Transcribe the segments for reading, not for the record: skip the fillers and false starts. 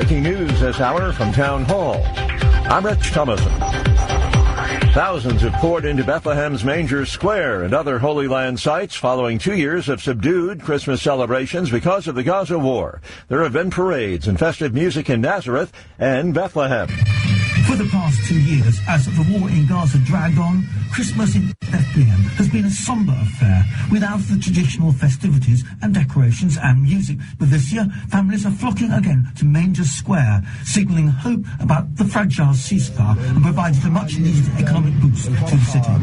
Breaking news this hour from Town Hall. I'm Rich Thomason. Thousands have poured into Bethlehem's Manger Square and other Holy Land sites following 2 years of subdued Christmas celebrations because of the Gaza war. There have been parades and festive music in Nazareth and Bethlehem. For the past 2 years, as the war in Gaza dragged on, Christmas in Bethlehem has been a somber affair without the traditional festivities and decorations and music. But this year, families are flocking again to Manger Square, signalling hope about the fragile ceasefire and providing a much-needed economic boost to the city.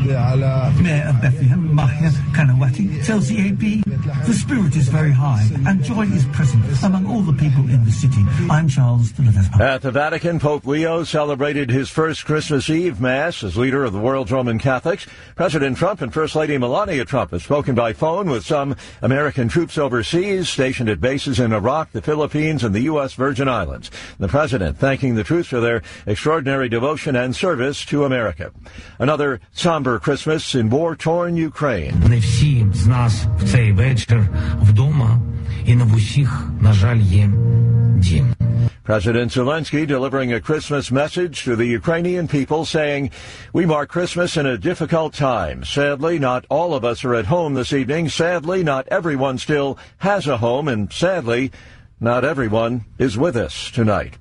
Mayor of Bethlehem, Mahia Kanawati, tells the AP, the spirit is very high and joy is present among all the people in the city. I'm Charles de Ledesma. At the Vatican, Pope Leo celebrated his first Christmas Eve Mass as leader of the world's Roman Catholics. President Trump and First Lady Melania Trump have spoken by phone with some American troops overseas stationed at bases in Iraq, the Philippines, and the U.S. Virgin Islands. The president thanking the troops for their extraordinary devotion and service to America. Another somber Christmas in war-torn Ukraine. Не всі з нас в цей вечір вдома, і не в усіх, на жаль, є дім. President Zelensky delivering a Christmas message to the Ukrainian people saying, "We mark Christmas in a difficult time. Sadly, not all of us are at home this evening. Sadly, not everyone still has a home. And sadly, not everyone is with us tonight."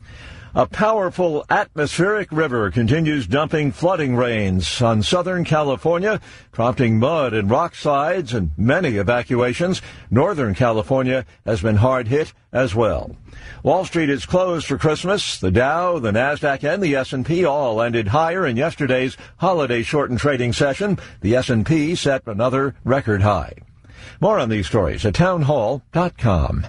A powerful atmospheric river continues dumping flooding rains on Southern California, prompting mud and rock slides and many evacuations. Northern California has been hard hit as well. Wall Street is closed for Christmas. The Dow, the Nasdaq, and the S&P all ended higher in yesterday's holiday shortened trading session. The S&P set another record high. More on these stories at townhall.com.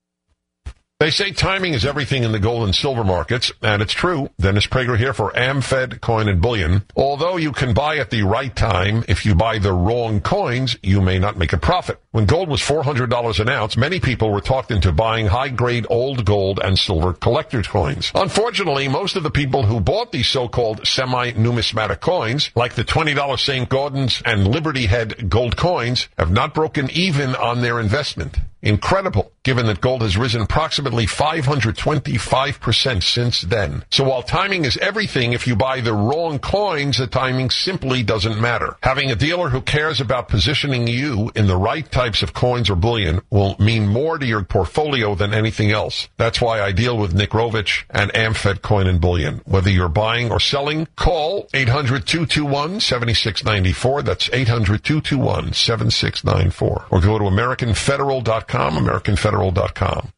They say timing is everything in the gold and silver markets, and it's true. Dennis Prager here for AmFed Coin and Bullion. Although you can buy at the right time, if you buy the wrong coins, you may not make a profit. When gold was $400 an ounce, many people were talked into buying high-grade old gold and silver collector's coins. Unfortunately, most of the people who bought these so-called semi-numismatic coins, like the $20 St. Gordon's and Liberty Head gold coins, have not broken even on their investment. Incredible, given that gold has risen approximately 525% since then. So while timing is everything, if you buy the wrong coins, the timing simply doesn't matter. Having a dealer who cares about positioning you in the right types of coins or bullion will mean more to your portfolio than anything else. That's why I deal with Nick Rovich and AmFed Coin and Bullion. Whether you're buying or selling, call 800-221-7694. That's 800-221-7694. Or go to AmericanFederal.com. AmericanFederal.com.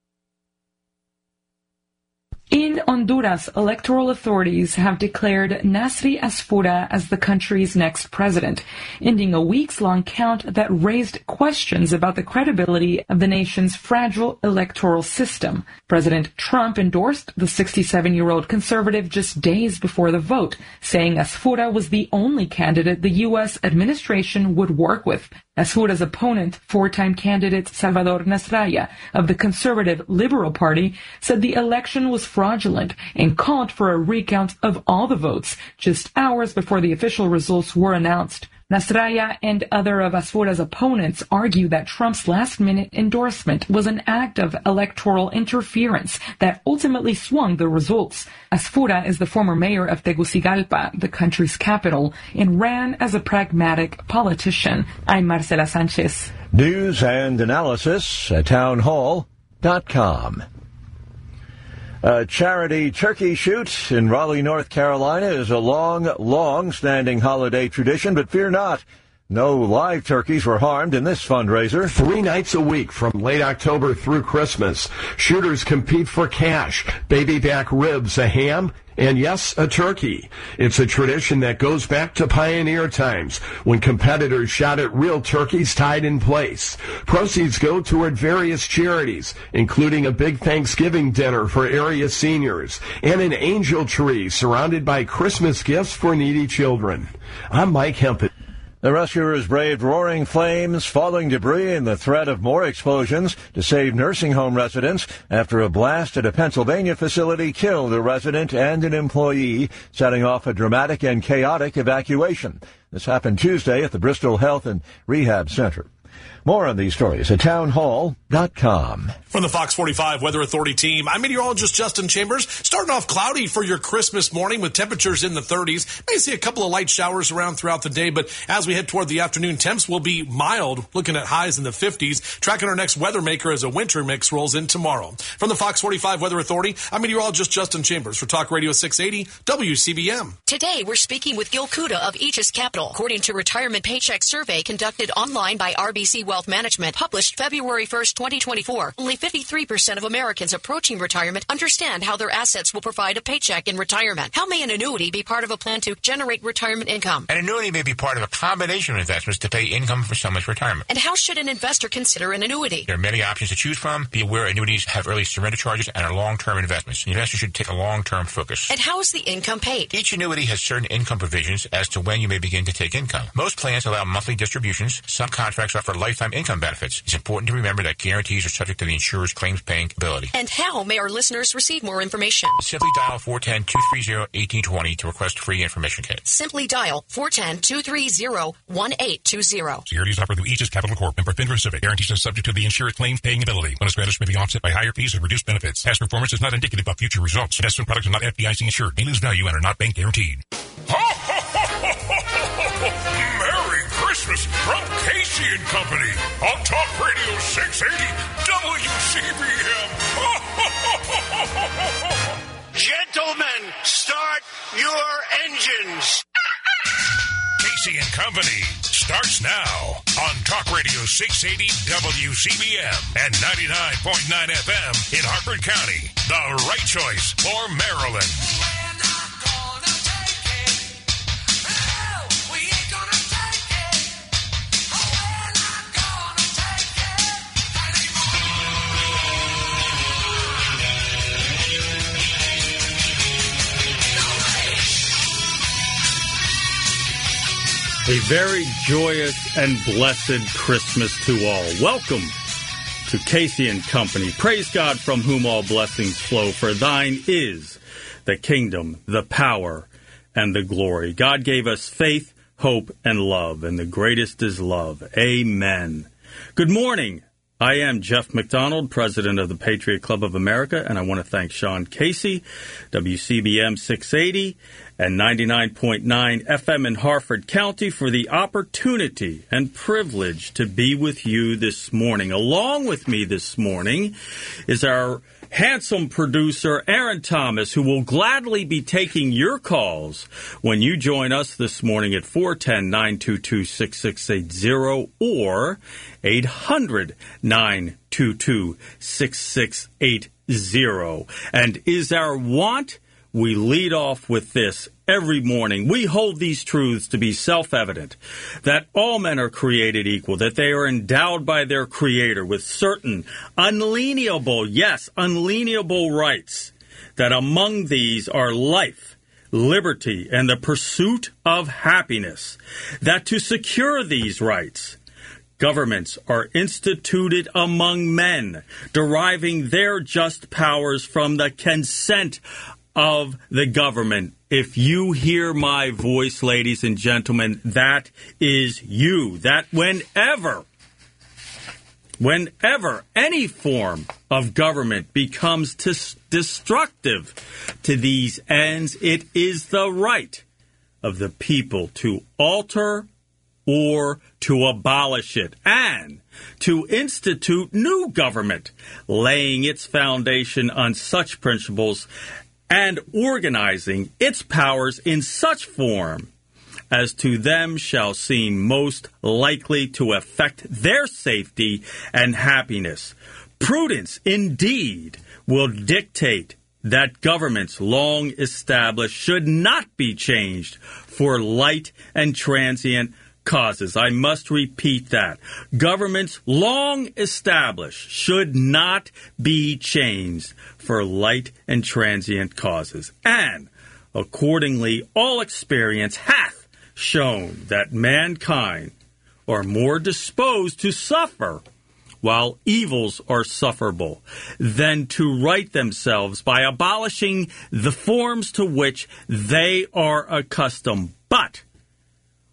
In Honduras, electoral authorities have declared Nasri Asfura as the country's next president, ending a weeks-long count that raised questions about the credibility of the nation's fragile electoral system. President Trump endorsed the 67-year-old conservative just days before the vote, saying Asfura was the only candidate the U.S. administration would work with. Asfura's opponent, four-time candidate Salvador Nasralla of the conservative Liberal Party, said the election was fraudulent and called for a recount of all the votes just hours before the official results were announced. Nasralla and other of Asfura's opponents argue that Trump's last-minute endorsement was an act of electoral interference that ultimately swung the results. Asfura is the former mayor of Tegucigalpa, the country's capital, and ran as a pragmatic politician. I'm Marcela Sanchez. News and analysis at townhall.com. A charity turkey shoot in Raleigh, North Carolina is a long-standing holiday tradition, but fear not. No live turkeys were harmed in this fundraiser. 3 nights a week from late October through Christmas, shooters compete for cash, baby back ribs, a ham, and yes, a turkey. It's a tradition that goes back to pioneer times when competitors shot at real turkeys tied in place. Proceeds go toward various charities, including a big Thanksgiving dinner for area seniors and an angel tree surrounded by Christmas gifts for needy children. I'm Mike Hempel. The rescuers braved roaring flames, falling debris, and the threat of more explosions to save nursing home residents after a blast at a Pennsylvania facility killed a resident and an employee, setting off a dramatic and chaotic evacuation. This happened Tuesday at the Bristol Health and Rehab Center. More on these stories at townhall.com. From the Fox 45 Weather Authority team, I'm meteorologist Justin Chambers. Starting off cloudy for your Christmas morning with temperatures in the 30s. May see a couple of light showers around throughout the day, but as we head toward the afternoon, temps will be mild, looking at highs in the 50s. Tracking our next weather maker as a winter mix rolls in tomorrow. From the Fox 45 Weather Authority, I'm meteorologist Justin Chambers for Talk Radio 680 WCBM. Today, we're speaking with Gil Kuda of Aegis Capital. According to Retirement Paycheck Survey conducted online by RBC Wealth Management, published February 1st, 2024, only 53% of Americans approaching retirement understand how their assets will provide a paycheck in retirement. How may an annuity be part of a plan to generate retirement income? An annuity may be part of a combination of investments to pay income for someone's retirement. And how should an investor consider an annuity? There are many options to choose from. Be aware annuities have early surrender charges and are long-term investments. The investor should take a long-term focus. And how is the income paid? Each annuity has certain income provisions as to when you may begin to take income. Most plans allow monthly distributions. Some contracts offer lifetime income benefits. It's important to remember that guarantees are subject to the insurer's claims paying ability. And how may our listeners receive more information? Simply dial 410-230-1820 to request free information kit. Simply dial 410-230-1820. Securities offered through Aegis Capital Corp. Member FINRA SIPC. Guarantees are subject to the insurer's claims paying ability. Bonus granted may be offset by higher fees and reduced benefits. Past performance is not indicative of future results. Investment products are not FDIC insured. May lose value and are not bank guaranteed. Merry Christmas from Casey and Company on Talk Radio 680 WCBM. Gentlemen, start your engines. Casey and Company starts now on Talk Radio 680 WCBM and 99.9 FM in Harford County. The right choice for Maryland. A very joyous and blessed Christmas to all. Welcome to Casey and Company. Praise God from whom all blessings flow, for thine is the kingdom, the power, and the glory. God gave us faith, hope, and love, and the greatest is love. Amen. Good morning. I am Jeff McDonald, president of the Patriot Club of America, and I want to thank Sean Casey, WCBM 680 and 99.9 FM in Harford County, for the opportunity and privilege to be with you this morning. Along with me this morning is our handsome producer, Aaron Thomas, who will gladly be taking your calls when you join us this morning at 410-922-6680 or 800-922-6680. And is our want? We lead off with this every morning. We hold these truths to be self-evident, that all men are created equal, that they are endowed by their Creator with certain unalienable rights, that among these are life, liberty, and the pursuit of happiness, that to secure these rights, governments are instituted among men, deriving their just powers from the consent of the government. If you hear my voice, ladies and gentlemen, that is you. That whenever any form of government becomes destructive to these ends, it is the right of the people to alter or to abolish it, and to institute new government, laying its foundation on such principles and organizing its powers in such form as to them shall seem most likely to affect their safety and happiness. Prudence, indeed, will dictate that governments long established should not be changed for light and transient causes. I must repeat that. Governments long established should not be changed for light and transient causes. And accordingly, all experience hath shown that mankind are more disposed to suffer while evils are sufferable than to right themselves by abolishing the forms to which they are accustomed. But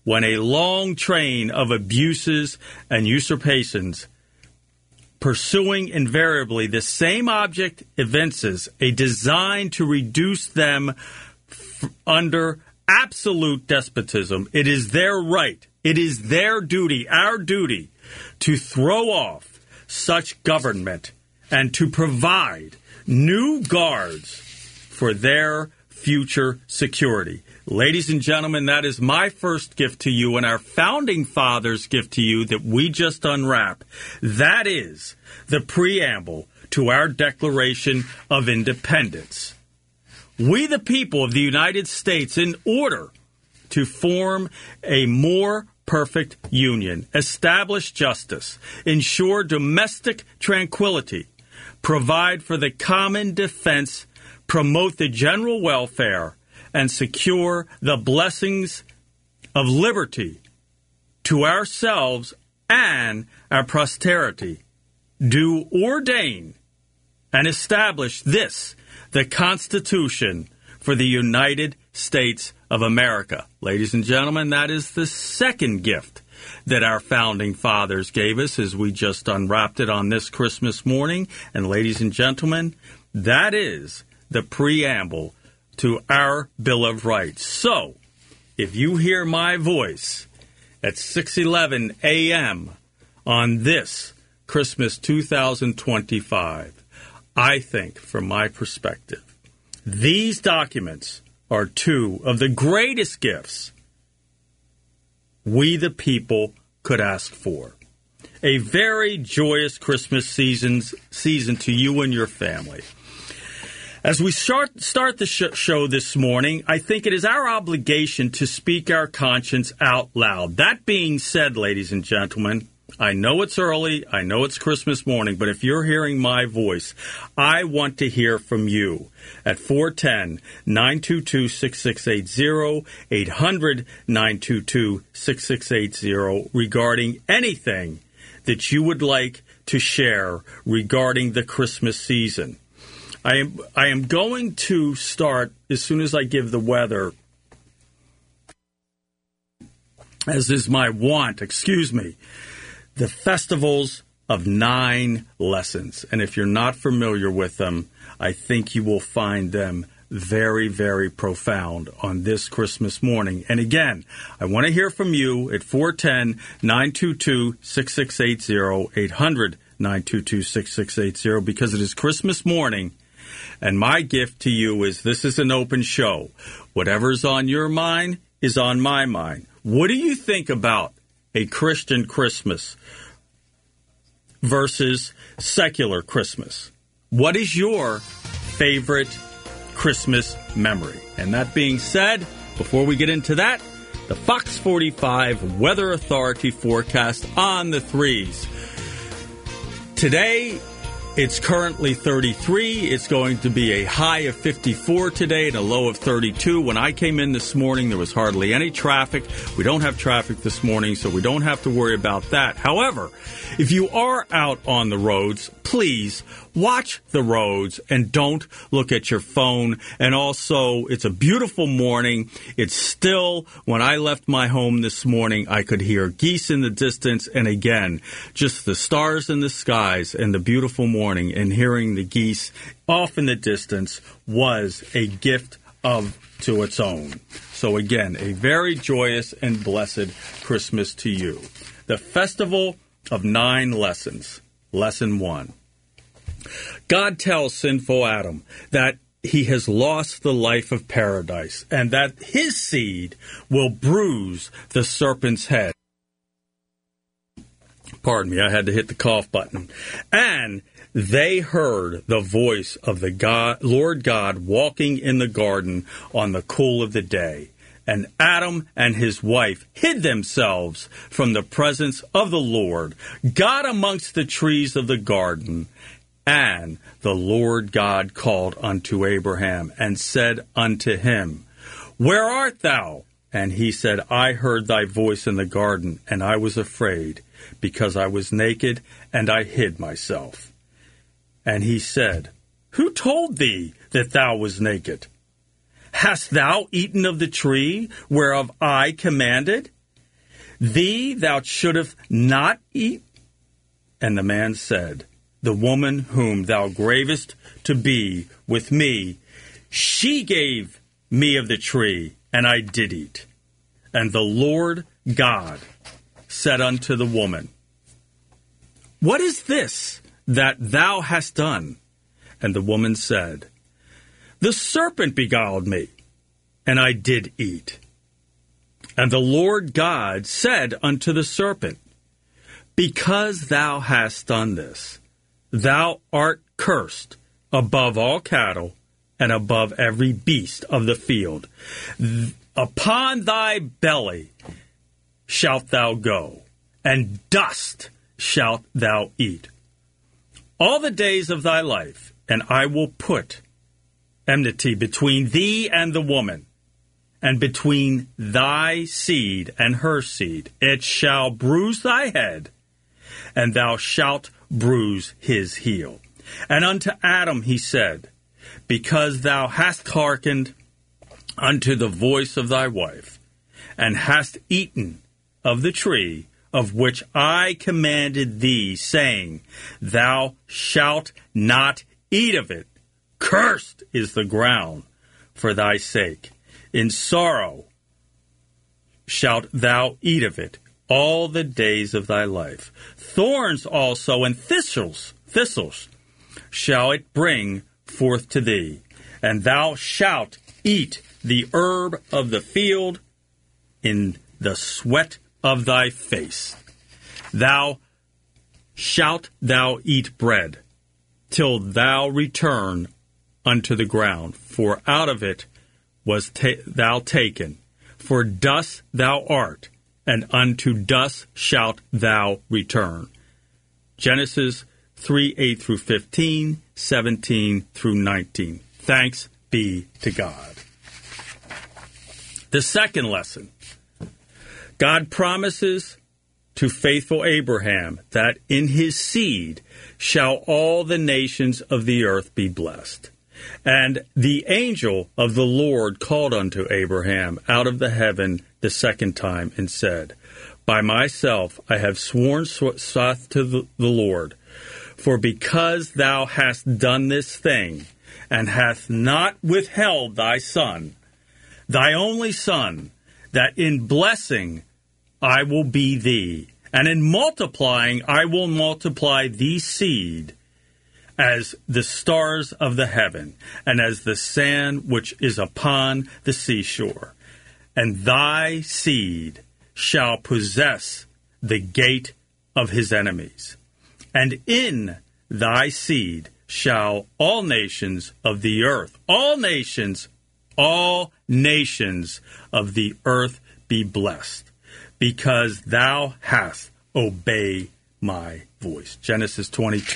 when a long train of abuses and usurpations, pursuing invariably the same object, evinces a design to reduce them under absolute despotism, it is their right, it is their duty, our duty, to throw off such government and to provide new guards for their future security. Ladies and gentlemen, that is my first gift to you and our founding fathers' gift to you that we just unwrap. That is the preamble to our Declaration of Independence. We, the people of the United States, in order to form a more perfect union, establish justice, ensure domestic tranquility, provide for the common defense, promote the general welfare, and secure the blessings of liberty to ourselves and our posterity, do ordain and establish this, the Constitution for the United States of America. Ladies and gentlemen, that is the second gift that our founding fathers gave us as we just unwrapped it on this Christmas morning. And ladies and gentlemen, that is the preamble to our Bill of Rights. So, if you hear my voice at 6:11 a.m. on this Christmas 2025, I think, from my perspective, these documents are two of the greatest gifts we the people could ask for. A very joyous Christmas season to you and your family. As we start the show this morning, I think it is our obligation to speak our conscience out loud. That being said, ladies and gentlemen, I know it's early, I know it's Christmas morning, but if you're hearing my voice, I want to hear from you at 410-922-6680, 800-922-6680 regarding anything that you would like to share regarding the Christmas season. I am going to start as soon as I give the weather, as is my wont, the festivals of 9 lessons. And if you're not familiar with them, I think you will find them very, very profound on this Christmas morning. And again, I want to hear from you at 410-922-6680, 800-922-6680, because it is Christmas morning. And my gift to you is this is an open show. Whatever's on your mind is on my mind. What do you think about a Christian Christmas versus secular Christmas? What is your favorite Christmas memory? And that being said, before we get into that, the Fox 45 Weather Authority forecast on the 3s. Today, it's currently 33. It's going to be a high of 54 today and a low of 32. When I came in this morning, there was hardly any traffic. We don't have traffic this morning, so we don't have to worry about that. However, if you are out on the roads, please watch the roads and don't look at your phone. And also, it's a beautiful morning. It's still, when I left my home this morning, I could hear geese in the distance. And again, just the stars in the skies and the beautiful morning and hearing the geese off in the distance was a gift to its own. So again, a very joyous and blessed Christmas to you. The Festival of 9 Lessons. Lesson 1. God tells sinful Adam that he has lost the life of paradise and that his seed will bruise the serpent's head. Pardon me, I had to hit the cough button. And they heard the voice of the Lord God walking in the garden on the cool of the day. And Adam and his wife hid themselves from the presence of the Lord God amongst the trees of the garden. And the Lord God called unto Abraham and said unto him, Where art thou? And he said, I heard thy voice in the garden, and I was afraid, because I was naked, and I hid myself. And he said, Who told thee that thou was naked? Hast thou eaten of the tree whereof I commanded? Thee thou shouldest not eat. And the man said, The woman whom thou gavest to be with me, she gave me of the tree, and I did eat. And the Lord God said unto the woman, What is this that thou hast done? And the woman said, The serpent beguiled me, and I did eat. And the Lord God said unto the serpent, Because thou hast done this, thou art cursed above all cattle and above every beast of the field. Upon thy belly shalt thou go, and dust shalt thou eat all the days of thy life, and I will put enmity between thee and the woman, and between thy seed and her seed. It shall bruise thy head, and thou shalt bruise his heel. And unto Adam he said, Because thou hast hearkened unto the voice of thy wife, and hast eaten of the tree of which I commanded thee, saying, Thou shalt not eat of it. Cursed is the ground for thy sake. In sorrow shalt thou eat of it all the days of thy life. Thorns also and thistles shall it bring forth to thee, and thou shalt eat the herb of the field in the sweat of thy face. Thou shalt thou eat bread till thou return unto the ground, for out of it was thou taken. For dust thou art, and unto dust shalt thou return. Genesis 3:8 through 15, 17 through 19. Thanks be to God. The second lesson. God promises to faithful Abraham that in his seed shall all the nations of the earth be blessed. And the angel of the Lord called unto Abraham out of the heaven the second time and said, By myself I have sworn saith to the Lord, for because thou hast done this thing, and hast not withheld thy son, thy only son, that in blessing I will be thee, and in multiplying I will multiply thee seed as the stars of the heaven, and as the sand which is upon the seashore. And thy seed shall possess the gate of his enemies. And in thy seed shall all nations of the earth, all nations of the earth be blessed, because thou hast obeyed my voice. Genesis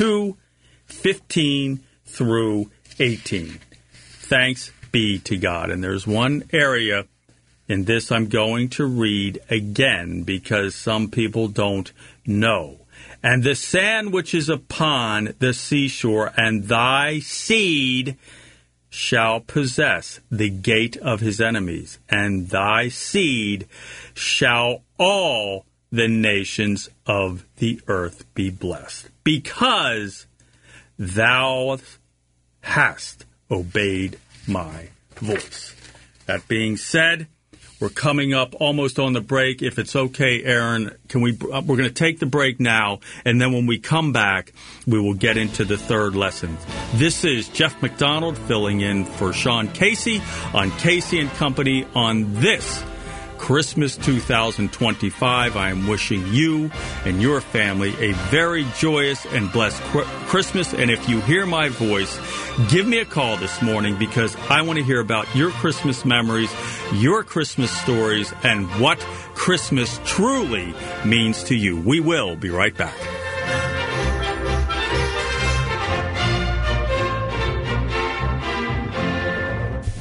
22:15 through 18. Thanks be to God. And there's one area in this I'm going to read again because some people don't know. And the sand which is upon the seashore, and thy seed shall possess the gate of his enemies, and thy seed shall all the nations of the earth be blessed, because thou hast obeyed my voice. That being said, we're coming up almost on the break. If it's okay, Aaron, we're going to take the break now, and then when we come back, we will get into the third lesson. This is Jeff McDonald filling in for Sean Casey on Casey and Company on this Christmas 2025. I am wishing you and your family a very joyous and blessed Christmas. And if you hear my voice, give me a call this morning, because I want to hear about your Christmas memories, your Christmas stories, and what Christmas truly means to you. We will be right back.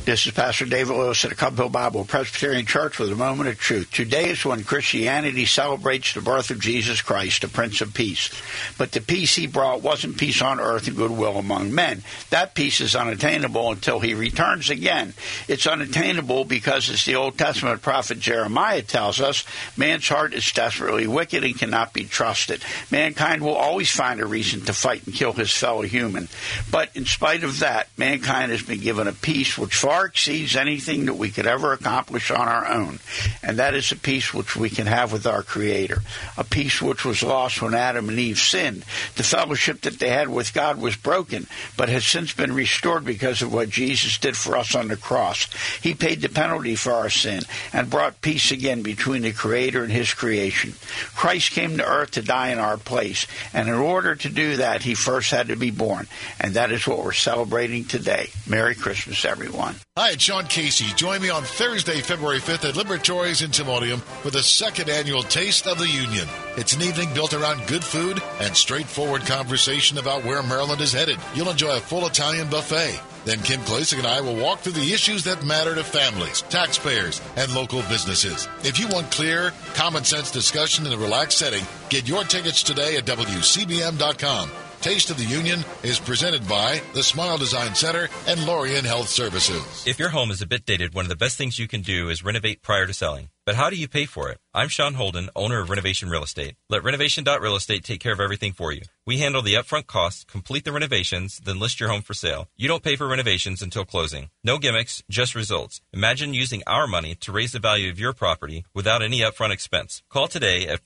This is Pastor David Lewis at Cub Hill Bible Presbyterian Church with a moment of truth. Today is when Christianity celebrates the birth of Jesus Christ, the Prince of Peace. But the peace he brought wasn't peace on earth and goodwill among men. That peace is unattainable until he returns again. It's unattainable because, as the Old Testament prophet Jeremiah tells us, man's heart is desperately wicked and cannot be trusted. Mankind will always find a reason to fight and kill his fellow human. But in spite of that, mankind has been given a peace which far exceeds anything that we could ever accomplish on our own. And that is a peace which we can have with our Creator. A peace which was lost when Adam and Eve sinned. The fellowship that they had with God was broken, but has since been restored because of what Jesus did for us on the cross. He paid the penalty for our sin and brought peace again between the Creator and His creation. Christ came to earth to die in our place, and in order to do that, He first had to be born. And that is what we're celebrating today. Merry Christmas, everyone. Hi, it's Sean Casey. Join me on Thursday, February 5th at Liberatories in Timonium for the second annual Taste of the Union. It's an evening built around good food and straightforward conversation about where Maryland is headed. You'll enjoy a full Italian buffet. Then Kim Klasick and I will walk through the issues that matter to families, taxpayers, and local businesses. If you want clear, common-sense discussion in a relaxed setting, get your tickets today at WCBM.com. Taste of the Union is presented by the Smile Design Center and Lorien Health Services. If your home is a bit dated, one of the best things you can do is renovate prior to selling. But how do you pay for it? I'm Sean Holden, owner of Renovation Real Estate. Let Renovation.Real Estate take care of everything for you. We handle the upfront costs, complete the renovations, then list your home for sale. You don't pay for renovations until closing. No gimmicks, just results. Imagine using our money to raise the value of your property without any upfront expense. Call today at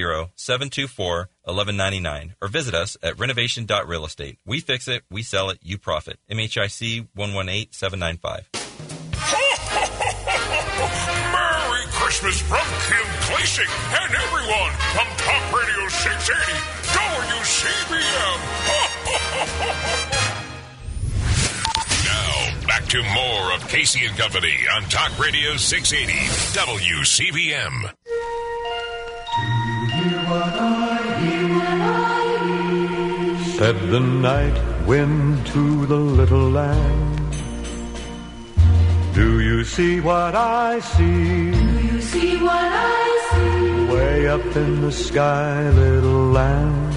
410-724-1199 or visit us at Renovation.Real Estate. We fix it, we sell it, you profit. MHIC 118795. Christmas from Kim Klasick and everyone from Talk Radio 680 WCBM. Now, back to more of Casey and Company on Talk Radio 680 WCBM. Said the night wind to the little lamb, do you see what I see? Do you see what I see? Way up in the sky, little lamb.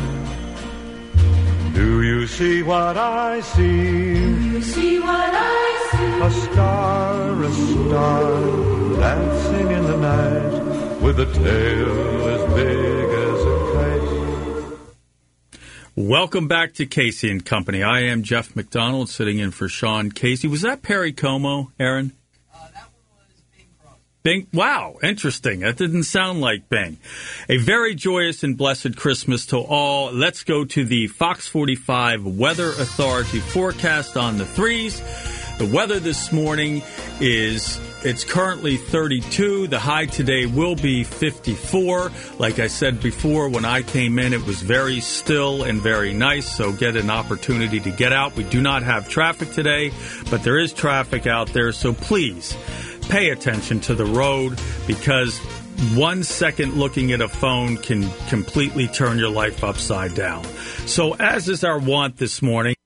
Do you see what I see? Do you see what I see? A star, dancing in the night, with a tail as big as a kite. Welcome back to Casey and Company. I am Jeff McDonald, sitting in for Sean Casey. Was that Perry Como, Aaron? That one was Bing Crosby. Bing? Wow, interesting. That didn't sound like Bing. A very joyous and blessed Christmas to all. Let's go to the Fox 45 Weather Authority forecast on the threes. The weather this morning is... It's currently 32. The high today will be 54. Like I said before, when I came in, it was very still and very nice, so get an opportunity to get out. We do not have traffic today, but there is traffic out there, so please pay attention to the road, because 1 second looking at a phone can completely turn your life upside down. So as is our wont this morning,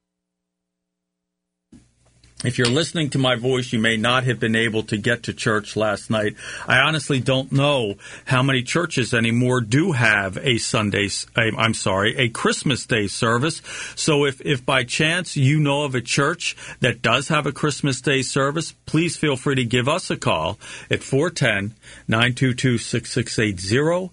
if you're listening to my voice, you may not have been able to get to church last night. I honestly don't know how many churches anymore do have a Christmas Day service. So if by chance you know of a church that does have a Christmas Day service, please feel free to give us a call at 410-922-6680,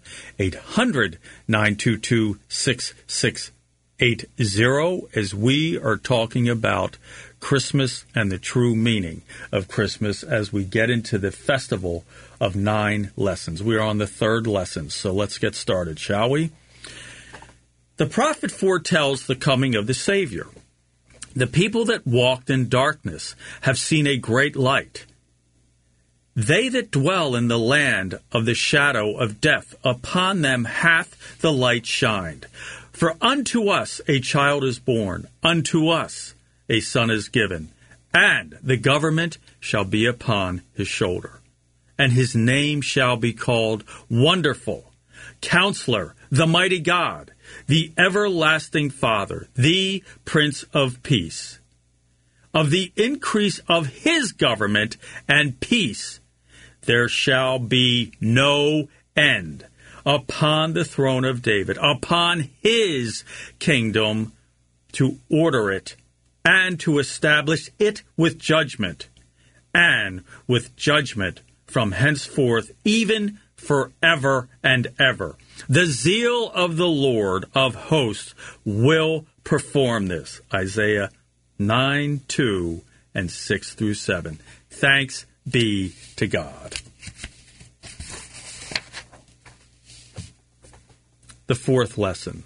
800-922-6680, as we are talking about Christmas and the true meaning of Christmas as we get into the festival of 9 lessons. We are on the third lesson, so let's get started, shall we? The prophet foretells the coming of the Savior. The people that walked in darkness have seen a great light. They that dwell in the land of the shadow of death, upon them hath the light shined. For unto us a child is born, unto us a son is given, and the government shall be upon his shoulder. And his name shall be called Wonderful, Counselor, the Mighty God, the Everlasting Father, the Prince of Peace. of the increase of his government and peace, there shall be no end upon the throne of David, upon his kingdom, to order it and to establish it with judgment, and with judgment from henceforth, even forever and ever. The zeal of the Lord of hosts will perform this. Isaiah 9:2 and 6 through 7. Thanks be to God. The fourth lesson.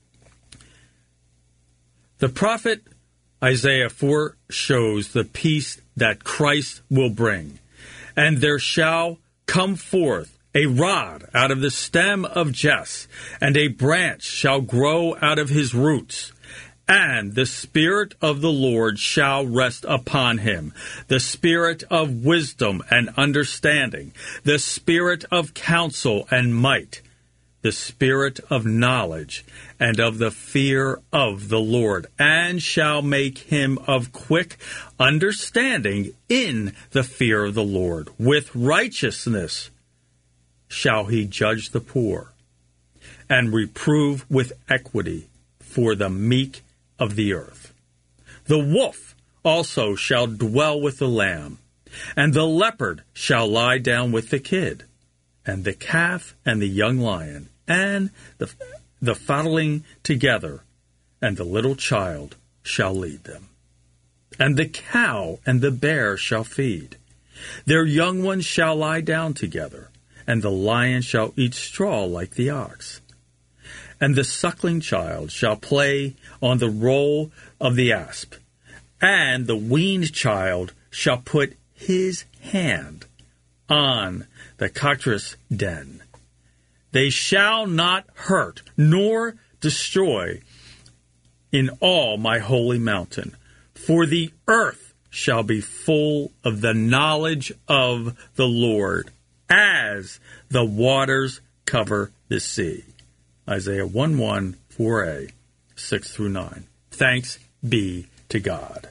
The prophet Isaiah foreshows the peace that Christ will bring. And there shall come forth a rod out of the stem of Jesse, and a branch shall grow out of his roots. And the Spirit of the Lord shall rest upon him, the Spirit of wisdom and understanding, the Spirit of counsel and might, the Spirit of knowledge and of the fear of the Lord, and shall make him of quick understanding in the fear of the Lord. With righteousness shall he judge the poor, and reprove with equity for the meek of the earth. The wolf also shall dwell with the lamb, and the leopard shall lie down with the kid, and the calf and the young lion, and the foundling together, and the little child shall lead them. And the cow and the bear shall feed. Their young ones shall lie down together, and the lion shall eat straw like the ox. And the suckling child shall play on the roll of the asp, and the weaned child shall put his hand on the cockatrice den. They shall not hurt nor destroy in all my holy mountain, for the earth shall be full of the knowledge of the Lord, as the waters cover the sea. Isaiah 1:1, 4a, 6 through 9. Thanks be to God.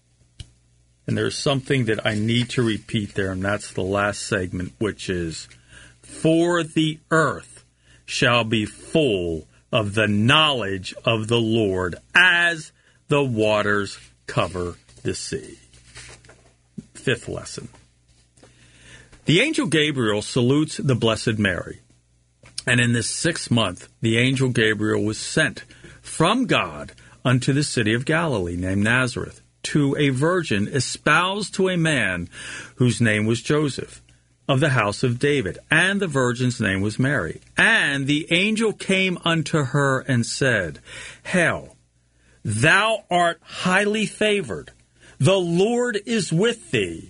And there's something that I need to repeat there, and that's the last segment, which is, for the earth shall be full of the knowledge of the Lord, as the waters cover the sea. Fifth lesson. The angel Gabriel salutes the Blessed Mary. And in this 6th month, the angel Gabriel was sent from God unto the city of Galilee, named Nazareth, to a virgin espoused to a man whose name was Joseph, of the house of David, and the virgin's name was Mary. And the angel came unto her and said, Hail, thou art highly favored, the Lord is with thee,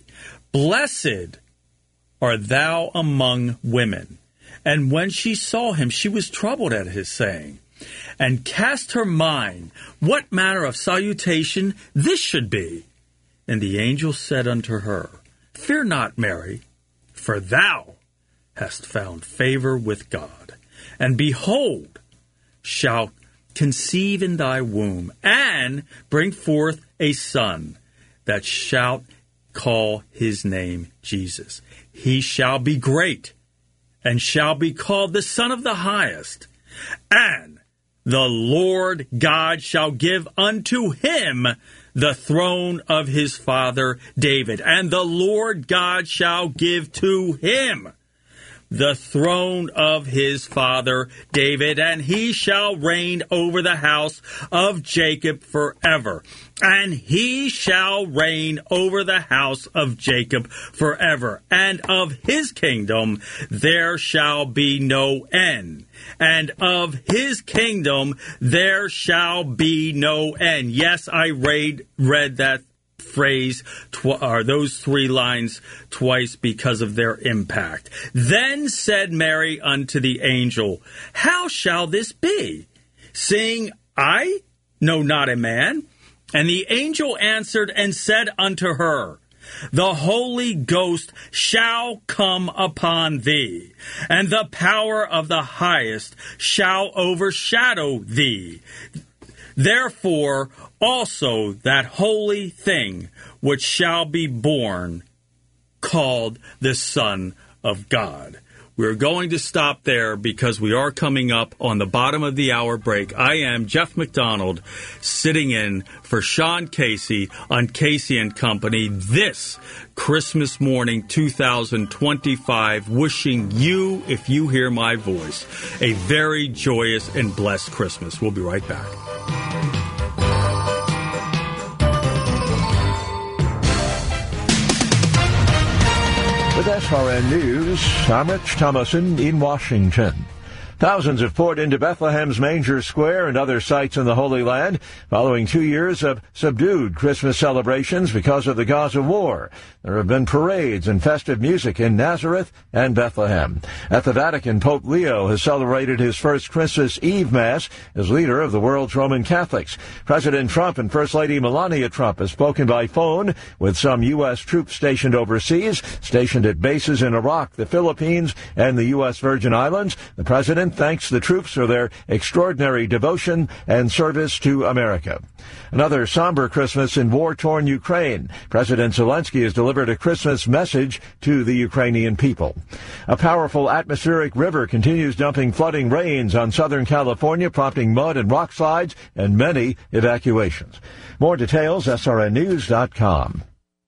blessed art thou among women. And when she saw him, she was troubled at his saying, and cast her mind what manner of salutation this should be. And the angel said unto her, Fear not, Mary, for thou hast found favor with God. And behold, shalt conceive in thy womb, and bring forth a son, that shalt call his name Jesus. He shall be great, and shall be called the Son of the Highest. And the Lord God shall give unto him the throne of his father David. And the Lord God shall give to him the throne of his father David, and he shall reign over the house of Jacob forever. And he shall reign over the house of Jacob forever. And of his kingdom there shall be no end. And of his kingdom there shall be no end. Yes, I read that phrase, those 3 lines twice because of their impact. Then said Mary unto the angel, How shall this be, seeing I know not a man? And the angel answered and said unto her, The Holy Ghost shall come upon thee, and the power of the Highest shall overshadow thee. Therefore, also that holy thing which shall be born, called the Son of God. We're going to stop there because we are coming up on the bottom of the hour break. I am Jeff McDonald, sitting in for Sean Casey on Casey and Company this Christmas morning 2025, wishing you, if you hear my voice, a very joyous and blessed Christmas. We'll be right back. With SRN News, I'm Rich Thomason in Washington. Thousands have poured into Bethlehem's Manger Square and other sites in the Holy Land following 2 years of subdued Christmas celebrations because of the Gaza war. There have been parades and festive music in Nazareth and Bethlehem. At the Vatican, Pope Leo has celebrated his first Christmas Eve Mass as leader of the world's Roman Catholics. President Trump and First Lady Melania Trump have spoken by phone with some U.S. troops stationed overseas, stationed at bases in Iraq, the Philippines, and the U.S. Virgin Islands. The president thanks the troops for their extraordinary devotion and service to America. Another somber Christmas in war-torn Ukraine. President Zelensky has delivered a Christmas message to the Ukrainian people. A powerful atmospheric river continues dumping flooding rains on Southern California, prompting mud and rock slides and many evacuations. More details, srnnews.com.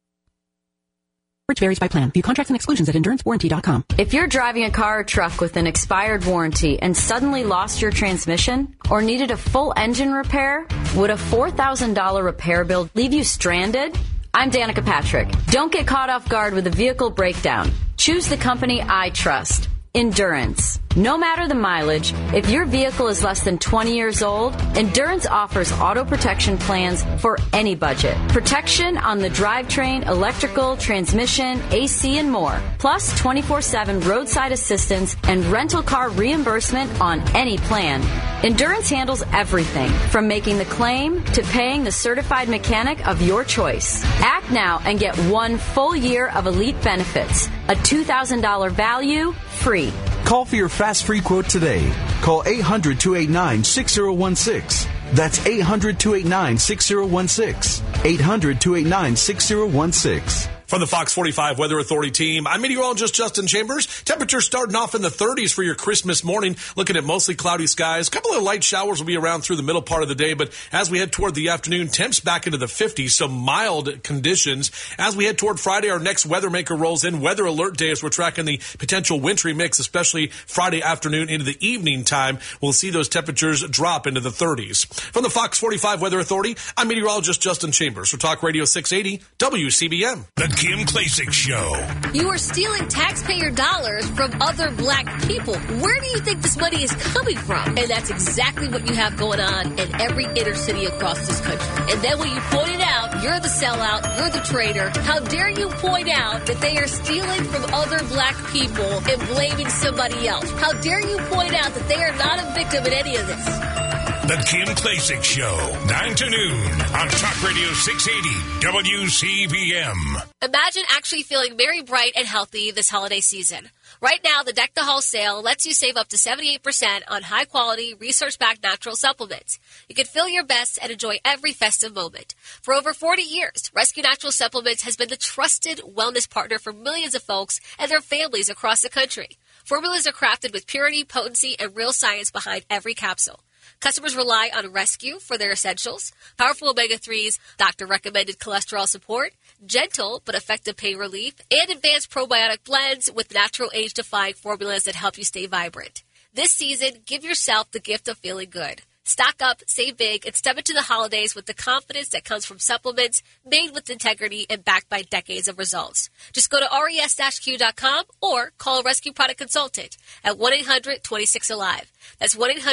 Which varies by plan. View contracts and exclusions at endurancewarranty.com. If you're driving a car or truck with an expired warranty and suddenly lost your transmission or needed a full engine repair, would a $4,000 repair bill leave you stranded? I'm Danica Patrick. Don't get caught off guard with a vehicle breakdown. Choose the company I trust. Endurance. No matter the mileage, if your vehicle is less than 20 years old, Endurance offers auto protection plans for any budget. Protection on the drivetrain, electrical, transmission, AC, and more. Plus 24/7 roadside assistance and rental car reimbursement on any plan. Endurance handles everything from making the claim to paying the certified mechanic of your choice. Act now and get 1 full year of elite benefits. A $2,000 value, free. Call for your fast free quote today. Call 800-289-6016. That's 800-289-6016. 800-289-6016. From the Fox 45 Weather Authority team, I'm meteorologist Justin Chambers. Temperatures starting off in the 30s for your Christmas morning. Looking at mostly cloudy skies. A couple of light showers will be around through the middle part of the day, but as we head toward the afternoon, temps back into the 50s, so mild conditions. As we head toward Friday, our next weather maker rolls in. Weather alert day as we're tracking the potential wintry mix, especially Friday afternoon into the evening time. We'll see those temperatures drop into the 30s. From the Fox 45 Weather Authority, I'm meteorologist Justin Chambers for Talk Radio 680 WCBM. The Kim Klacik Show. You are stealing taxpayer dollars from other black people. Where do you think this money is coming from? And that's exactly what you have going on in every inner city across this country. And then when you point it out, you're the sellout, you're the traitor. How dare you point out that they are stealing from other black people and blaming somebody else? How dare you point out that they are not a victim in any of this? The Kim Klacik Show, 9 to noon on Talk Radio 680 WCBM. Imagine actually feeling very bright and healthy this holiday season. Right now, the Deck the Hall sale lets you save up to 78% on high-quality, research-backed natural supplements. You can feel your best and enjoy every festive moment. For over 40 years, Rescue Natural Supplements has been the trusted wellness partner for millions of folks and their families across the country. Formulas are crafted with purity, potency, and real science behind every capsule. Customers rely on Rescue for their essentials, powerful omega-3s, doctor-recommended cholesterol support, gentle but effective pain relief, and advanced probiotic blends with natural age-defying formulas that help you stay vibrant. This season, give yourself the gift of feeling good. Stock up, save big, and step into the holidays with the confidence that comes from supplements made with integrity and backed by decades of results. Just go to res-q.com or call a Rescue Product Consultant at 1-800-26-ALIVE. That's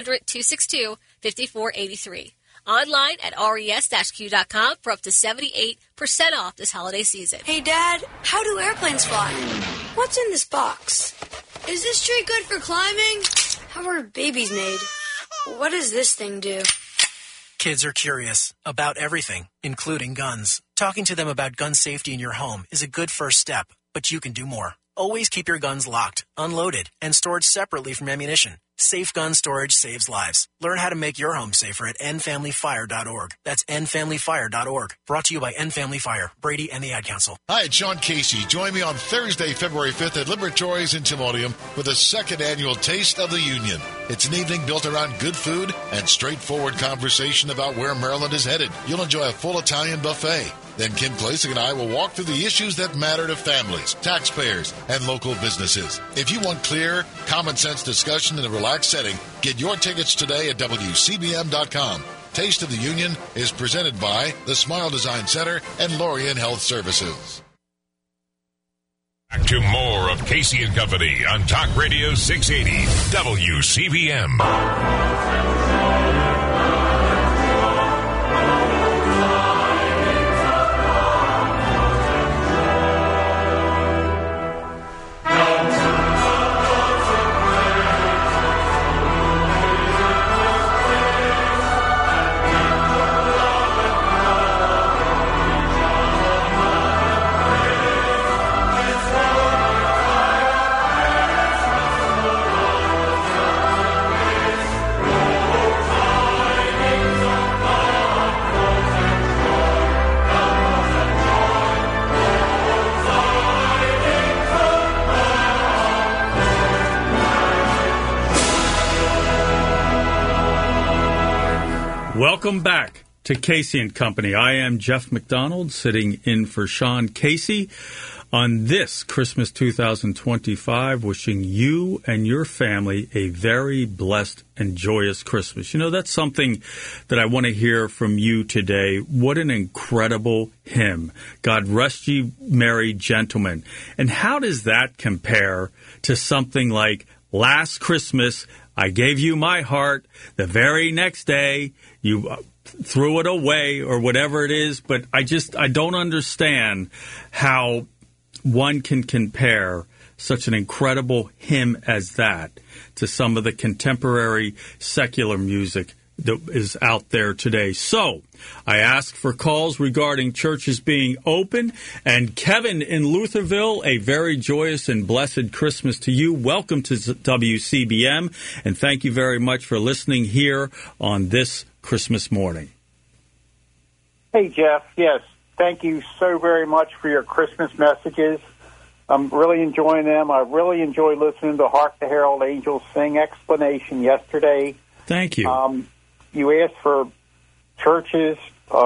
1-800-262-5483. Online at res-q.com for up to 78% off this holiday season. Hey, Dad, how do airplanes fly? What's in this box? Is this tree good for climbing? How are babies made? What does this thing do? Kids are curious about everything, including guns. Talking to them about gun safety in your home is a good first step, but you can do more. Always keep your guns locked. unloaded, and stored separately from ammunition. Safe gun storage saves lives. Learn how to make your home safer at endfamilyfire.org. That's endfamilyfire.org. Brought to you by End Family Fire, Brady, and the Ad Council. Hi, it's Sean Casey. Join me on Thursday, February 5th at Liberatories in Timonium for the second annual Taste of the Union. It's an evening built around good food and straightforward conversation about where Maryland is headed. You'll enjoy a full Italian buffet. Then Kim Klacik and I will walk through the issues that matter to families, taxpayers, and local businesses. If you want clear, common-sense discussion in a relaxed setting, get your tickets today at WCBM.com. Taste of the Union is presented by the Smile Design Center and Lorien Health Services. Back to more of Casey and Company on Talk Radio 680 WCBM. Welcome back to Casey and Company. I am Jeff McDonald, sitting in for Sean Casey on this Christmas 2025, wishing you and your family a very blessed and joyous Christmas. You know, that's something that I want to hear from you today. What an incredible hymn, God Rest Ye Merry Gentlemen. And how does that compare to something like Last Christmas, I gave you my heart, the very next day you threw it away, or whatever it is? But I don't understand how one can compare such an incredible hymn as that to some of the contemporary secular music that is out there today. So I ask for calls regarding churches being open. And Kevin in Lutherville, a very joyous and blessed Christmas to you. Welcome to WCBM, and thank you very much for listening here on this Christmas morning. Hey, Jeff. Yes, thank you so very much for your Christmas messages. I'm really enjoying them. I really enjoyed listening to Hark the Herald Angels Sing explanation yesterday. Thank you. You asked for churches,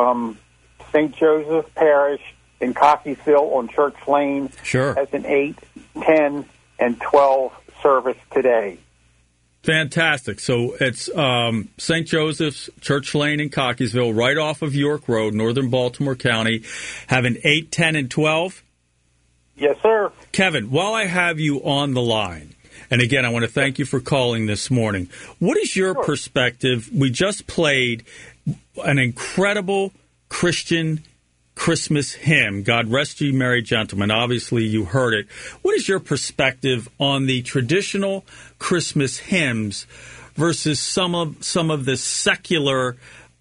St. Joseph Parish in Cockeysville on Church Lane. Sure. Has an 8, 10, and 12 service today. Fantastic. So it's St. Joseph's, Church Lane in Cockeysville, right off of York Road, northern Baltimore County, having 8, 10, and 12? Yes, sir. Kevin, while I have you on the line, and again, I want to thank you for calling this morning. What is your perspective? We just played an incredible Christian Christmas hymn, God Rest Ye Merry Gentlemen. Obviously, you heard it. What is your perspective on the traditional Christmas hymns versus some of the secular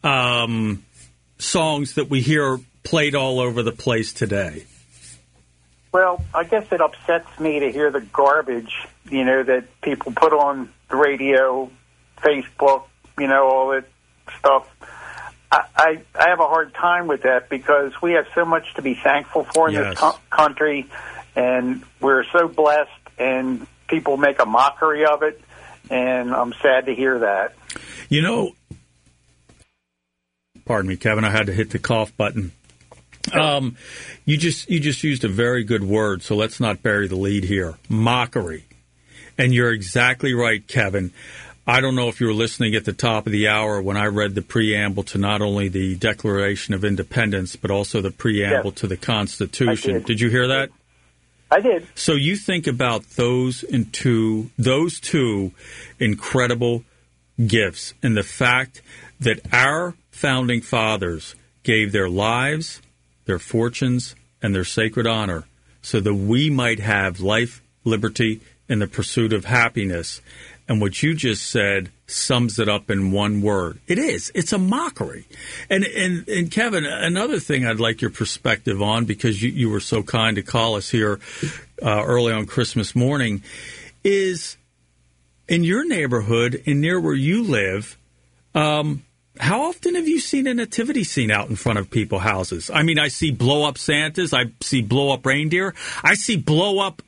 songs that we hear played all over the place today? Well, I guess it upsets me to hear the garbage, that people put on the radio, Facebook, all that stuff. I have a hard time with that because we have so much to be thankful for in this country, and we're so blessed, and people make a mockery of it, and I'm sad to hear that. Pardon me, Kevin, I had to hit the cough button. You just used a very good word, so let's not bury the lead here. Mockery. And you're exactly right, Kevin. I don't know if you were listening at the top of the hour when I read the preamble to not only the Declaration of Independence, but also the preamble to the Constitution. Did you hear that? I did. So you think about those two incredible gifts, and the fact that our founding fathers gave their lives, their fortunes, and their sacred honor so that we might have life, liberty, and the pursuit of happiness. And what you just said sums it up in one word. It's a mockery. And Kevin, another thing I'd like your perspective on, because you were so kind to call us here early on Christmas morning, is in your neighborhood and near where you live, how often have you seen a nativity scene out in front of people's houses? I mean, I see blow-up Santas. I see blow-up reindeer. I see blow-up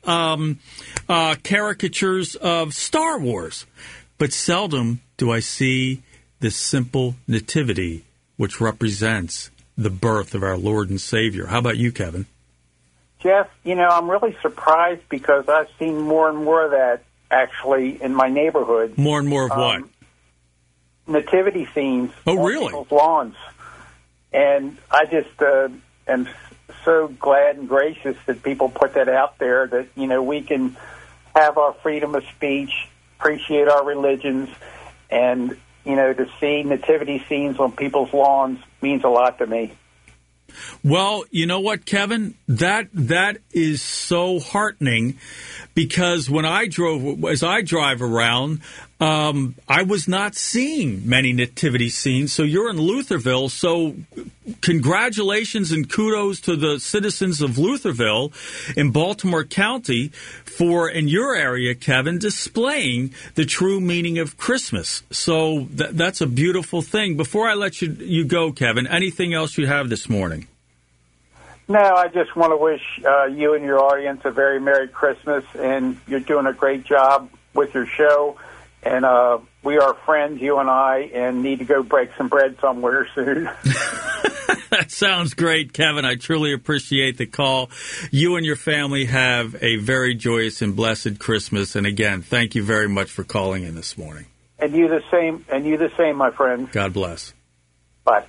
caricatures of Star Wars. But seldom do I see this simple nativity, which represents the birth of our Lord and Savior. How about you, Kevin? Jeff, I'm really surprised because I've seen more and more of that, actually, in my neighborhood. More and more of what? Nativity scenes on people's lawns. And I just am so glad and gracious that people put that out there, that, we can have our freedom of speech, appreciate our religions, and, to see nativity scenes on people's lawns means a lot to me. Well, you know what, Kevin? That is so heartening, because as I drive around, I was not seeing many nativity scenes. So you're in Lutherville. So congratulations and kudos to the citizens of Lutherville in Baltimore County for, in your area, Kevin, displaying the true meaning of Christmas. So that's a beautiful thing. Before I let you go, Kevin, anything else you have this morning? No, I just want to wish you and your audience a very Merry Christmas, and you're doing a great job with your show. And we are friends, you and I, and need to go break some bread somewhere soon. That sounds great, Kevin. I truly appreciate the call. You and your family have a very joyous and blessed Christmas. And again, thank you very much for calling in this morning. And you the same, my friend. God bless. Bye.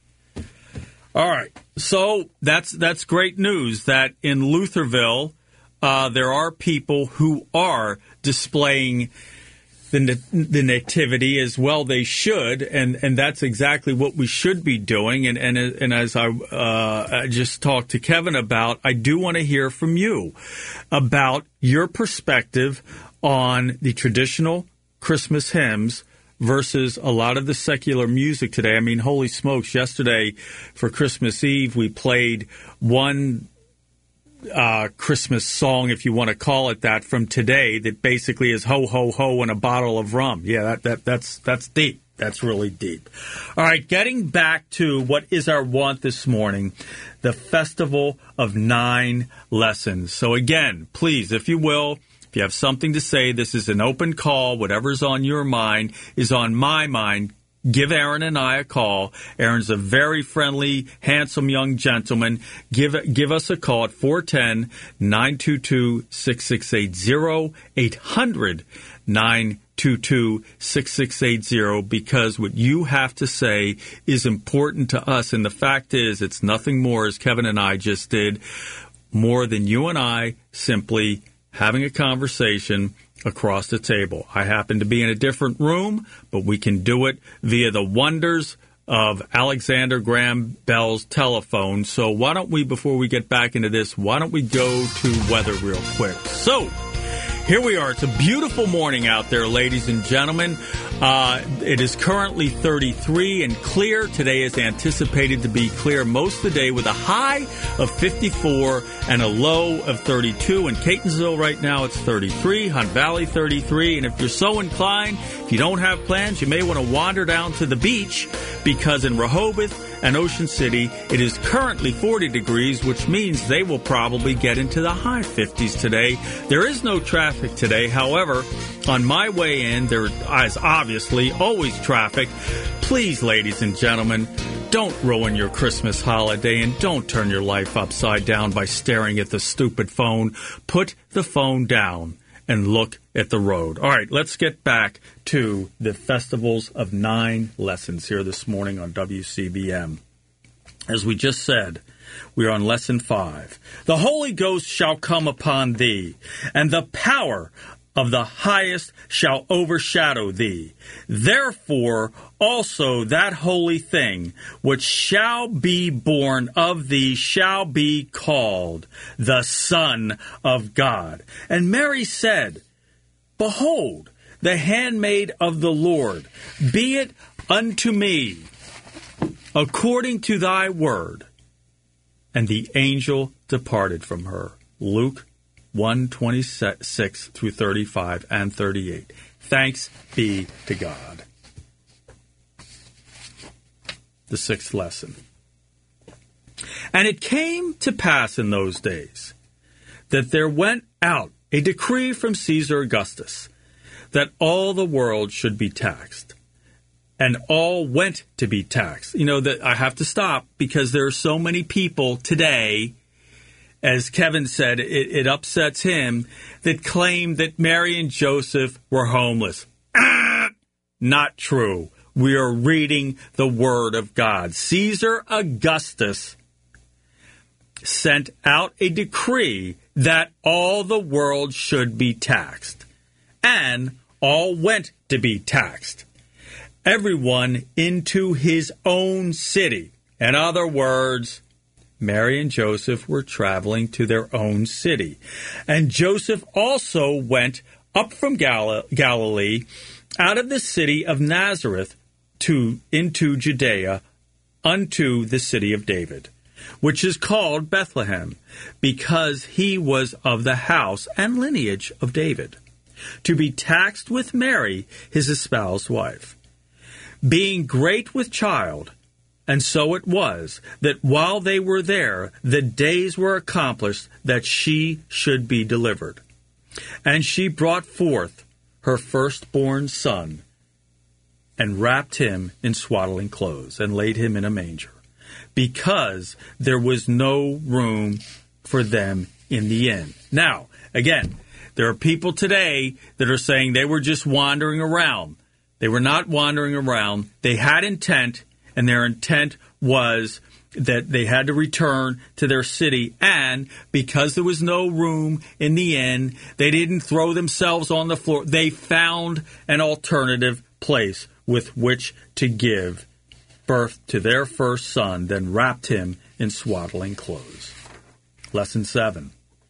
All right. So that's great news that in Lutherville there are people who are displaying the nativity as well. They should, and that's exactly what we should be doing. And as I just talked to Kevin about, I do want to hear from you about your perspective on the traditional Christmas hymns versus a lot of the secular music today. I mean, holy smokes, yesterday for Christmas Eve, we played one Christmas song, if you want to call it that, from today that basically is ho, ho, ho and a bottle of rum. Yeah, that's deep. That's really deep. All right, getting back to what is our want this morning, the Festival of 9 Lessons. So again, please, if you will, if you have something to say, this is an open call. Whatever's on your mind is on my mind. Give Aaron and I a call. Aaron's a very friendly, handsome young gentleman. Give us a call at 410-922-6680, 800-922-6680, because what you have to say is important to us. And the fact is, it's nothing more, as Kevin and I just did, more than you and I simply having a conversation across the table. I happen to be in a different room, but we can do it via the wonders of Alexander Graham Bell's telephone. So why don't we, before we get back into this, why don't we go to weather real quick? So here we are. It's a beautiful morning out there, ladies and gentlemen. It is currently 33 and clear. Today is anticipated to be clear most of the day with a high of 54 and a low of 32. In Catonsville right now, it's 33. Hunt Valley, 33. And if you're so inclined, if you don't have plans, you may want to wander down to the beach, because in Rehoboth and Ocean City, it is currently 40 degrees, which means they will probably get into the high 50s today. There is no traffic today. However, on my way in, there is obviously always traffic. Please, ladies and gentlemen, don't ruin your Christmas holiday and don't turn your life upside down by staring at the stupid phone. Put the phone down and look at the road. All right, let's get back to the Festivals of 9 Lessons here this morning on WCBM. As we just said, we are on Lesson 5. The Holy Ghost shall come upon thee, and the power of the highest shall overshadow thee. Therefore also that holy thing which shall be born of thee shall be called the Son of God. And Mary said, Behold, the handmaid of the Lord, be it unto me according to thy word. And the angel departed from her. Luke 1:26 through 35 and 38. Thanks be to God. The sixth lesson. And it came to pass in those days that there went out a decree from Caesar Augustus that all the world should be taxed. And all went to be taxed. You know, that I have to stop because there are so many people today, as Kevin said, it upsets him, that claim that Mary and Joseph were homeless. Not true. We are reading the Word of God. Caesar Augustus sent out a decree that all the world should be taxed. And all went to be taxed. Everyone into his own city. In other words, Mary and Joseph were traveling to their own city. And Joseph also went up from Galilee out of the city of Nazareth into Judea unto the city of David, which is called Bethlehem, because he was of the house and lineage of David, to be taxed with Mary, his espoused wife, being great with child. And so it was that while they were there, the days were accomplished that she should be delivered. And she brought forth her firstborn son, and wrapped him in swaddling clothes, and laid him in a manger, because there was no room for them in the inn. Now, again, there are people today that are saying they were just wandering around. They were not wandering around. They had intent, and their intent was that they had to return to their city. And because there was no room in the inn, they didn't throw themselves on the floor. They found an alternative place with which to give birth to their first son, then wrapped him in swaddling clothes. Lesson 7.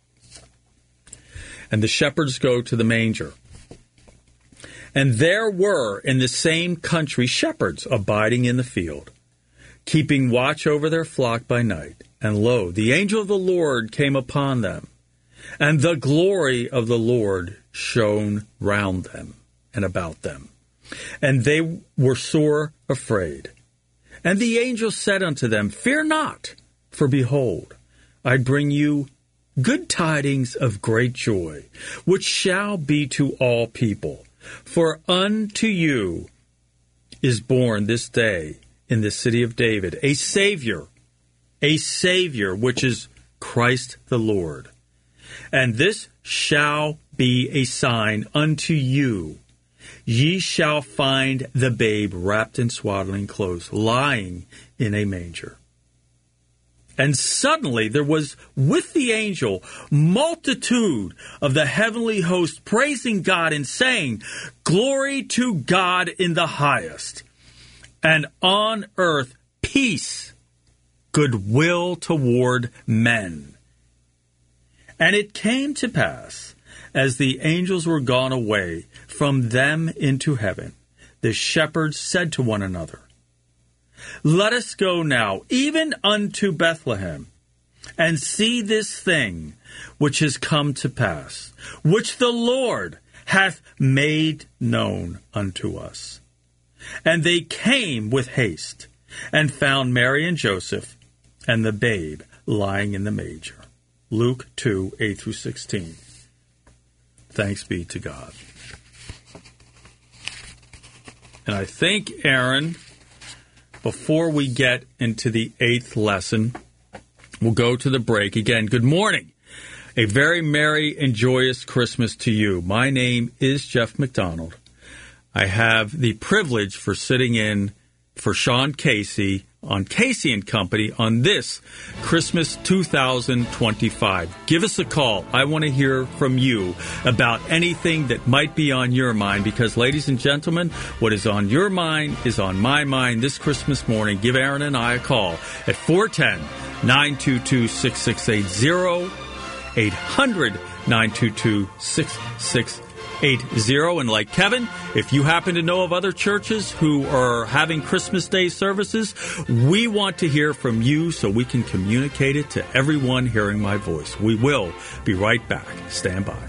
And the shepherds go to the manger. And there were in the same country shepherds abiding in the field, keeping watch over their flock by night. And lo, the angel of the Lord came upon them, and the glory of the Lord shone round them and about them. And they were sore afraid. And the angel said unto them, Fear not, for behold, I bring you good tidings of great joy, which shall be to all people. For unto you is born this day in the city of David a Savior, which is Christ the Lord. And this shall be a sign unto you. Ye shall find the babe wrapped in swaddling clothes, lying in a manger. And suddenly there was with the angel multitude of the heavenly host praising God and saying, Glory to God in the highest, and on earth peace, goodwill toward men. And it came to pass, as the angels were gone away from them into heaven, the shepherds said to one another, Let us go now, even unto Bethlehem, and see this thing which has come to pass, which the Lord hath made known unto us. And they came with haste, and found Mary and Joseph, and the babe lying in the manger. Luke 2, 8 through 16. Thanks be to God. And I think, Aaron, before we get into the 8th lesson, we'll go to the break. Again, good morning. A very merry and joyous Christmas to you. My name is Jeff McDonald. I have the privilege for sitting in for Sean Casey on Casey & Company on this Christmas 2025. Give us a call. I want to hear from you about anything that might be on your mind, because, ladies and gentlemen, what is on your mind is on my mind this Christmas morning. Give Aaron and I a call at 410-922-6680, 800-922-6680. And like Kevin, if you happen to know of other churches who are having Christmas Day services, we want to hear from you so we can communicate it to everyone hearing my voice. We will be right back. Stand by.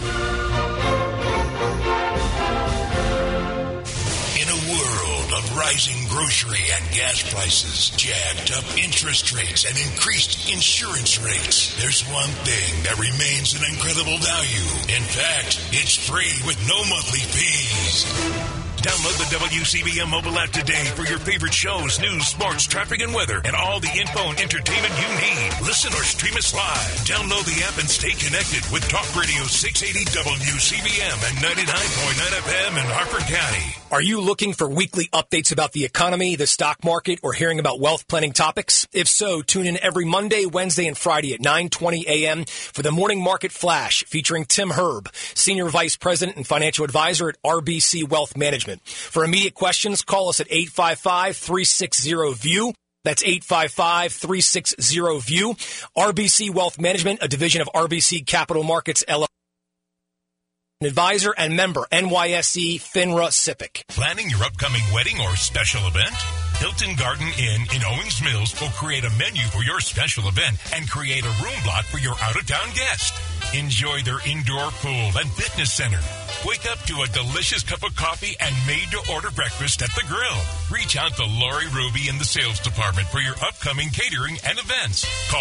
Rising grocery and gas prices, jacked up interest rates, and increased insurance rates. There's one thing that remains an incredible value. In fact, it's free with no monthly fees. Download the WCBM mobile app today for your favorite shows, news, sports, traffic, and weather, and all the info and entertainment you need. Listen or stream us live. Download the app and stay connected with Talk Radio 680 WCBM and 99.9 FM in Harford County. Are you looking for weekly updates about the economy, the stock market, or hearing about wealth planning topics? If so, tune in every Monday, Wednesday, and Friday at 9:20 a.m. for the Morning Market Flash featuring Tim Herb, Senior Vice President and Financial Advisor at RBC Wealth Management. For immediate questions, call us at 855-360-VIEW. That's 855-360-VIEW. RBC Wealth Management, a division of RBC Capital Markets, LLC. Advisor and member, NYSE FINRA SIPC. Planning your upcoming wedding or special event? Hilton Garden Inn in Owings Mills will create a menu for your special event and create a room block for your out-of-town guest. Enjoy their indoor pool and fitness center. Wake up to a delicious cup of coffee and made-to-order breakfast at the grill. Reach out to Lori Ruby in the sales department for your upcoming catering and events. Call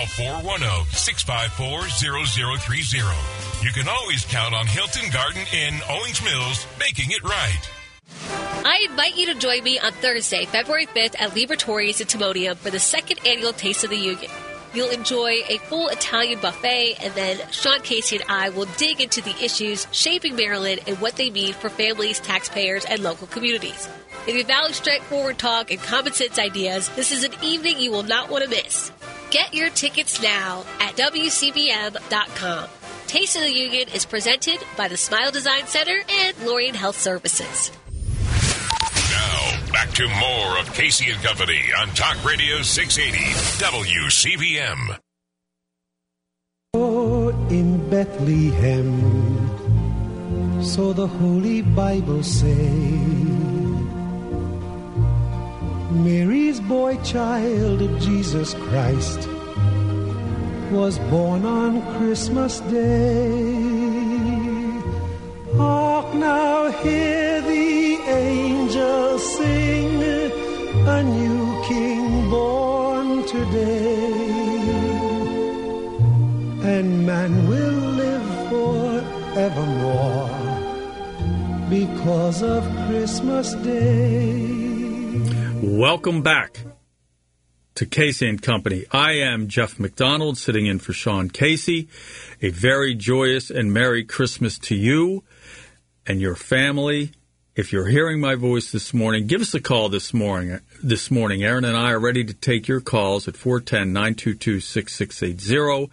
410-654-0030. You can always count on Hilton Garden Inn, Owings Mills, making it right. I invite you to join me on Thursday, February 5th at Libertori's in Timonium for the second annual Taste of the Union. You'll enjoy a full Italian buffet, and then Sean Casey and I will dig into the issues shaping Maryland and what they mean for families, taxpayers, and local communities. If you value straightforward talk and common sense ideas, this is an evening you will not want to miss. Get your tickets now at WCBM.com. Taste of the Union is presented by the Smile Design Center and Lorien Health Services. Now, back to more of Casey and Company on Talk Radio 680 WCBM. Oh, in Bethlehem, so the Holy Bible say, Mary's boy child, Jesus Christ, was born on Christmas Day. Hark now, hear the angels sing, a new king born today, and man will live forevermore because of Christmas Day. Welcome back to Casey and Company. I am Jeff McDonald, sitting in for Sean Casey. A very joyous and Merry Christmas to you and your family. If you're hearing my voice this morning, give us a call this morning. Aaron and I are ready to take your calls at 410-922-6680,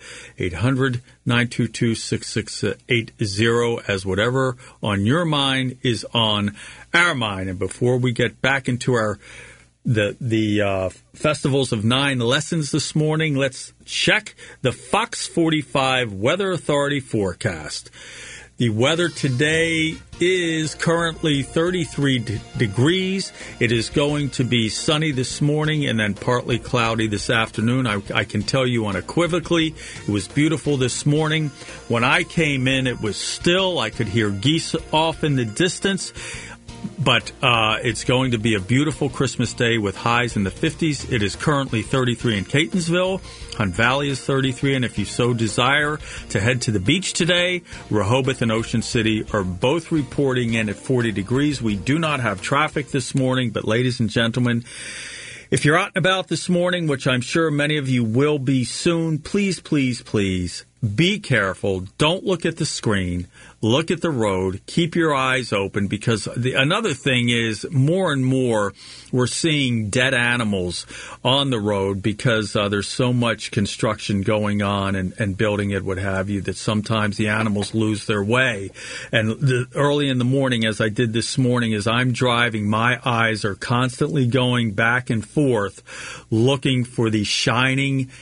800-922-6680, as whatever on your mind is on our mind. And before we get back into the Festivals of 9 lessons this morning, let's check the Fox 45 Weather Authority forecast. The weather today is currently 33 degrees. It is going to be sunny this morning and then partly cloudy this afternoon. I can tell you unequivocally, it was beautiful this morning. When I came in, it was still. I could hear geese off in the distance. But it's going to be a beautiful Christmas day with highs in the 50s. It is currently 33 in Catonsville. Hunt Valley is 33. And if you so desire to head to the beach today, Rehoboth and Ocean City are both reporting in at 40 degrees. We do not have traffic this morning. But ladies and gentlemen, if you're out and about this morning, which I'm sure many of you will be soon, please, please, please be careful. Don't look at the screen. Look at the road. Keep your eyes open, because another thing is more and more we're seeing dead animals on the road because there's so much construction going on and building it, what have you, that sometimes the animals lose their way. And early in the morning, as I did this morning, as I'm driving, my eyes are constantly going back and forth looking for these shining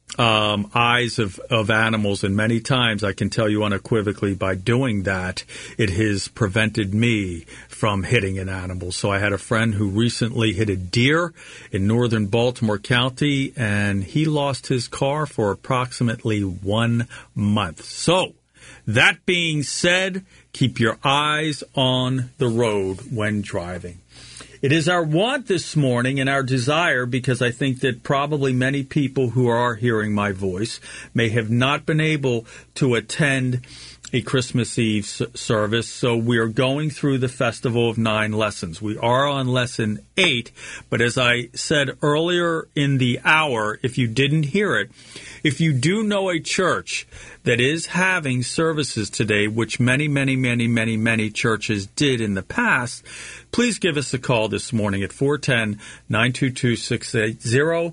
eyes of animals, and many times I can tell you unequivocally by doing that, it has prevented me from hitting an animal. So I had a friend who recently hit a deer in northern Baltimore County, and he lost his car for approximately 1 month. So, that being said, keep your eyes on the road when driving. It is our want this morning and our desire, because I think that probably many people who are hearing my voice may have not been able to attend a Christmas Eve service, so we are going through the Festival of 9 Lessons. We are on Lesson 8, but as I said earlier in the hour, if you didn't hear it, if you do know a church that is having services today, which many churches did in the past, please give us a call this morning at 410-922-680.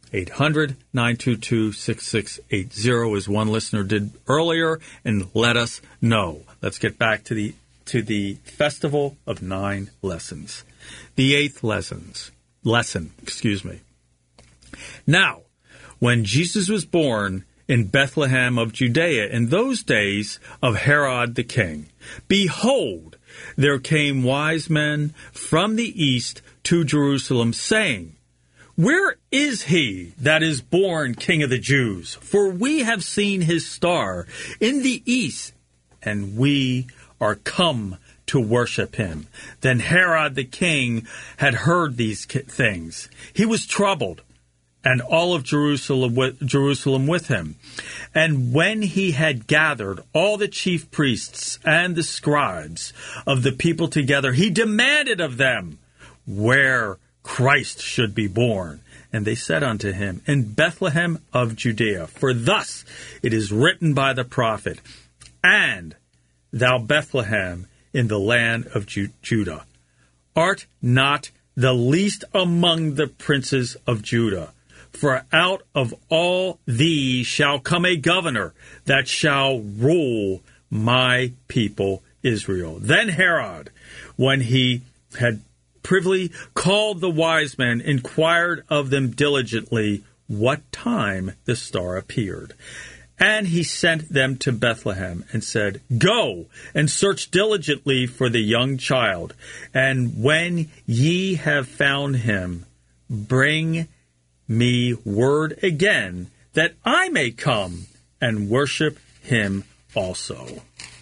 800-922-6680, as one listener did earlier, and let us know. Let's get back to the Festival of 9 Lessons. The 8th lesson. Now, when Jesus was born in Bethlehem of Judea in those days of Herod the king, behold, there came wise men from the east to Jerusalem, saying, Where is he that is born King of the Jews? For we have seen his star in the east, and we are come to worship him. Then Herod the king had heard these things. He was troubled, and all of Jerusalem with him. And when he had gathered all the chief priests and the scribes of the people together, he demanded of them where Christ should be born. And they said unto him, In Bethlehem of Judea, for thus it is written by the prophet, And thou Bethlehem in the land of Judah, art not the least among the princes of Judah. For out of all these shall come a governor that shall rule my people Israel. Then Herod, when he had privily called the wise men, inquired of them diligently what time the star appeared. And he sent them to Bethlehem and said, Go and search diligently for the young child, and when ye have found him, bring me word again, that I may come and worship him also.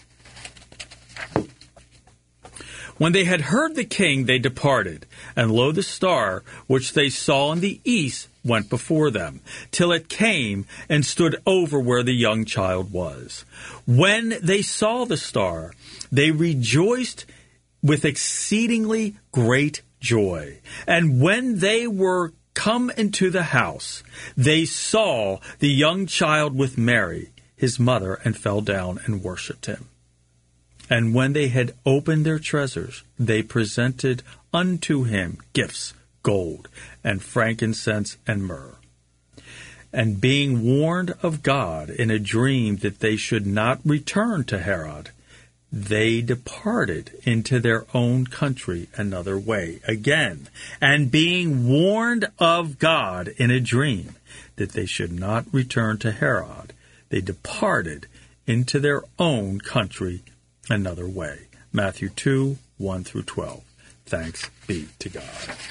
When they had heard the king, they departed, and lo, the star which they saw in the east went before them, till it came and stood over where the young child was. When they saw the star, they rejoiced with exceedingly great joy. And when they were come into the house, they saw the young child with Mary, his mother, and fell down and worshipped him. And when they had opened their treasures, they presented unto him gifts, gold, and frankincense, and myrrh. And being warned of God in a dream that they should not return to Herod, they departed into their own country another way. Again, and being warned of God in a dream that they should not return to Herod, they departed into their own country another way. Matthew 2, 1 through 12. Thanks be to God.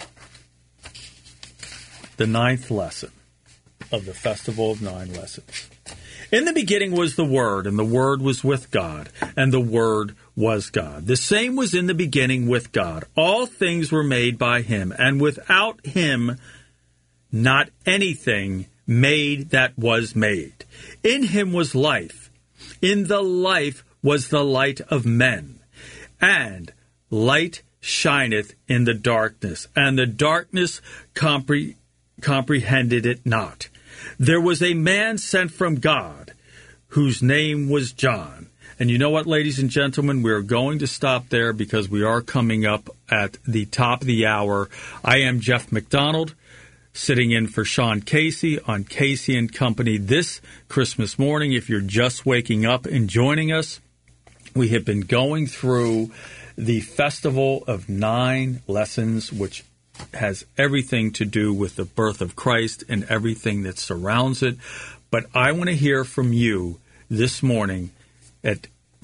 The 9th lesson of the Festival of 9 Lessons. In the beginning was the Word, and the Word was with God, and the Word was God. The same was in the beginning with God. All things were made by him, and without him not anything made that was made. In him was life. In the life was the light of men. And light shineth in the darkness, and the darkness comprehended it not. There was a man sent from God, whose name was John. And you know what, ladies and gentlemen, we're going to stop there because we are coming up at the top of the hour. I am Jeff McDonald, sitting in for Sean Casey on Casey and Company this Christmas morning. If you're just waking up and joining us, we have been going through the Festival of 9 Lessons, which has everything to do with the birth of Christ and everything that surrounds it. But I want to hear from you this morning at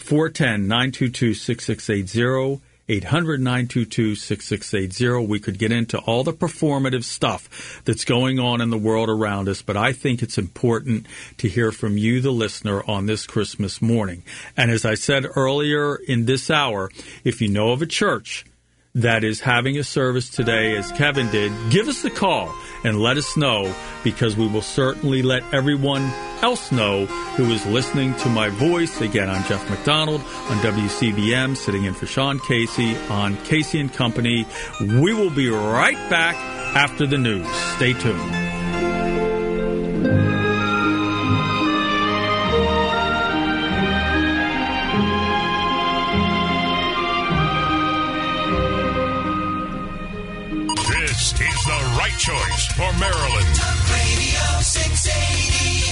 410-922-6680, 800-922-6680. We could get into all the performative stuff that's going on in the world around us, but I think it's important to hear from you, the listener, on this Christmas morning. And as I said earlier in this hour, if you know of a church that is having a service today, as Kevin did, give us a call and let us know, because we will certainly let everyone else know who is listening to my voice. Again, I'm Jeff McDonald on WCBM, sitting in for Sean Casey on Casey and Company. We will be right back after the news. Stay tuned. This is the right choice for Maryland. Talk Radio 680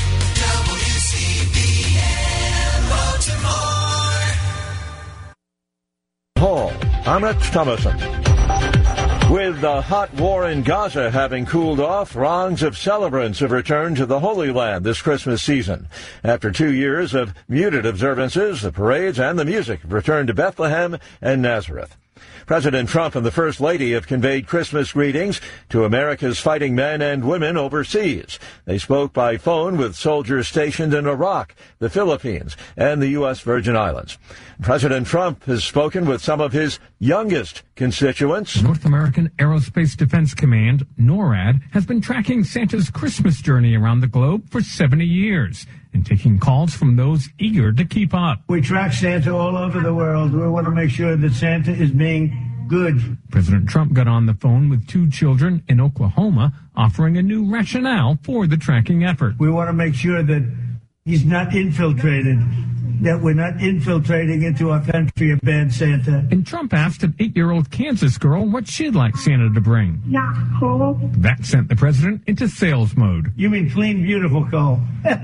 WCBM Baltimore. Hall, I'm Rich Thomason. With the hot war in Gaza having cooled off, throngs of celebrants have returned to the Holy Land this Christmas season. After 2 years of muted observances, the parades and the music have returned to Bethlehem and Nazareth. President Trump and the First Lady have conveyed Christmas greetings to America's fighting men and women overseas. They spoke by phone with soldiers stationed in Iraq, the Philippines, and the U.S. Virgin Islands. President Trump has spoken with some of his youngest constituents. North American Aerospace Defense Command, NORAD, has been tracking Santa's Christmas journey around the globe for 70 years and taking calls from those eager to keep up. We track Santa all over the world. We want to make sure that Santa is being good. President Trump got on the phone with 2 children in Oklahoma, offering a new rationale for the tracking effort. We want to make sure that he's not infiltrated, that we're not infiltrating into our country a bad Santa. And Trump asked an 8-year-old Kansas girl what she'd like Santa to bring. Cole. That sent the president into sales mode. You mean clean, beautiful Cole.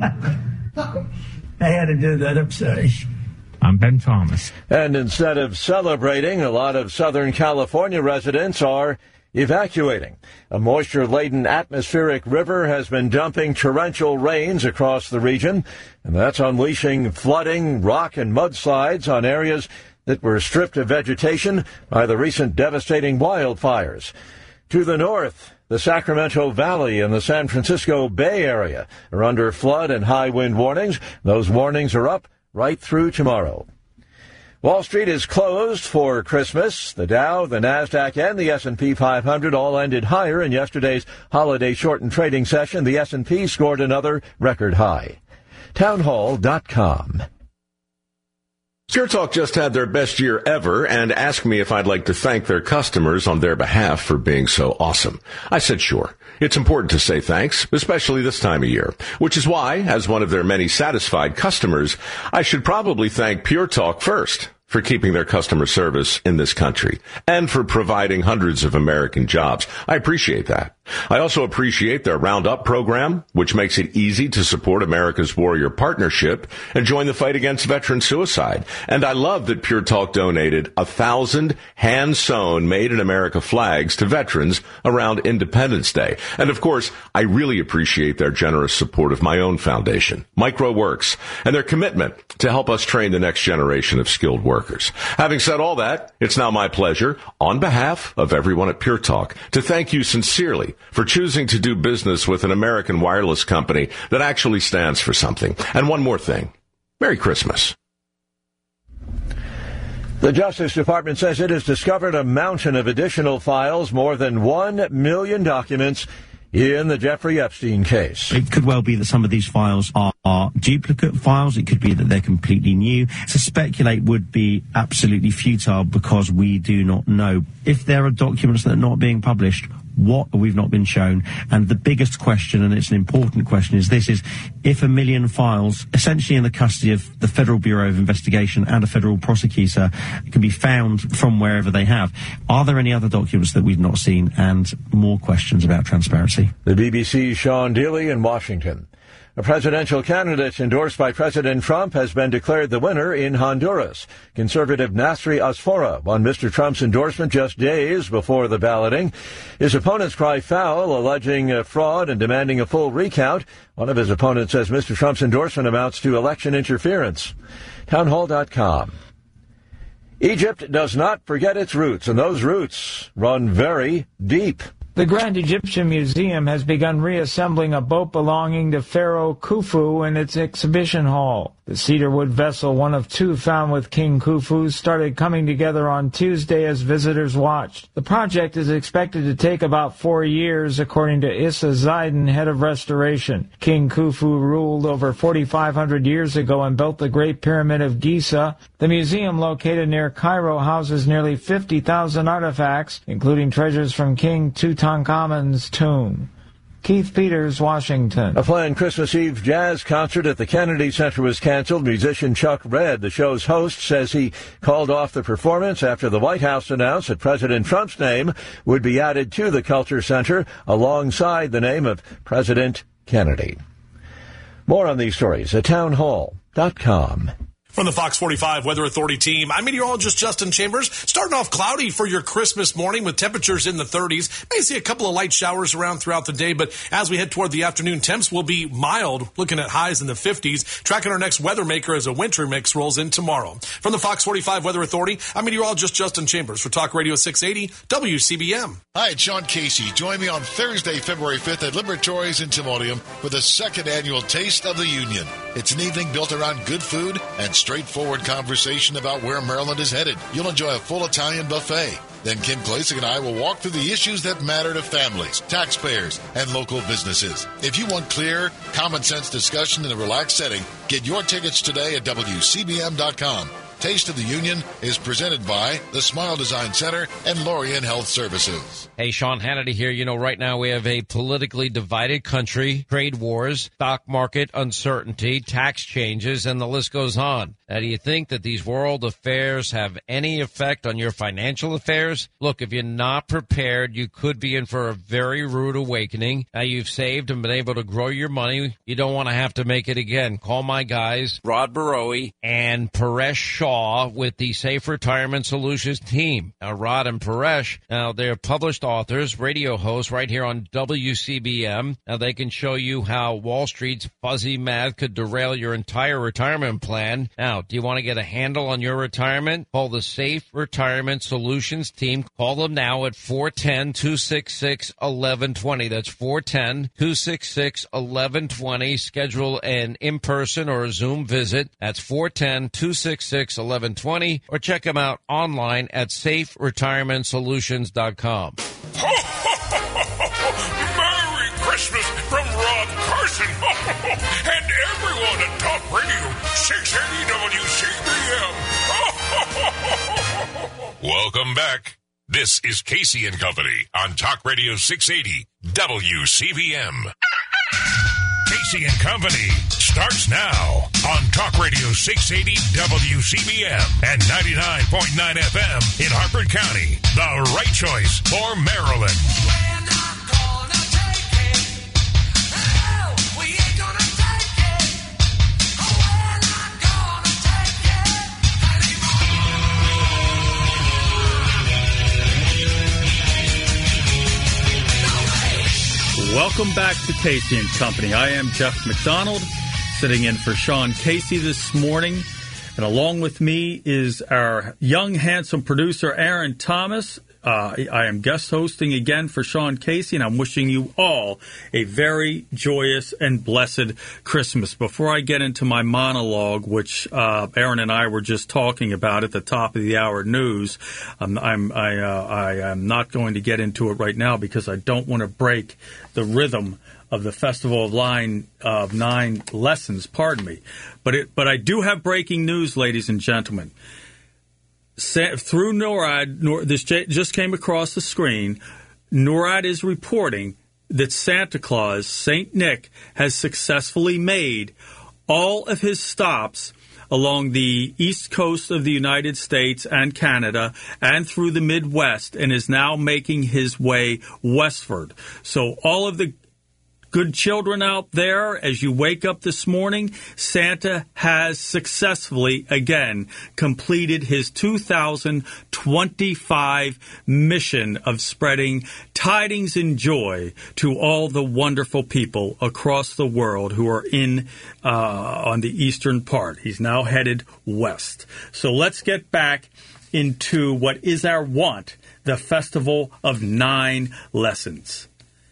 I had to do that. I'm sorry. I'm Ben Thomas. And instead of celebrating, a lot of Southern California residents are evacuating. A moisture-laden atmospheric river has been dumping torrential rains across the region, and that's unleashing flooding, rock and mudslides on areas that were stripped of vegetation by the recent devastating wildfires. To the north, the Sacramento Valley and the San Francisco Bay Area are under flood and high wind warnings. Those warnings are up right through tomorrow. Wall Street is closed for Christmas. The Dow, the Nasdaq, and the S&P 500 all ended higher in yesterday's holiday shortened trading session. The S&P scored another record high. Townhall.com. Pure Talk just had their best year ever and asked me if I'd like to thank their customers on their behalf for being so awesome. I said sure. It's important to say thanks, especially this time of year, which is why, as one of their many satisfied customers, I should probably thank Pure Talk first for keeping their customer service in this country and for providing hundreds of American jobs. I appreciate that. I also appreciate their Roundup program, which makes it easy to support America's Warrior Partnership and join the fight against veteran suicide. And I love that Pure Talk donated 1,000 hand-sewn Made in America flags to veterans around Independence Day. And of course, I really appreciate their generous support of my own foundation, MicroWorks, and their commitment to help us train the next generation of skilled workers. Having said all that, it's now my pleasure, on behalf of everyone at Pure Talk, to thank you sincerely for choosing to do business with an American wireless company that actually stands for something. And one more thing. Merry Christmas. The Justice Department says it has discovered a mountain of additional files, more than 1 million documents in the Jeffrey Epstein case. It could well be that some of these files are duplicate files. It could be that they're completely new. To speculate would be absolutely futile because we do not know. If there are documents that are not being published, what we've not been shown. And the biggest question, and it's an important question, is if 1 million files, essentially in the custody of the Federal Bureau of Investigation and a federal prosecutor, can be found from wherever they have, are there any other documents that we've not seen? And more questions about transparency. The BBC's Sean Deely in Washington. A presidential candidate endorsed by President Trump has been declared the winner in Honduras. Conservative Nasri Asfora won Mr. Trump's endorsement just days before the balloting. His opponents cry foul, alleging fraud and demanding a full recount. One of his opponents says Mr. Trump's endorsement amounts to election interference. Townhall.com. Egypt does not forget its roots, and those roots run very deep. The Grand Egyptian Museum has begun reassembling a boat belonging to Pharaoh Khufu in its exhibition hall. The cedarwood vessel, one of two found with King Khufu, started coming together on Tuesday as visitors watched. The project is expected to take about 4 years, according to Issa Zaiden, head of restoration. King Khufu ruled over 4,500 years ago and built the Great Pyramid of Giza. The museum, located near Cairo, houses nearly 50,000 artifacts, including treasures from King Tutankhamun's tomb. Keith Peters, Washington. A planned Christmas Eve jazz concert at the Kennedy Center was canceled. Musician Chuck Redd, the show's host, says he called off the performance after the White House announced that President Trump's name would be added to the Culture Center alongside the name of President Kennedy. More on these stories at townhall.com. From the Fox 45 Weather Authority team, I'm meteorologist Justin Chambers. Starting off cloudy for your Christmas morning with temperatures in the 30s. May see a couple of light showers around throughout the day, but as we head toward the afternoon, temps will be mild, looking at highs in the 50s. Tracking our next weather maker as a winter mix rolls in tomorrow. From the Fox 45 Weather Authority, I'm meteorologist Justin Chambers for Talk Radio 680 WCBM. Hi, it's Sean Casey. Join me on Thursday, February 5th at Liberatories in Timonium for the second annual Taste of the Union. It's an evening built around good food and straightforward conversation about where Maryland is headed. You'll enjoy a full Italian buffet. Then Kim Klacik and I will walk through the issues that matter to families, taxpayers, and local businesses. If you want clear, common sense discussion in a relaxed setting, get your tickets today at WCBM.com. Taste of the Union is presented by the Smile Design Center and Lorien Health Services. Hey, Sean Hannity here. You know, right now we have a politically divided country, trade wars, stock market uncertainty, tax changes, and the list goes on. Now, do you think that these world affairs have any effect on your financial affairs? Look, if you're not prepared, you could be in for a very rude awakening. Now, you've saved and been able to grow your money. You don't want to have to make it again. Call my guys, Rod Barowie and Paresh Shaw, with the Safe Retirement Solutions team. Now, Rod and Paresh, now they're published authors, radio hosts right here on WCBM. Now, they can show you how Wall Street's fuzzy math could derail your entire retirement plan. Now, do you want to get a handle on your retirement? Call the Safe Retirement Solutions team. Call them now at 410-266-1120. That's 410-266-1120. Schedule an in-person or a Zoom visit. That's 410-266-1120. Or check them out online at saferetirementsolutions.com. Merry Christmas from Rob Carson and everyone at Talk Radio 680 WCBM. Welcome back. This is Casey and Company on Talk Radio 680 WCBM. Casey and Company starts now on Talk Radio 680 WCBM and 99.9 FM in Harford County. The right choice for Maryland. Welcome back to Casey and Company. I am Jeff McDonald, sitting in for Sean Casey this morning. And along with me is our young, handsome producer, Aaron Thomas. I am guest hosting again for Sean Casey, and I'm wishing you all a very joyous and blessed Christmas. Before I get into my monologue, which Aaron and I were just talking about at the top of the hour news, I am not going to get into it right now because I don't want to break the rhythm of the Festival of Nine Lessons. Pardon me, but I do have breaking news, ladies and gentlemen. Through NORAD, this just came across the screen, NORAD is reporting that Santa Claus, St. Nick, has successfully made all of his stops along the east coast of the United States and Canada and through the Midwest and is now making his way westward. So all of the Good children out there, as you wake up this morning, Santa has successfully, again, completed his 2025 mission of spreading tidings and joy to all the wonderful people across the world who are on the eastern part. He's now headed west. So let's get back into what is our want, the Festival of 9 Lessons.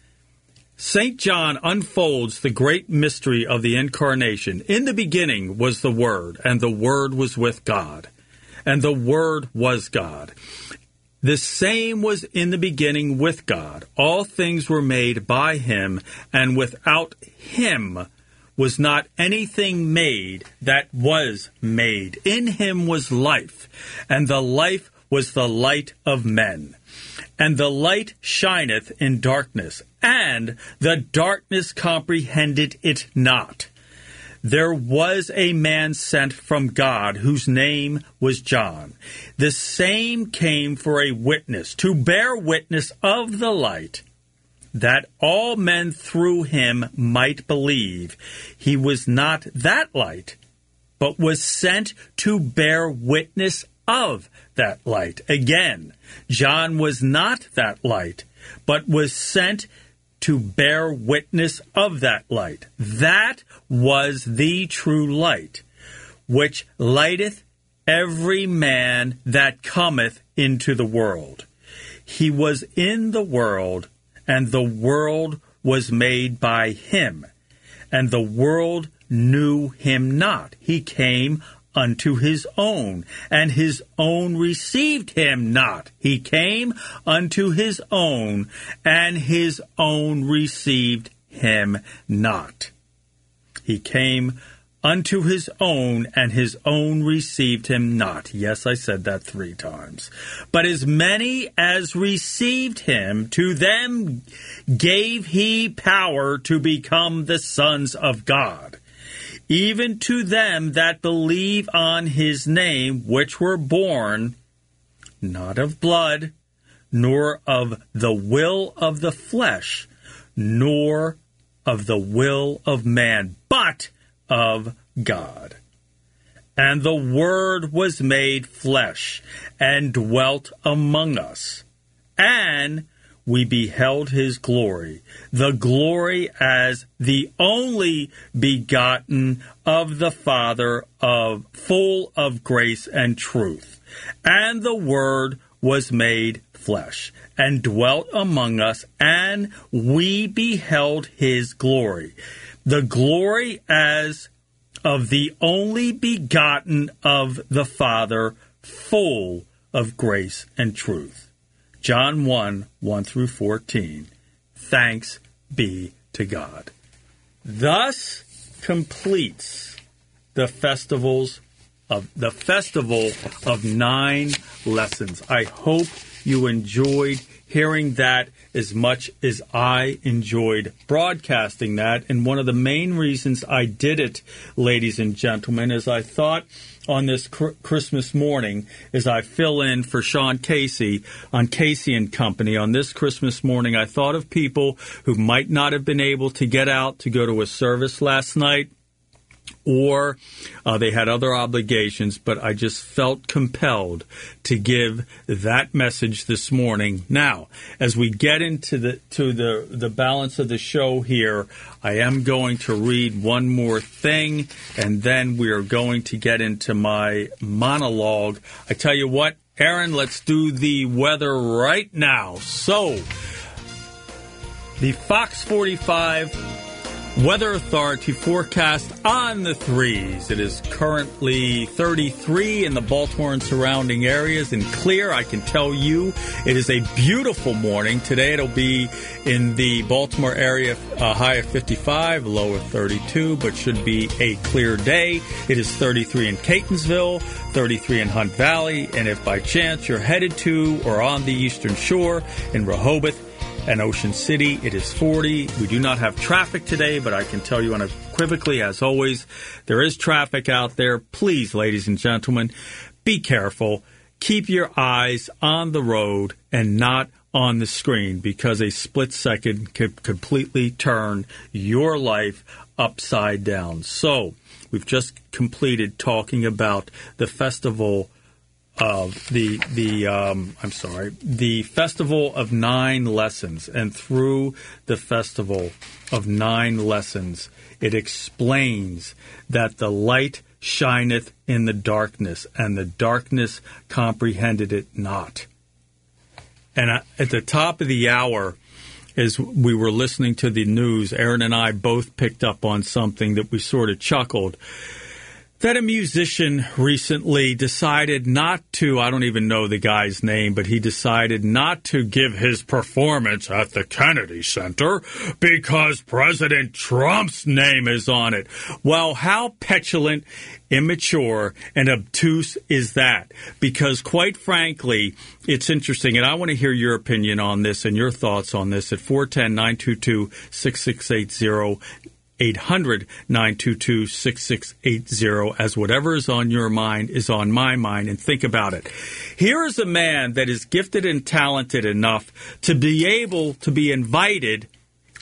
St. John unfolds the great mystery of the Incarnation. In the beginning was the Word, and the Word was with God, and the Word was God. The same was in the beginning with God. All things were made by him, and without him was not anything made that was made. In him was life, and the life was the light of men. And the light shineth in darkness, and the darkness comprehended it not. There was a man sent from God, whose name was John. The same came for a witness, to bear witness of the light, that all men through him might believe. He was not that light, but was sent to bear witness of that light. Again, John was not that light, but was sent to bear witness of that light. That was the true light, which lighteth every man that cometh into the world. He was in the world, and the world was made by him, and the world knew him not. He came unto his own, and his own received him not. He came unto his own, and his own received him not. He came unto his own, and his own received him not. Yes, I said that 3 times. But as many as received him, to them gave he power to become the sons of God, even to them that believe on his name, which were born not of blood, nor of the will of the flesh, nor of the will of man, but of God. And the Word was made flesh, and dwelt among us, and we beheld his glory, the glory as the only begotten of the Father, of full of grace and truth. And the Word was made flesh, and dwelt among us, and we beheld his glory, the glory as of the only begotten of the Father, full of grace and truth. John 1, 1 through 14. Thanks be to God. Thus completes the festival of 9 lessons. I hope you enjoyed hearing that as much as I enjoyed broadcasting that. And one of the main reasons I did it, ladies and gentlemen, is I thought on this Christmas morning, as I fill in for Sean Casey on Casey and Company, on this Christmas morning, I thought of people who might not have been able to get out to go to a service last night, or they had other obligations, but I just felt compelled to give that message this morning. Now, as we get into the balance of the show here, I am going to read one more thing, and then we are going to get into my monologue. I tell you what, Aaron, let's do the weather right now. So, the Fox 45 Weather Authority forecast on the 3s. It is currently 33 in the Baltimore and surrounding areas and clear. I can tell you it is a beautiful morning. Today it'll be in the Baltimore area, high of 55, low of 32, but should be a clear day. It is 33 in Catonsville, 33 in Hunt Valley, and if by chance you're headed to or on the Eastern Shore in Rehoboth and Ocean City, it is 40. We do not have traffic today, but I can tell you unequivocally, as always, there is traffic out there. Please, ladies and gentlemen, be careful. Keep your eyes on the road and not on the screen, because a split second could completely turn your life upside down. So we've just completed talking about the festival of the Festival of 9 Lessons. And through the Festival of 9 Lessons, it explains that the light shineth in the darkness, and the darkness comprehended it not. And at the top of the hour, as we were listening to the news, Aaron and I both picked up on something that we sort of chuckled. That a musician recently decided not to, I don't even know the guy's name, but he decided not to give his performance at the Kennedy Center because President Trump's name is on it. Well, how petulant, immature, and obtuse is that? Because quite frankly, it's interesting, and I want to hear your opinion on this and your thoughts on this at 410-922-6680. 800-922-6680, as whatever is on your mind is on my mind, and think about it. Here is a man that is gifted and talented enough to be able to be invited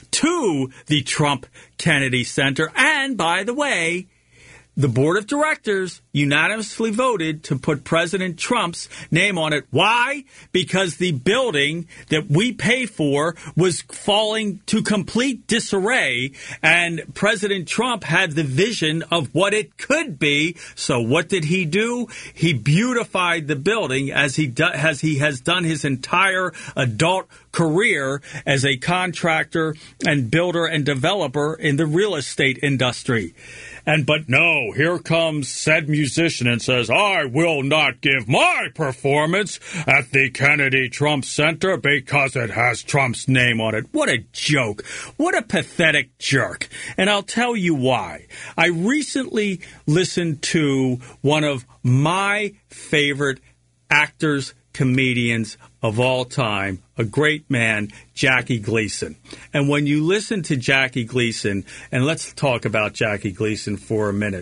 to the Trump Kennedy Center, and by the way, the board of directors unanimously voted to put President Trump's name on it. Why? Because the building that we pay for was falling to complete disarray, and President Trump had the vision of what it could be. So what did he do? He beautified the building as he has done his entire adult career as a contractor and builder and developer in the real estate industry. But no, here comes said musician and says, I will not give my performance at the Kennedy Trump Center because it has Trump's name on it. What a joke. What a pathetic jerk. And I'll tell you why. I recently listened to one of my favorite actors, comedians of all time, a great man, Jackie Gleason. And when you listen to Jackie Gleason, and let's talk about Jackie Gleason for a minute.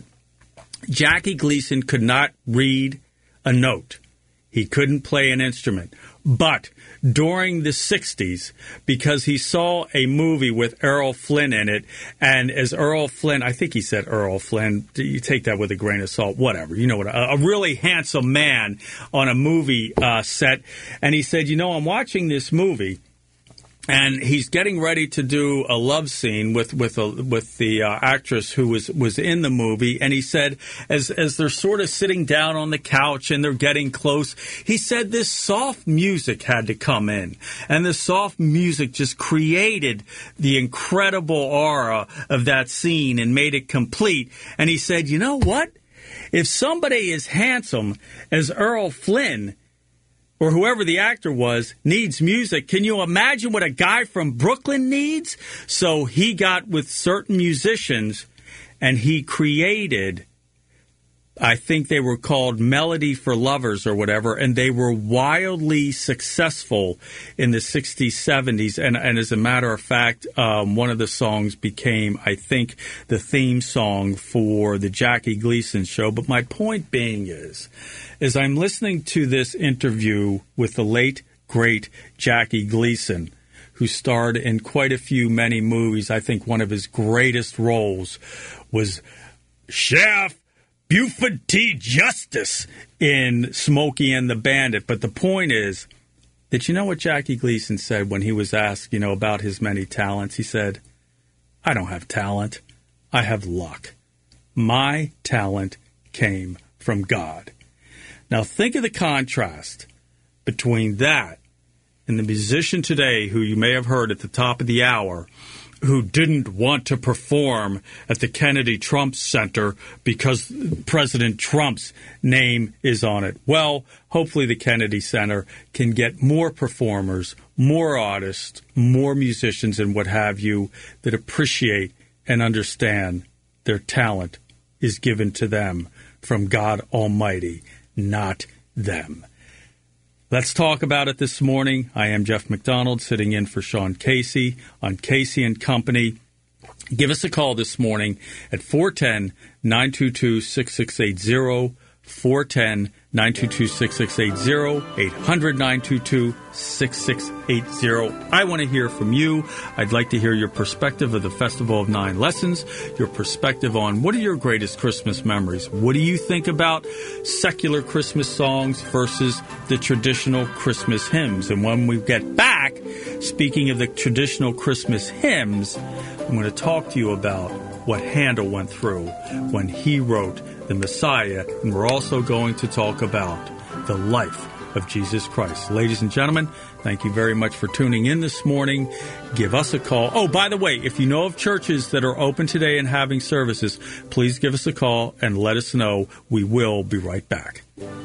Jackie Gleason could not read a note. He couldn't play an instrument. But during the 60s, because he saw a movie with Errol Flynn in it, and as Errol Flynn, I think he said Errol Flynn, you take that with a grain of salt, whatever, you know what, a really handsome man on a movie set, and he said, I'm watching this movie, and he's getting ready to do a love scene with the actress who was in the movie. And he said, as they're sort of sitting down on the couch and they're getting close, he said this soft music had to come in. And the soft music just created the incredible aura of that scene and made it complete. And he said, you know what? If somebody as handsome as Errol Flynn, or whoever the actor was, needs music, can you imagine what a guy from Brooklyn needs? So he got with certain musicians, and he created, I think they were called Melody for Lovers or whatever, and they were wildly successful in the 60s, 70s. And as a matter of fact, one of the songs became, I think, the theme song for the Jackie Gleason show. But my point being is I'm listening to this interview with the late, great Jackie Gleason, who starred in quite a few, many movies. I think one of his greatest roles was Chef Buford T. Justice in Smokey and the Bandit. But the point is that you know what Jackie Gleason said when he was asked, about his many talents? He said, I don't have talent. I have luck. My talent came from God. Now think of the contrast between that and the musician today who you may have heard at the top of the hour who didn't want to perform at the Kennedy Trump Center because President Trump's name is on it. Well, hopefully the Kennedy Center can get more performers, more artists, more musicians and what have you that appreciate and understand their talent is given to them from God Almighty, not them. Let's talk about it this morning. I am Jeff McDonald, sitting in for Sean Casey on Casey and Company. Give us a call this morning at 410-922-6680, 800-922-6680, 800-922-6680. I want to hear from you. I'd like to hear your perspective of the Festival of Nine Lessons, your perspective on what are your greatest Christmas memories. What do you think about secular Christmas songs versus the traditional Christmas hymns? And when we get back, speaking of the traditional Christmas hymns, I'm going to talk to you about what Handel went through when he wrote the Messiah, and we're also going to talk about the life of Jesus Christ. Ladies and gentlemen, thank you very much for tuning in this morning. Give us a call. Oh, by the way, if you know of churches that are open today and having services, please give us a call and let us know. We will be right back.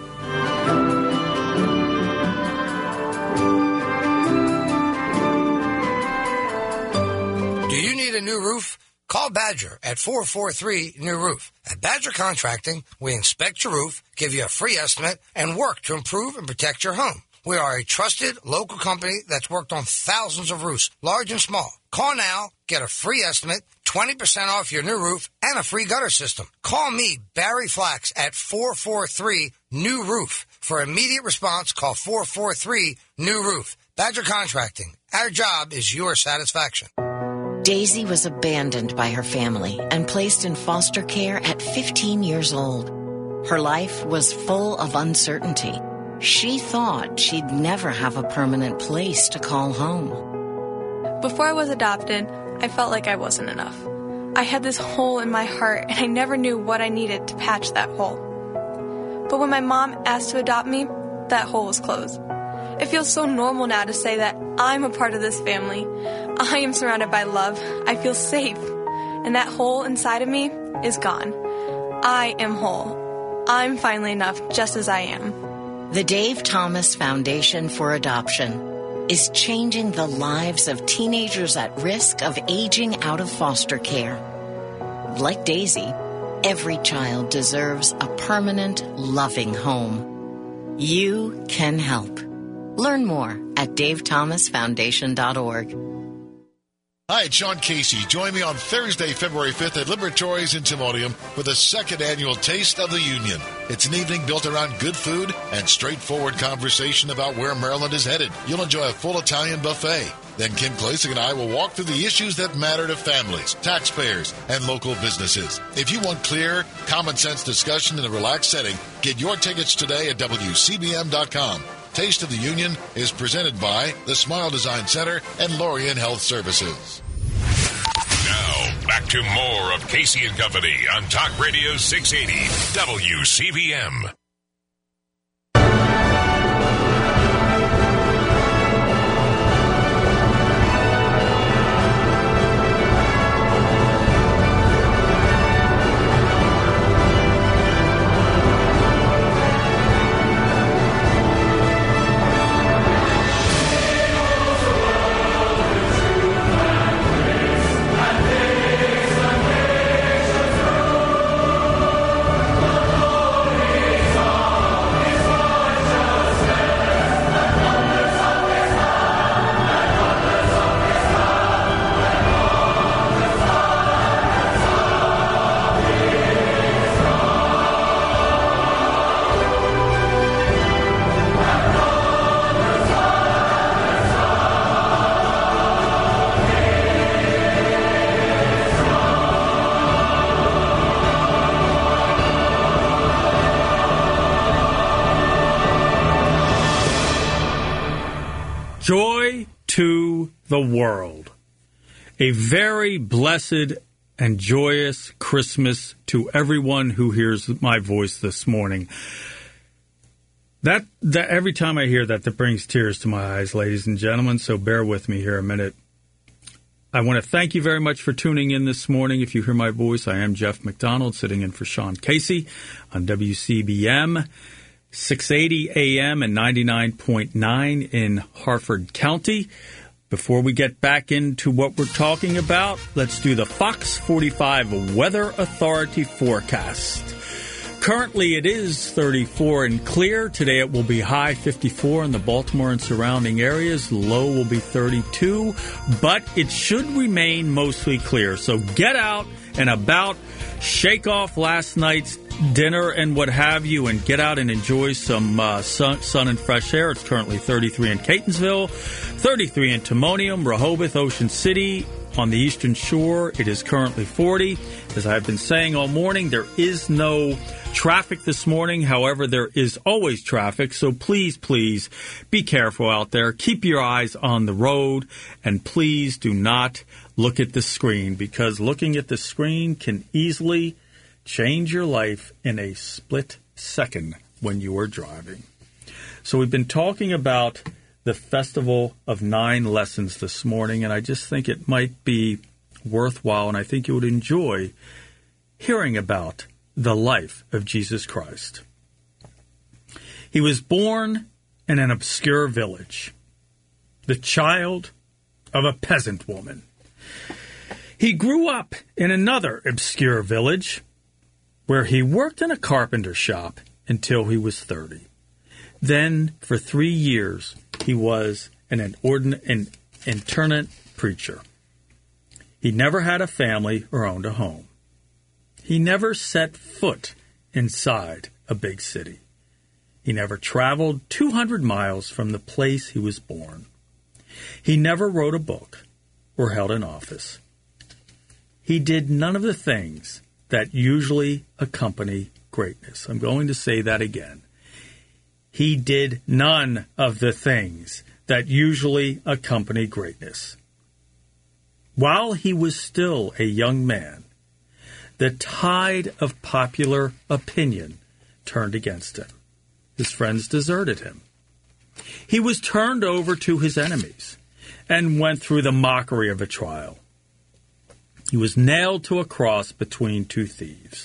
Do you need a new roof? Call Badger at 443-NEW-ROOF. At Badger Contracting, we inspect your roof, give you a free estimate, and work to improve and protect your home. We are a trusted local company that's worked on thousands of roofs, large and small. Call now, get a free estimate, 20% off your new roof, and a free gutter system. Call me, Barry Flax, at 443-NEW-ROOF. For immediate response, call 443-NEW-ROOF. Badger Contracting. Our job is your satisfaction. Daisy was abandoned by her family and placed in foster care at 15 years old. Her life was full of uncertainty. She thought she'd never have a permanent place to call home. Before I was adopted, I felt like I wasn't enough. I had this hole in my heart, and I never knew what I needed to patch that hole. But when my mom asked to adopt me, that hole was closed. It feels so normal now to say that I'm a part of this family. I am surrounded by love. I feel safe. And that hole inside of me is gone. I am whole. I'm finally enough just as I am. The Dave Thomas Foundation for Adoption is changing the lives of teenagers at risk of aging out of foster care. Like Daisy, every child deserves a permanent, loving home. You can help. Learn more at davethomasfoundation.org. Hi, it's Sean Casey. Join me on Thursday, February 5th at Liberatories in Timonium for the second annual Taste of the Union. It's an evening built around good food and straightforward conversation about where Maryland is headed. You'll enjoy a full Italian buffet. Then Kim Klasick and I will walk through the issues that matter to families, taxpayers, and local businesses. If you want clear, common-sense discussion in a relaxed setting, get your tickets today at WCBM.com. Taste of the Union is presented by the Smile Design Center and Lorien Health Services. Now, back to more of Casey and Company on Talk Radio 680 WCBM. Joy to the world. A very blessed and joyous Christmas to everyone who hears my voice this morning. That every time I hear that brings tears to my eyes, ladies and gentlemen, so bear with me here a minute. I want to thank you very much for tuning in this morning. If you hear my voice, I am Jeff McDonald, sitting in for Sean Casey on WCBM, 680 AM and 99.9 in Harford County. Before we get back into what we're talking about, let's do the Fox 45 Weather Authority forecast. Currently, it is 34 and clear. Today, it will be high 54 in the Baltimore and surrounding areas. Low will be 32, but it should remain mostly clear. So get out and about. Shake off last night's dinner and what have you, and get out and enjoy some sun and fresh air. It's currently 33 in Catonsville, 33 in Timonium, Rehoboth, Ocean City. On the Eastern Shore, it is currently 40. As I've been saying all morning, there is no traffic this morning. However, there is always traffic, so please be careful out there. Keep your eyes on the road, and please do not look at the screen, because looking at the screen can easily change your life in a split second when you are driving. So we've been talking about the Festival of 9 Lessons this morning, and I just think it might be worthwhile, and I think you would enjoy hearing about the life of Jesus Christ. He was born in an obscure village, the child of a peasant woman. He grew up in another obscure village where he worked in a carpenter shop until he was 30. Then, for 3 years, he was an itinerant preacher. He never had a family or owned a home. He never set foot inside a big city. He never traveled 200 miles from the place he was born. He never wrote a book or held an office. He did none of the things that usually accompany greatness. I'm going to say that again. He did none of the things that usually accompany greatness. While he was still a young man, the tide of popular opinion turned against him. His friends deserted him. He was turned over to his enemies and went through the mockery of a trial. He was nailed to a cross between two thieves.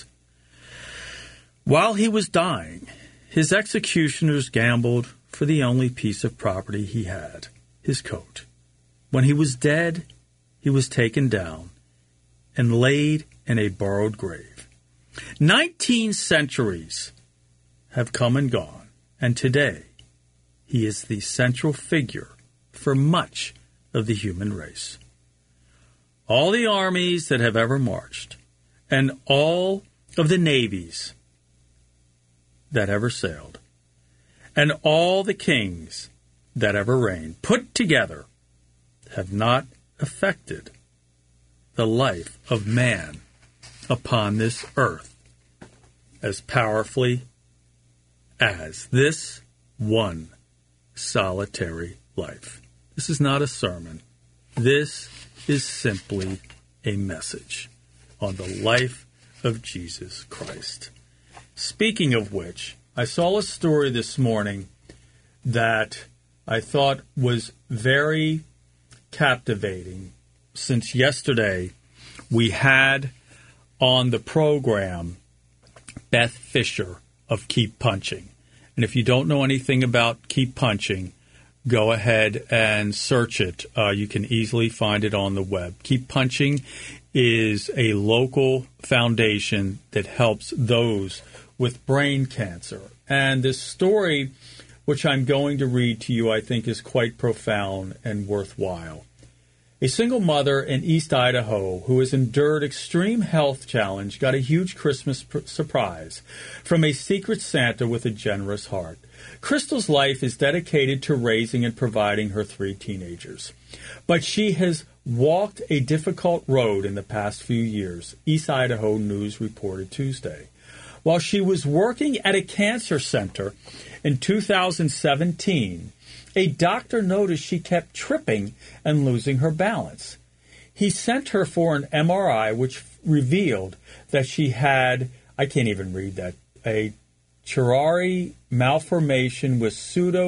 While he was dying, his executioners gambled for the only piece of property he had, his coat. When he was dead, he was taken down and laid in a borrowed grave. 19 centuries have come and gone, and today he is the central figure for much of the human race. All the armies that have ever marched, and all of the navies that ever sailed, and all the kings that ever reigned, put together, have not affected the life of man upon this earth as powerfully as this one solitary life. This is not a sermon. This is simply a message on the life of Jesus Christ. Speaking of which, I saw a story this morning that I thought was very captivating, since yesterday we had on the program Beth Fisher of Keep Punching. And if you don't know anything about Keep Punching, go ahead and search it. You can easily find it on the web. Keep Punching is a local foundation that helps those with brain cancer. And this story, which I'm going to read to you, I think is quite profound and worthwhile. A single mother in East Idaho who has endured extreme health challenge got a huge Christmas surprise from a secret Santa with a generous heart. Crystal's life is dedicated to raising and providing her 3 teenagers. But she has walked a difficult road in the past few years, East Idaho News reported Tuesday. While she was working at a cancer center in 2017, a doctor noticed she kept tripping and losing her balance. He sent her for an MRI, which revealed that she had, I can't even read that, a Chiari malformation with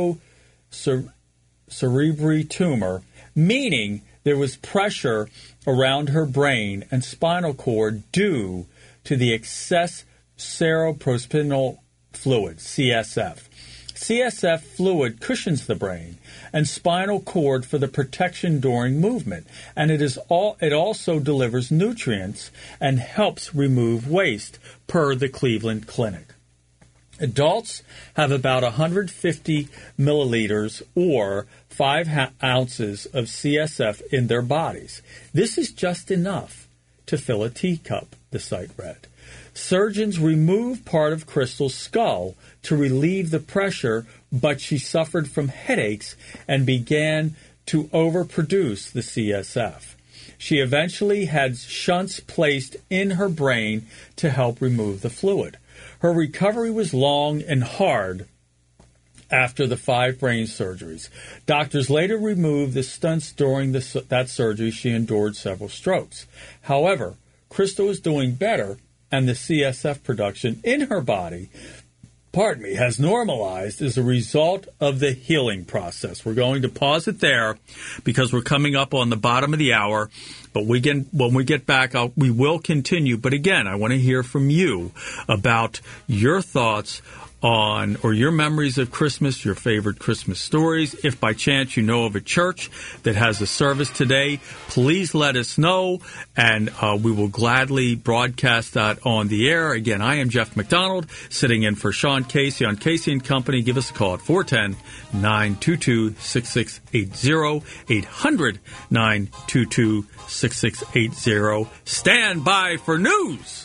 pseudo-cerebri tumor, meaning there was pressure around her brain and spinal cord due to the excess cerebrospinal fluid, CSF. CSF fluid cushions the brain and spinal cord for the protection during movement, and it also delivers nutrients and helps remove waste, per the Cleveland Clinic. Adults have about 150 milliliters or 5 ounces of CSF in their bodies. This is just enough to fill a teacup, the site read. Surgeons removed part of Crystal's skull to relieve the pressure, but she suffered from headaches and began to overproduce the CSF. She eventually had shunts placed in her brain to help remove the fluid. Her recovery was long and hard after the 5 brain surgeries. Doctors later removed the stents during that surgery. She endured several strokes. However, Crystal is doing better, and the CSF production in her body has normalized as a result of the healing process. We're going to pause it there because we're coming up on the bottom of the hour. But when we get back, we will continue. But again, I want to hear from you about your thoughts on, or your memories of Christmas, your favorite Christmas stories. If by chance you know of a church that has a service today, please let us know, and we will gladly broadcast that on the air. Again, I am Jeff McDonald, sitting in for Sean Casey on Casey & Company. Give us a call at 410-922-6680, 800-922-6680. Stand by for news.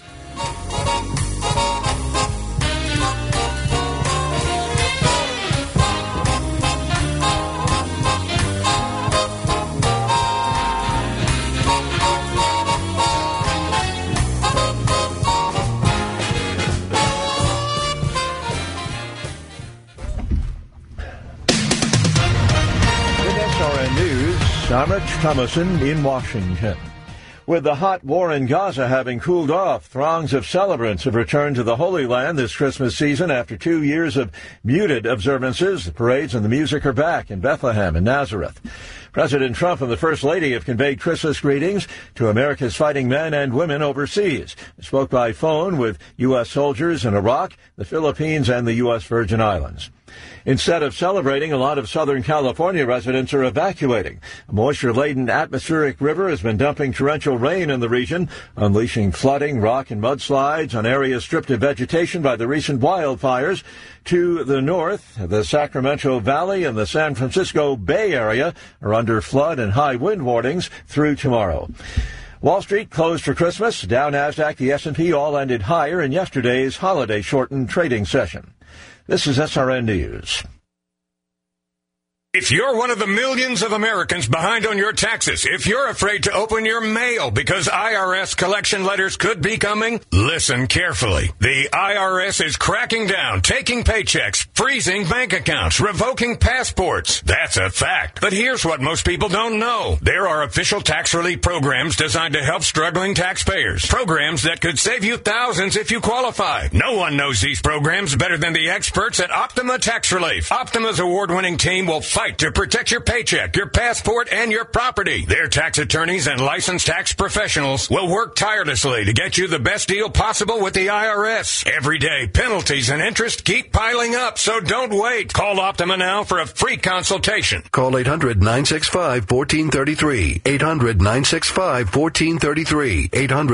I'm Rich Thomason in Washington. With the hot war in Gaza having cooled off, throngs of celebrants have returned to the Holy Land this Christmas season after 2 years of muted observances. The parades and the music are back in Bethlehem and Nazareth. President Trump and the First Lady have conveyed Christmas greetings to America's fighting men and women overseas. They spoke by phone with U.S. soldiers in Iraq, the Philippines, and the U.S. Virgin Islands. Instead of celebrating, a lot of Southern California residents are evacuating. A moisture-laden atmospheric river has been dumping torrential rain in the region, unleashing flooding, rock and mudslides on areas stripped of vegetation by the recent wildfires. To the north, the Sacramento Valley and the San Francisco Bay Area are under flood and high wind warnings through tomorrow. Wall Street closed for Christmas. Dow, Nasdaq, the S&P all ended higher in yesterday's holiday-shortened trading session. This is SRN News. If you're one of the millions of Americans behind on your taxes, if you're afraid to open your mail because IRS collection letters could be coming, listen carefully. The IRS is cracking down, taking paychecks, freezing bank accounts, revoking passports. That's a fact. But here's what most people don't know. There are official tax relief programs designed to help struggling taxpayers. Programs that could save you thousands if you qualify. No one knows these programs better than the experts at Optima Tax Relief. Optima's award-winning team will fight to protect your paycheck, your passport, and your property. Their tax attorneys and licensed tax professionals will work tirelessly to get you the best deal possible with the IRS. Every day, penalties and interest keep piling up, so don't wait. Call Optima now for a free consultation. Call 800-965-1433. 800-965-1433.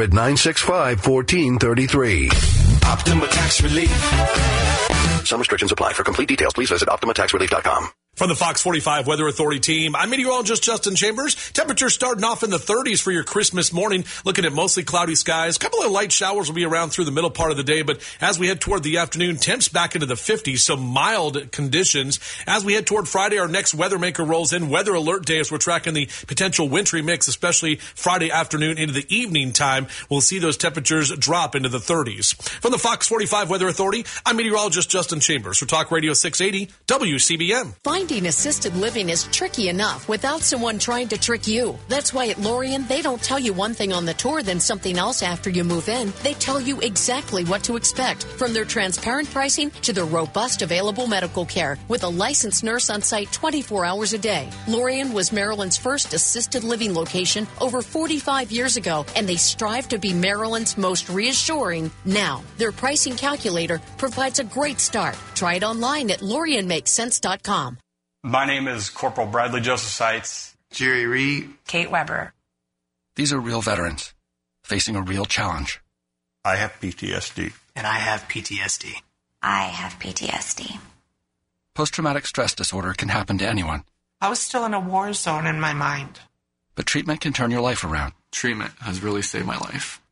800-965-1433. Optima Tax Relief. Some restrictions apply. For complete details, please visit OptimaTaxRelief.com. From the Fox 45 Weather Authority team, I'm meteorologist Justin Chambers. Temperatures starting off in the 30s for your Christmas morning. Looking at mostly cloudy skies. A couple of light showers will be around through the middle part of the day, but as we head toward the afternoon, temps back into the 50s, so mild conditions. As we head toward Friday, our next weather maker rolls in. Weather alert day as we're tracking the potential wintry mix, especially Friday afternoon into the evening time. We'll see those temperatures drop into the 30s. From the Fox 45 Weather Authority, I'm meteorologist Justin Chambers for Talk Radio 680 WCBM. Finding assisted living is tricky enough without someone trying to trick you. That's why at Lorien, they don't tell you one thing on the tour, then something else after you move in. They tell you exactly what to expect, from their transparent pricing to their robust available medical care, with a licensed nurse on site 24 hours a day. Lorien was Maryland's first assisted living location over 45 years ago, and they strive to be Maryland's most reassuring now. Their pricing calculator provides a great start. Try it online at LorienMakesSense.com. My name is Corporal Bradley Joseph Seitz. Jerry Reed. Kate Weber. These are real veterans facing a real challenge. I have PTSD. And I have PTSD. I have PTSD. Post-traumatic stress disorder can happen to anyone. I was still in a war zone in my mind. But treatment can turn your life around. Treatment has really saved my life.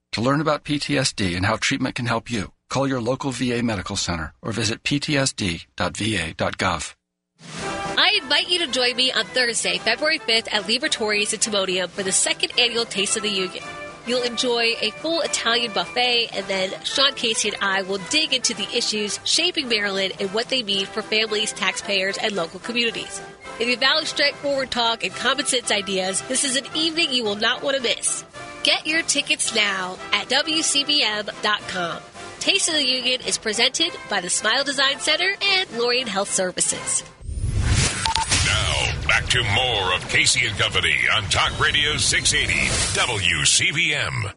To learn about PTSD and how treatment can help you, call your local VA medical center or visit ptsd.va.gov. I invite you to join me on Thursday, February 5th at Libertori's in Timonium for the second annual Taste of the Union. You'll enjoy a full Italian buffet, and then Sean Casey and I will dig into the issues shaping Maryland and what they mean for families, taxpayers, and local communities. If you value straightforward talk and common sense ideas, this is an evening you will not want to miss. Get your tickets now at WCBM.com. Taste of the Union is presented by the Smile Design Center and Lorien Health Services. Now, back to more of Casey and Company on Talk Radio 680 WCBM.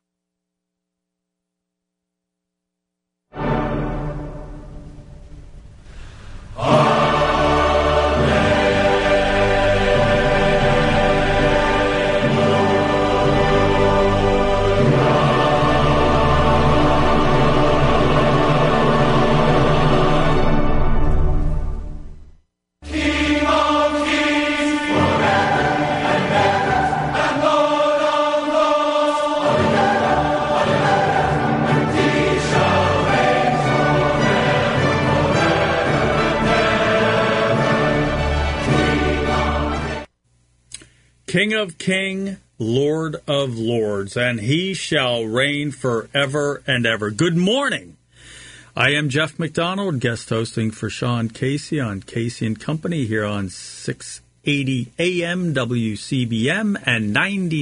King of King, Lord of Lords, and he shall reign forever and ever. Good morning. I am Jeff McDonald, guest hosting for Sean Casey on Casey and Company here on 680 AM WCBM and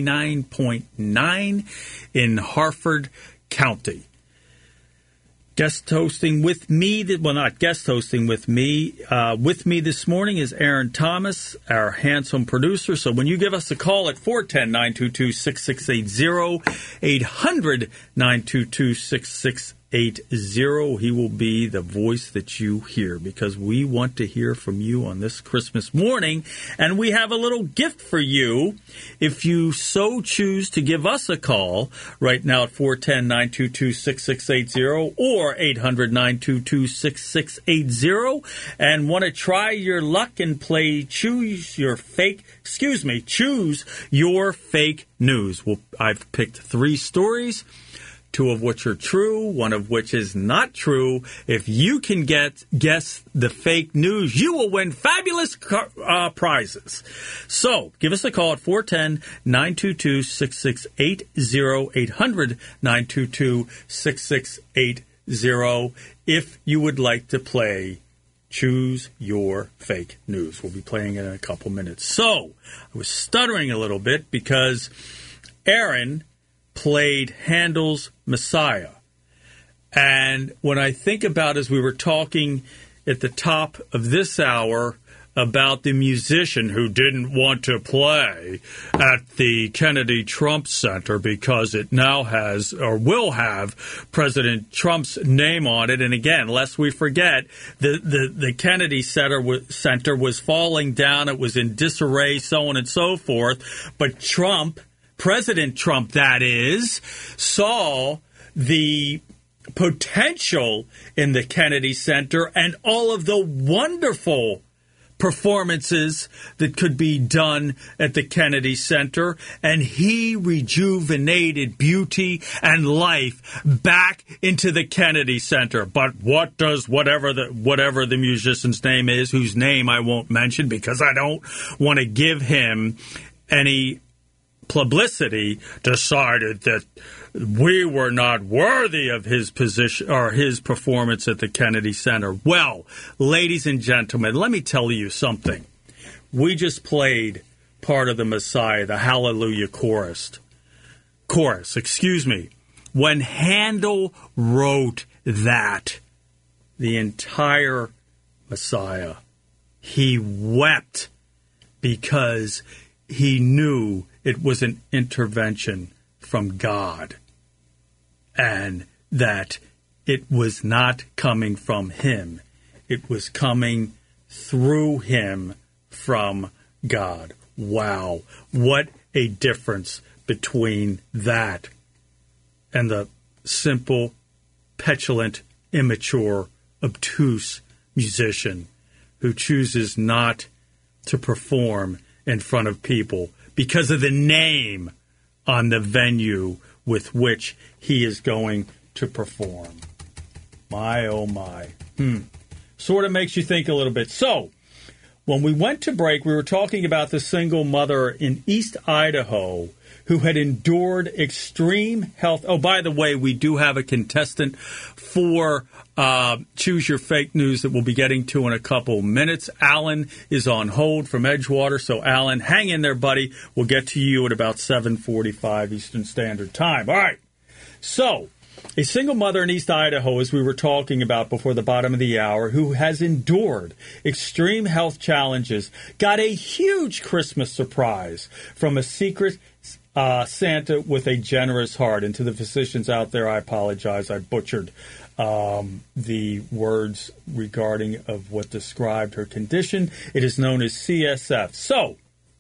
99.9 in Harford County. Guest hosting with me, well, not guest hosting with me this morning is Aaron Thomas, our handsome producer. So when you give us a call at 410-922-6680, 800-922-6680, he will be the voice that you hear, because we want to hear from you on this Christmas morning. And we have a little gift for you if you so choose to give us a call right now at 410-922-6680 or 800-922-6680 and want to try your luck and play choose your fake news. Well, I've picked 3 stories, 2 of which are true, 1 of which is not true. If you can guess the fake news, you will win fabulous prizes. So give us a call at 410-922-6680, 800-922-6680 if you would like to play Choose Your Fake News. We'll be playing it in a couple minutes. So I was stuttering a little bit because Aaron played Handel's Messiah. And when I think about, as we were talking at the top of this hour about the musician who didn't want to play at the Kennedy Trump Center because it now has or will have President Trump's name on it. And again, lest we forget, the Kennedy Center was falling down. It was in disarray, so on and so forth. But President Trump, that is, saw the potential in the Kennedy Center and all of the wonderful performances that could be done at the Kennedy Center, and he rejuvenated beauty and life back into the Kennedy Center. But what does whatever the musician's name is, whose name I won't mention because I don't want to give him any publicity, decided that we were not worthy of his position or his performance at the Kennedy Center. Well, ladies and gentlemen, let me tell you something. We just played part of the Messiah, the Hallelujah chorus. When Handel wrote that, the entire Messiah, he wept because he knew it was an intervention from God and that it was not coming from him. It was coming through him from God. Wow. What a difference between that and the simple, petulant, immature, obtuse musician who chooses not to perform in front of people because of the name on the venue with which he is going to perform. My, oh my. Sort of makes you think a little bit. So, when we went to break, we were talking about the single mother in East Idaho who had endured extreme health. Oh, by the way, we do have a contestant for Choose Your Fake News that we'll be getting to in a couple minutes. Alan is on hold from Edgewater. So, Alan, hang in there, buddy. We'll get to you at about 7:45 Eastern Standard Time. All right. So, a single mother in East Idaho, as we were talking about before the bottom of the hour, who has endured extreme health challenges, got a huge Christmas surprise from a secret Santa with a generous heart. And to the physicians out there, I apologize. I butchered the words regarding of what described her condition. It is known as CSF. So,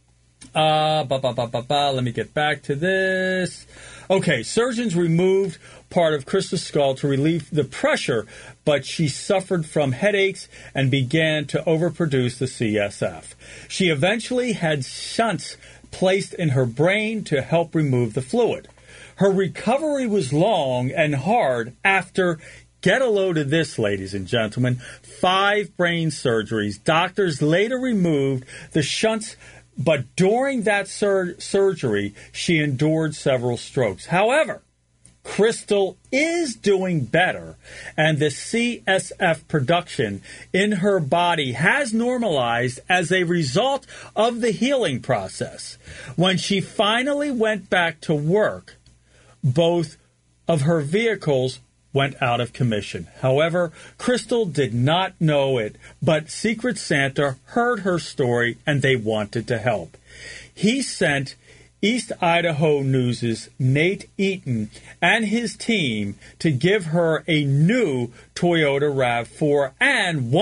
let me get back to this. Okay, surgeons removed part of Krista's skull to relieve the pressure, but she suffered from headaches and began to overproduce the CSF. She eventually had shunts placed in her brain to help remove the fluid. Her recovery was long and hard after, get a load of this, ladies and gentlemen, 5 brain surgeries. Doctors later removed the shunts, but during that surgery, she endured several strokes. However, Crystal is doing better, and the CSF production in her body has normalized as a result of the healing process. When she finally went back to work, both of her vehicles went out of commission. However, Crystal did not know it, but Secret Santa heard her story and they wanted to help. He sent East Idaho News' Nate Eaton and his team to give her a new Toyota RAV4 and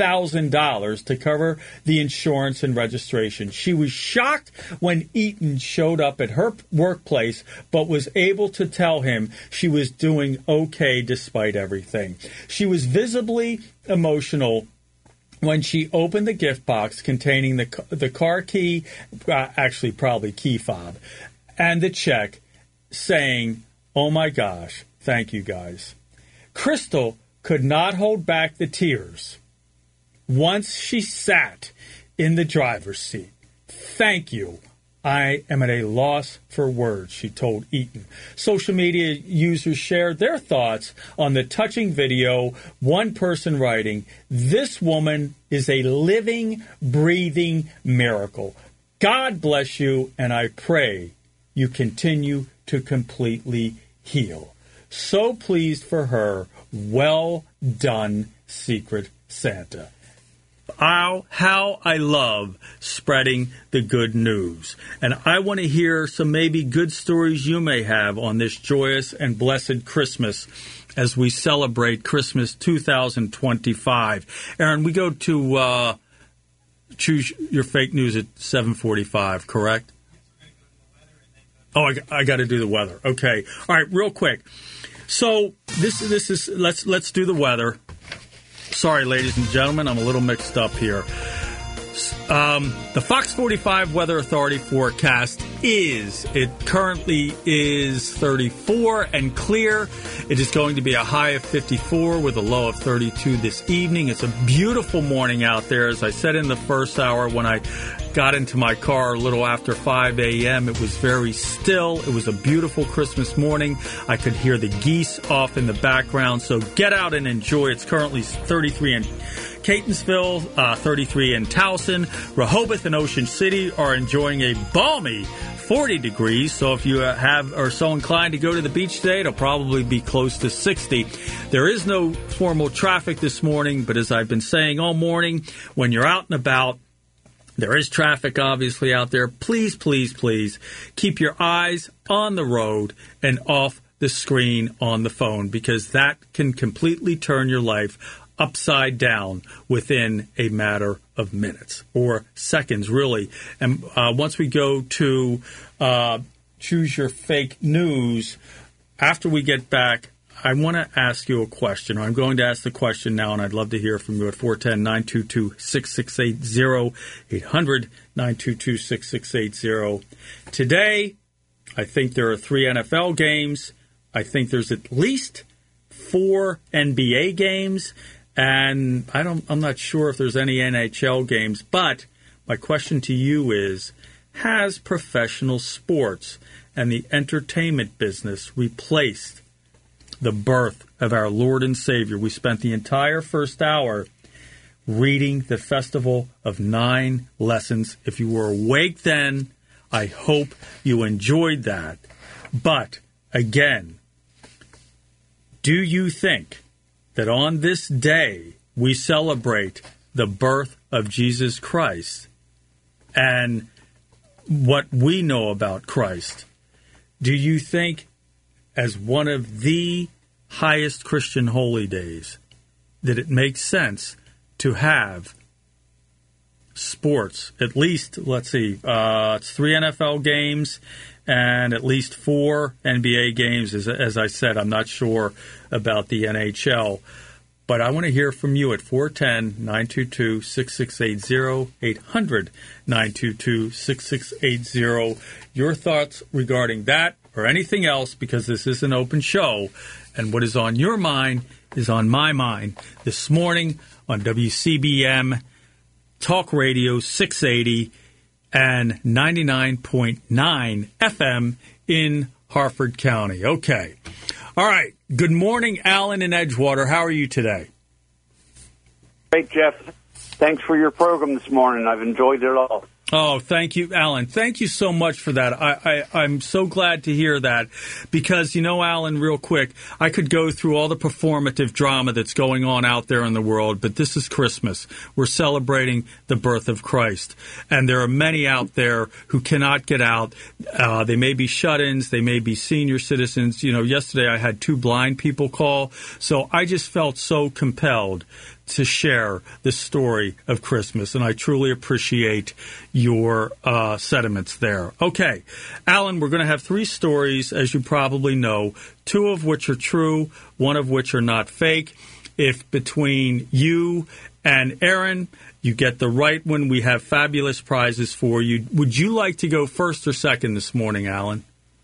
$1,000 to cover the insurance and registration. She was shocked when Eaton showed up at her workplace, but was able to tell him she was doing okay despite everything. She was visibly emotional when she opened the gift box containing the car key, actually probably key fob, and the check, saying, "Oh my gosh, thank you guys." Crystal could not hold back the tears once she sat in the driver's seat. "Thank you. I am at a loss for words," she told Eaton. Social media users shared their thoughts on the touching video, one person writing, "This woman is a living, breathing miracle. God bless you, and I pray you continue to completely heal." So pleased for her. Well done, Secret Santa. How I love spreading the good news. And I want to hear some maybe good stories you may have on this joyous and blessed Christmas as we celebrate Christmas 2025. Aaron, we go to Choose Your Fake News at 7:45, correct? Oh, I got to do the weather. Okay. All right, real quick. So this is let's do the weather. Sorry, ladies and gentlemen, I'm a little mixed up here. The Fox 45 Weather Authority forecast it currently is 34 and clear. It is going to be a high of 54 with a low of 32 this evening. It's a beautiful morning out there. As I said in the first hour when I got into my car a little after 5 a.m., it was very still. It was a beautiful Christmas morning. I could hear the geese off in the background. So get out and enjoy. It's currently 33 in Catonsville, 33 in Towson. Rehoboth and Ocean City are enjoying a balmy 40 degrees. So if you are so inclined to go to the beach today, it'll probably be close to 60. There is no formal traffic this morning, but as I've been saying all morning, when you're out and about, there is traffic obviously out there. Please, please, please keep your eyes on the road and off the screen on the phone, because that can completely turn your life upside down within a matter of minutes or seconds, really. And once we go to Choose Your Fake News, after we get back, I want to ask you a question. I'm going to ask the question now, and I'd love to hear from you at 410-922-6680, 800-922-6680. Today, I think there are 3 NFL games. I think there's at least 4 NBA games. And I'm not sure if there's any NHL games. But my question to you is, has professional sports and the entertainment business replaced the birth of our Lord and Savior? We spent the entire first hour reading the Festival of 9 Lessons. If you were awake then, I hope you enjoyed that. But, again, do you think that on this day we celebrate the birth of Jesus Christ and what we know about Christ? Do you think, as one of the highest Christian holy days, that it makes sense to have sports, at least, let's see, it's 3 NFL games and at least 4 NBA games. As I said, I'm not sure about the NHL. But I want to hear from you at 410-922-6680, 800-922-6680. Your thoughts regarding that or anything else, because this is an open show. And what is on your mind is on my mind this morning on WCBM Talk Radio 680 and 99.9 FM in Harford County. Okay. All right. Good morning, Alan in Edgewater. How are you today? Great, Jeff. Thanks for your program this morning. I've enjoyed it all. Oh, thank you, Alan. Thank you so much for that. I'm so glad to hear that because, you know, Alan, real quick, I could go through all the performative drama that's going on out there in the world, but this is Christmas. We're celebrating the birth of Christ. And there are many out there who cannot get out. They may be shut-ins. They may be senior citizens. You know, yesterday I had 2 blind people call. So I just felt so compelled to share the story of Christmas, and I truly appreciate your sentiments there. Okay, Alan, we're going to have 3 stories, as you probably know, 2 of which are true, 1 of which are not fake. If between you and Aaron, you get the right one, we have fabulous prizes for you. Would you like to go first or second this morning, Alan?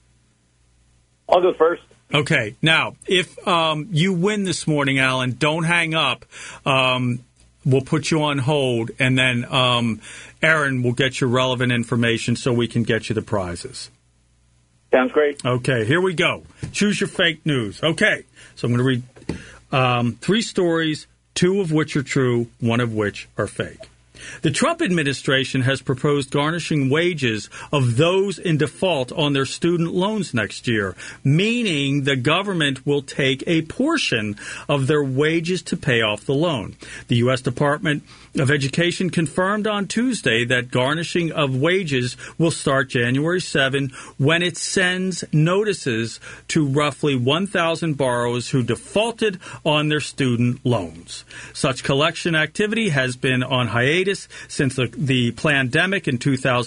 I'll go first. Okay. Now, if you win this morning, Alan, don't hang up. We'll put you on hold, and then Aaron will get you relevant information so we can get you the prizes. Sounds great. Okay, here we go. Choose your fake news. Okay, so I'm going to read 3 stories, 2 of which are true, 1 of which are fake. The Trump administration has proposed garnishing wages of those in default on their student loans next year, meaning the government will take a portion of their wages to pay off the loan. The U.S. Department of Education confirmed on Tuesday that garnishing of wages will start January 7 when it sends notices to roughly 1,000 borrowers who defaulted on their student loans. Such collection activity has been on hiatus since the pandemic in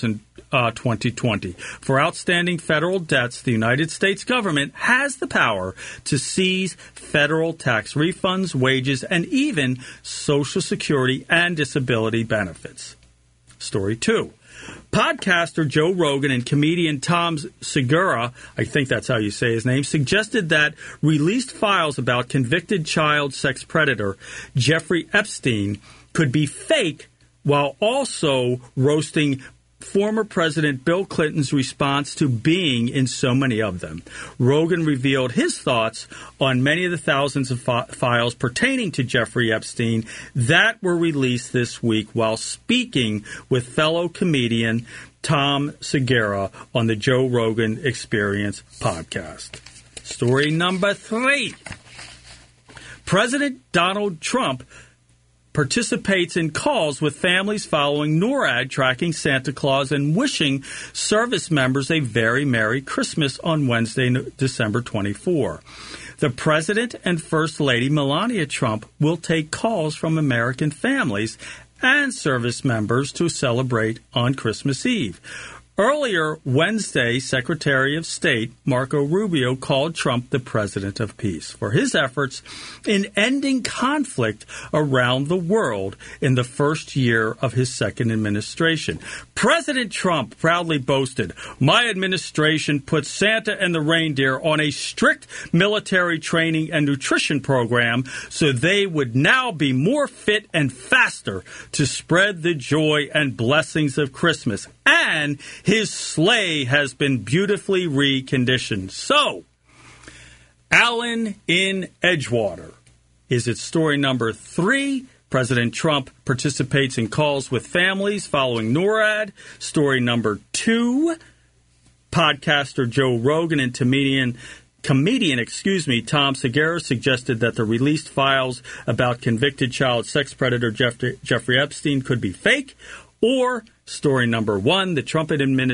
2020. For outstanding federal debts, the United States government has the power to seize federal tax refunds, wages, and even Social Security and disability benefits. Story 2. Podcaster Joe Rogan and comedian Tom Segura, I think that's how you say his name, suggested that released files about convicted child sex predator Jeffrey Epstein could be fake, while also roasting former President Bill Clinton's response to being in so many of them. Rogan revealed his thoughts on many of the thousands of files pertaining to Jeffrey Epstein that were released this week while speaking with fellow comedian Tom Segura on the Joe Rogan Experience podcast. Story number 3. President Donald Trump participates in calls with families following NORAD tracking Santa Claus and wishing service members a very Merry Christmas on Wednesday, December 24. The President and First Lady Melania Trump will take calls from American families and service members to celebrate on Christmas Eve. Earlier Wednesday, Secretary of State Marco Rubio called Trump the President of Peace for his efforts in ending conflict around the world in the first year of his second administration. President Trump proudly boasted, "My administration put Santa and the reindeer on a strict military training and nutrition program so they would now be more fit and faster to spread the joy and blessings of Christmas. And his sleigh has been beautifully reconditioned." So, Alan in Edgewater is its story number 3. President Trump participates in calls with families following NORAD. Story number 2, podcaster Joe Rogan and comedian Tom Segura suggested that the released files about convicted child sex predator Jeffrey Epstein could be fake. Or story number 1, the Trump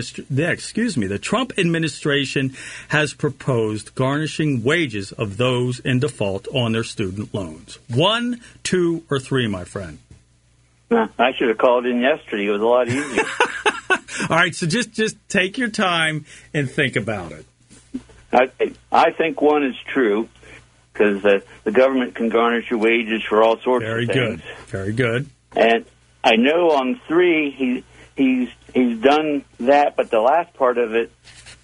administration has proposed garnishing wages of those in default on their student loans. 1, 2, or 3, my friend? I should have called in yesterday. It was a lot easier. All right, so just take your time and think about it. I think 1 is true, because the government can garnish your wages for all sorts of things. Very good. And I know on 3 he's done that, but the last part of it.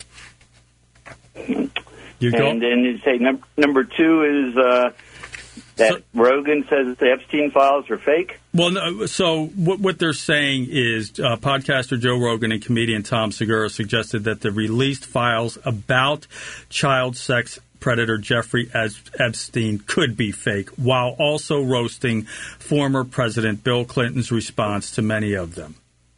And then you say number 2 is that Rogan says the Epstein files are fake. Well, no, so what they're saying is podcaster Joe Rogan and comedian Tom Segura suggested that the released files about child sex predator Jeffrey Epstein could be fake, while also roasting former President Bill Clinton's response to many of them.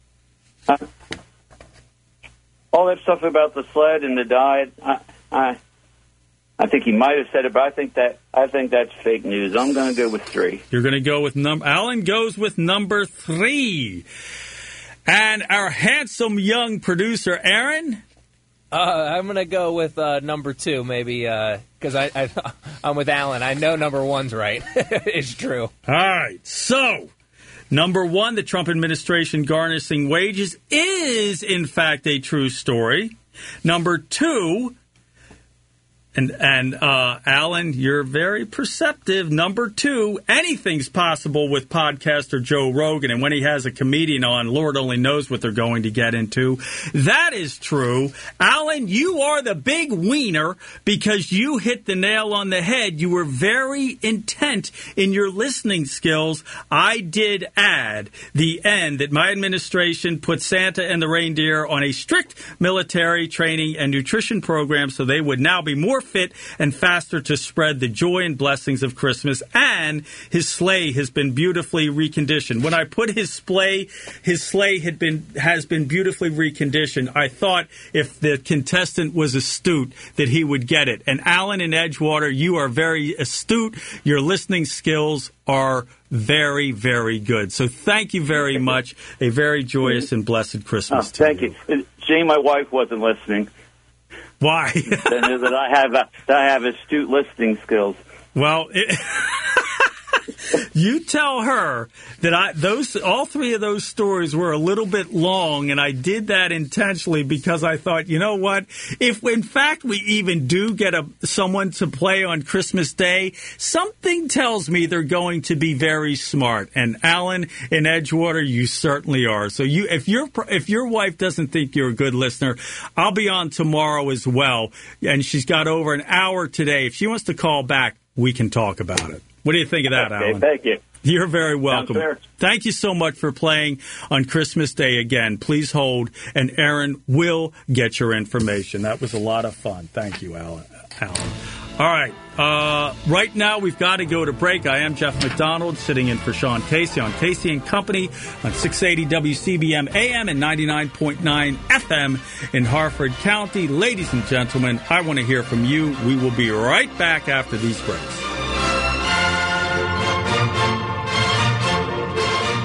All that stuff about the sled and the diet, I think he might have said it, but I think that's fake news. I'm going to go with 3. You're going to go with Alan goes with number 3, and our handsome young producer Aaron. I'm going to go with number 2, maybe, because I'm with Alan. I know number 1's right. It's true. All right. So, number 1, the Trump administration garnishing wages is, in fact, a true story. Number 2, and Alan, you're very perceptive. Number 2, anything's possible with podcaster Joe Rogan. And when he has a comedian on, Lord only knows what they're going to get into. That is true. Alan, you are the big wiener because you hit the nail on the head. You were very intent in your listening skills. I did add the end that my administration put Santa and the reindeer on a strict military training and nutrition program so they would now be more fit and faster to spread the joy and blessings of Christmas, and his sleigh has been beautifully reconditioned. When I put his sleigh has been beautifully reconditioned, I thought if the contestant was astute that he would get it. And Alan in Edgewater, you are very astute. Your listening skills are very, very good. So thank you very much. A very joyous and blessed Christmas to you. Thank you. Shame my wife wasn't listening. Why? that I have astute listening skills. Well, you tell her that all 3 of those stories were a little bit long, and I did that intentionally because I thought, you know what? If in fact we even do get someone to play on Christmas Day, something tells me they're going to be very smart. And Alan in Edgewater, you certainly are. So if your wife doesn't think you're a good listener, I'll be on tomorrow as well, and she's got over an hour today. If she wants to call back, we can talk about it. What do you think of that, Alan? Thank you. You're very welcome. Thank you so much for playing on Christmas Day again. Please hold, and Aaron will get your information. That was a lot of fun. Thank you, Alan. All right. Right now, we've got to go to break. I am Jeff McDonald, sitting in for Sean Casey on Casey & Company on 680 WCBM AM and 99.9 FM in Harford County. Ladies and gentlemen, I want to hear from you. We will be right back after these breaks. Hi,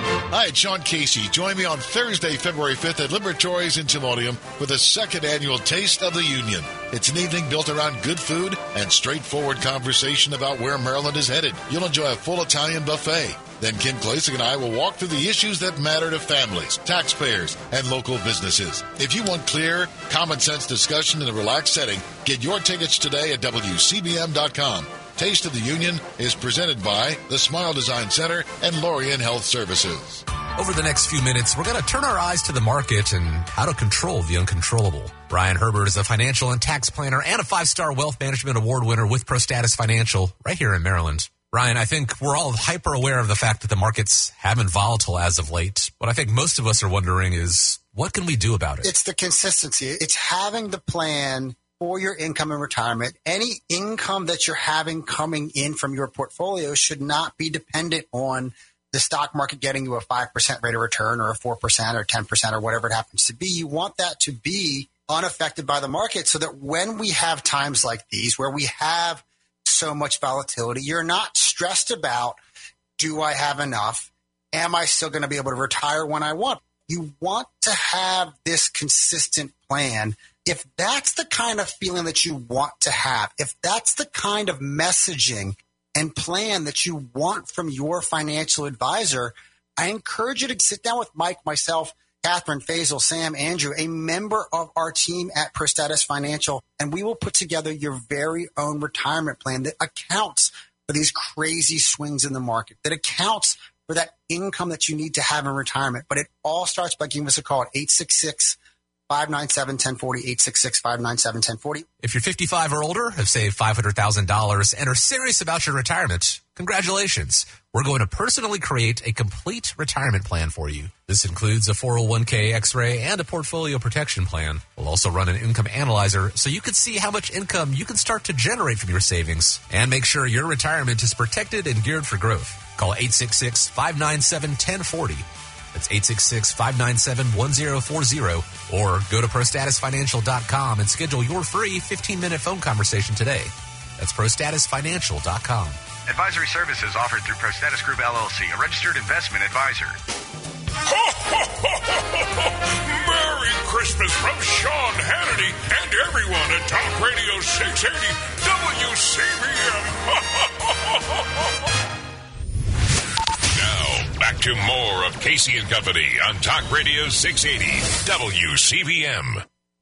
Hi, it's Sean Casey. Join me on Thursday, February 5th at Liberatories in Timonium for the second annual Taste of the Union. It's an evening built around good food and straightforward conversation about where Maryland is headed. You'll enjoy a full Italian buffet. Then Kim Klasick and I will walk through the issues that matter to families, taxpayers, and local businesses. If you want clear, common-sense discussion in a relaxed setting, get your tickets today at WCBM.com. Taste of the Union is presented by the Smile Design Center and Lorien Health Services. Over the next few minutes, we're going to turn our eyes to the market and how to control the uncontrollable. Brian Herbert is a financial and tax planner and a 5-star wealth management award winner with ProStatus Financial right here in Maryland. Brian, I think we're all hyper aware of the fact that the markets have been volatile as of late. What I think most of us are wondering is, what can we do about it? It's the consistency. It's having the plan for your income in retirement. Any income that you're having coming in from your portfolio should not be dependent on the stock market getting you a 5% rate of return or a 4% or 10% or whatever it happens to be. You want that to be unaffected by the market so that when we have times like these where we have so much volatility, you're not stressed about, do I have enough? Am I still going to be able to retire when I want? You want to have this consistent plan. If that's the kind of feeling that you want to have, if that's the kind of messaging and plan that you want from your financial advisor, I encourage you to sit down with Mike, myself, Catherine, Faisal, Sam, Andrew, a member of our team at ProStatus Financial, and we will put together your very own retirement plan that accounts for these crazy swings in the market, that accounts for that income that you need to have in retirement. But it all starts by giving us a call at 866-597-1040, 866-597-1040. If you're 55 or older, have saved $500,000, and are serious about your retirement, congratulations. We're going to personally create a complete retirement plan for you. This includes a 401k, X-ray, and a portfolio protection plan. We'll also run an income analyzer so you can see how much income you can start to generate from your savings and make sure your retirement is protected and geared for growth. Call 866-597-1040. That's 866-597-1040, or go to ProStatusFinancial.com and schedule your free 15-minute phone conversation today. That's ProStatusFinancial.com. Advisory services offered through ProStatus Group, LLC, a registered investment advisor. Merry Christmas from Sean Hannity and everyone at Talk Radio 680 WCBM. Now, back to more of Casey and Company on Talk Radio 680 WCBM.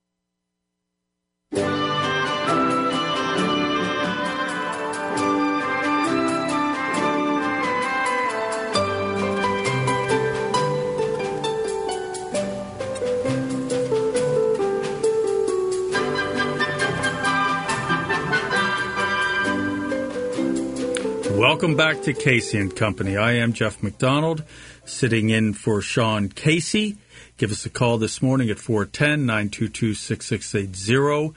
Welcome back to Casey and Company. I am Jeff McDonald, sitting in for Sean Casey. Give us a call this morning at 410-922-6680,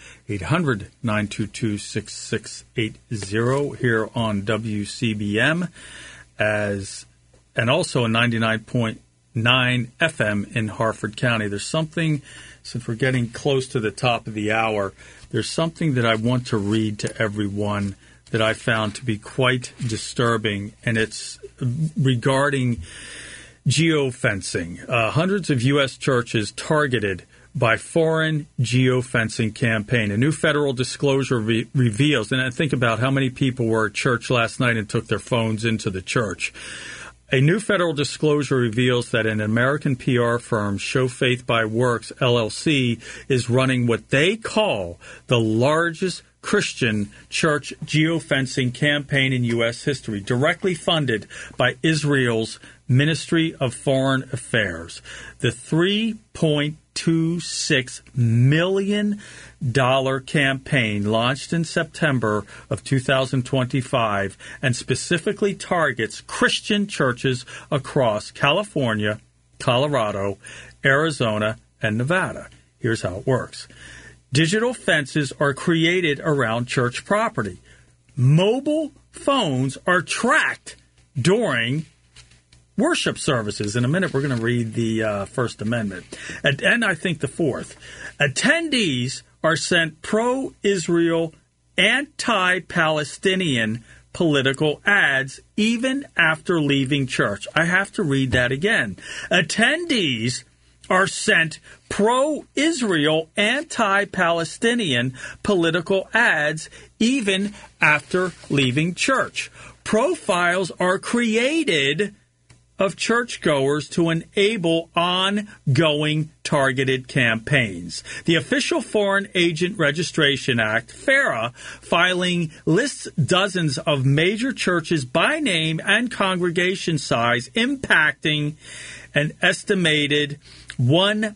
800-922-6680 here on WCBM, and also a 99.9 FM in Harford County. There's something, since we're getting close to the top of the hour, there's something that I want to read to everyone that I found to be quite disturbing, and it's regarding geofencing. Hundreds of U.S. churches targeted by foreign geofencing campaign. A new federal disclosure reveals, and I think about how many people were at church last night and took their phones into the church. A new federal disclosure reveals that an American PR firm, Show Faith by Works, LLC, is running what they call the largest Christian church geofencing campaign in U.S. history, directly funded by Israel's Ministry of Foreign Affairs. The $3.26 million campaign launched in September of 2025 and specifically targets Christian churches across California, Colorado, Arizona, and Nevada. Here's how it works. Digital fences are created around church property. Mobile phones are tracked during worship services. In a minute, we're going to read the First Amendment. And I think the Fourth. Attendees are sent pro-Israel, anti-Palestinian political ads even after leaving church. I have to read that again. Attendees are sent pro-Israel, anti-Palestinian political ads even after leaving church. Profiles are created of churchgoers to enable ongoing targeted campaigns. The Official Foreign Agent Registration Act, FARA, filing lists dozens of major churches by name and congregation size, impacting an estimated 1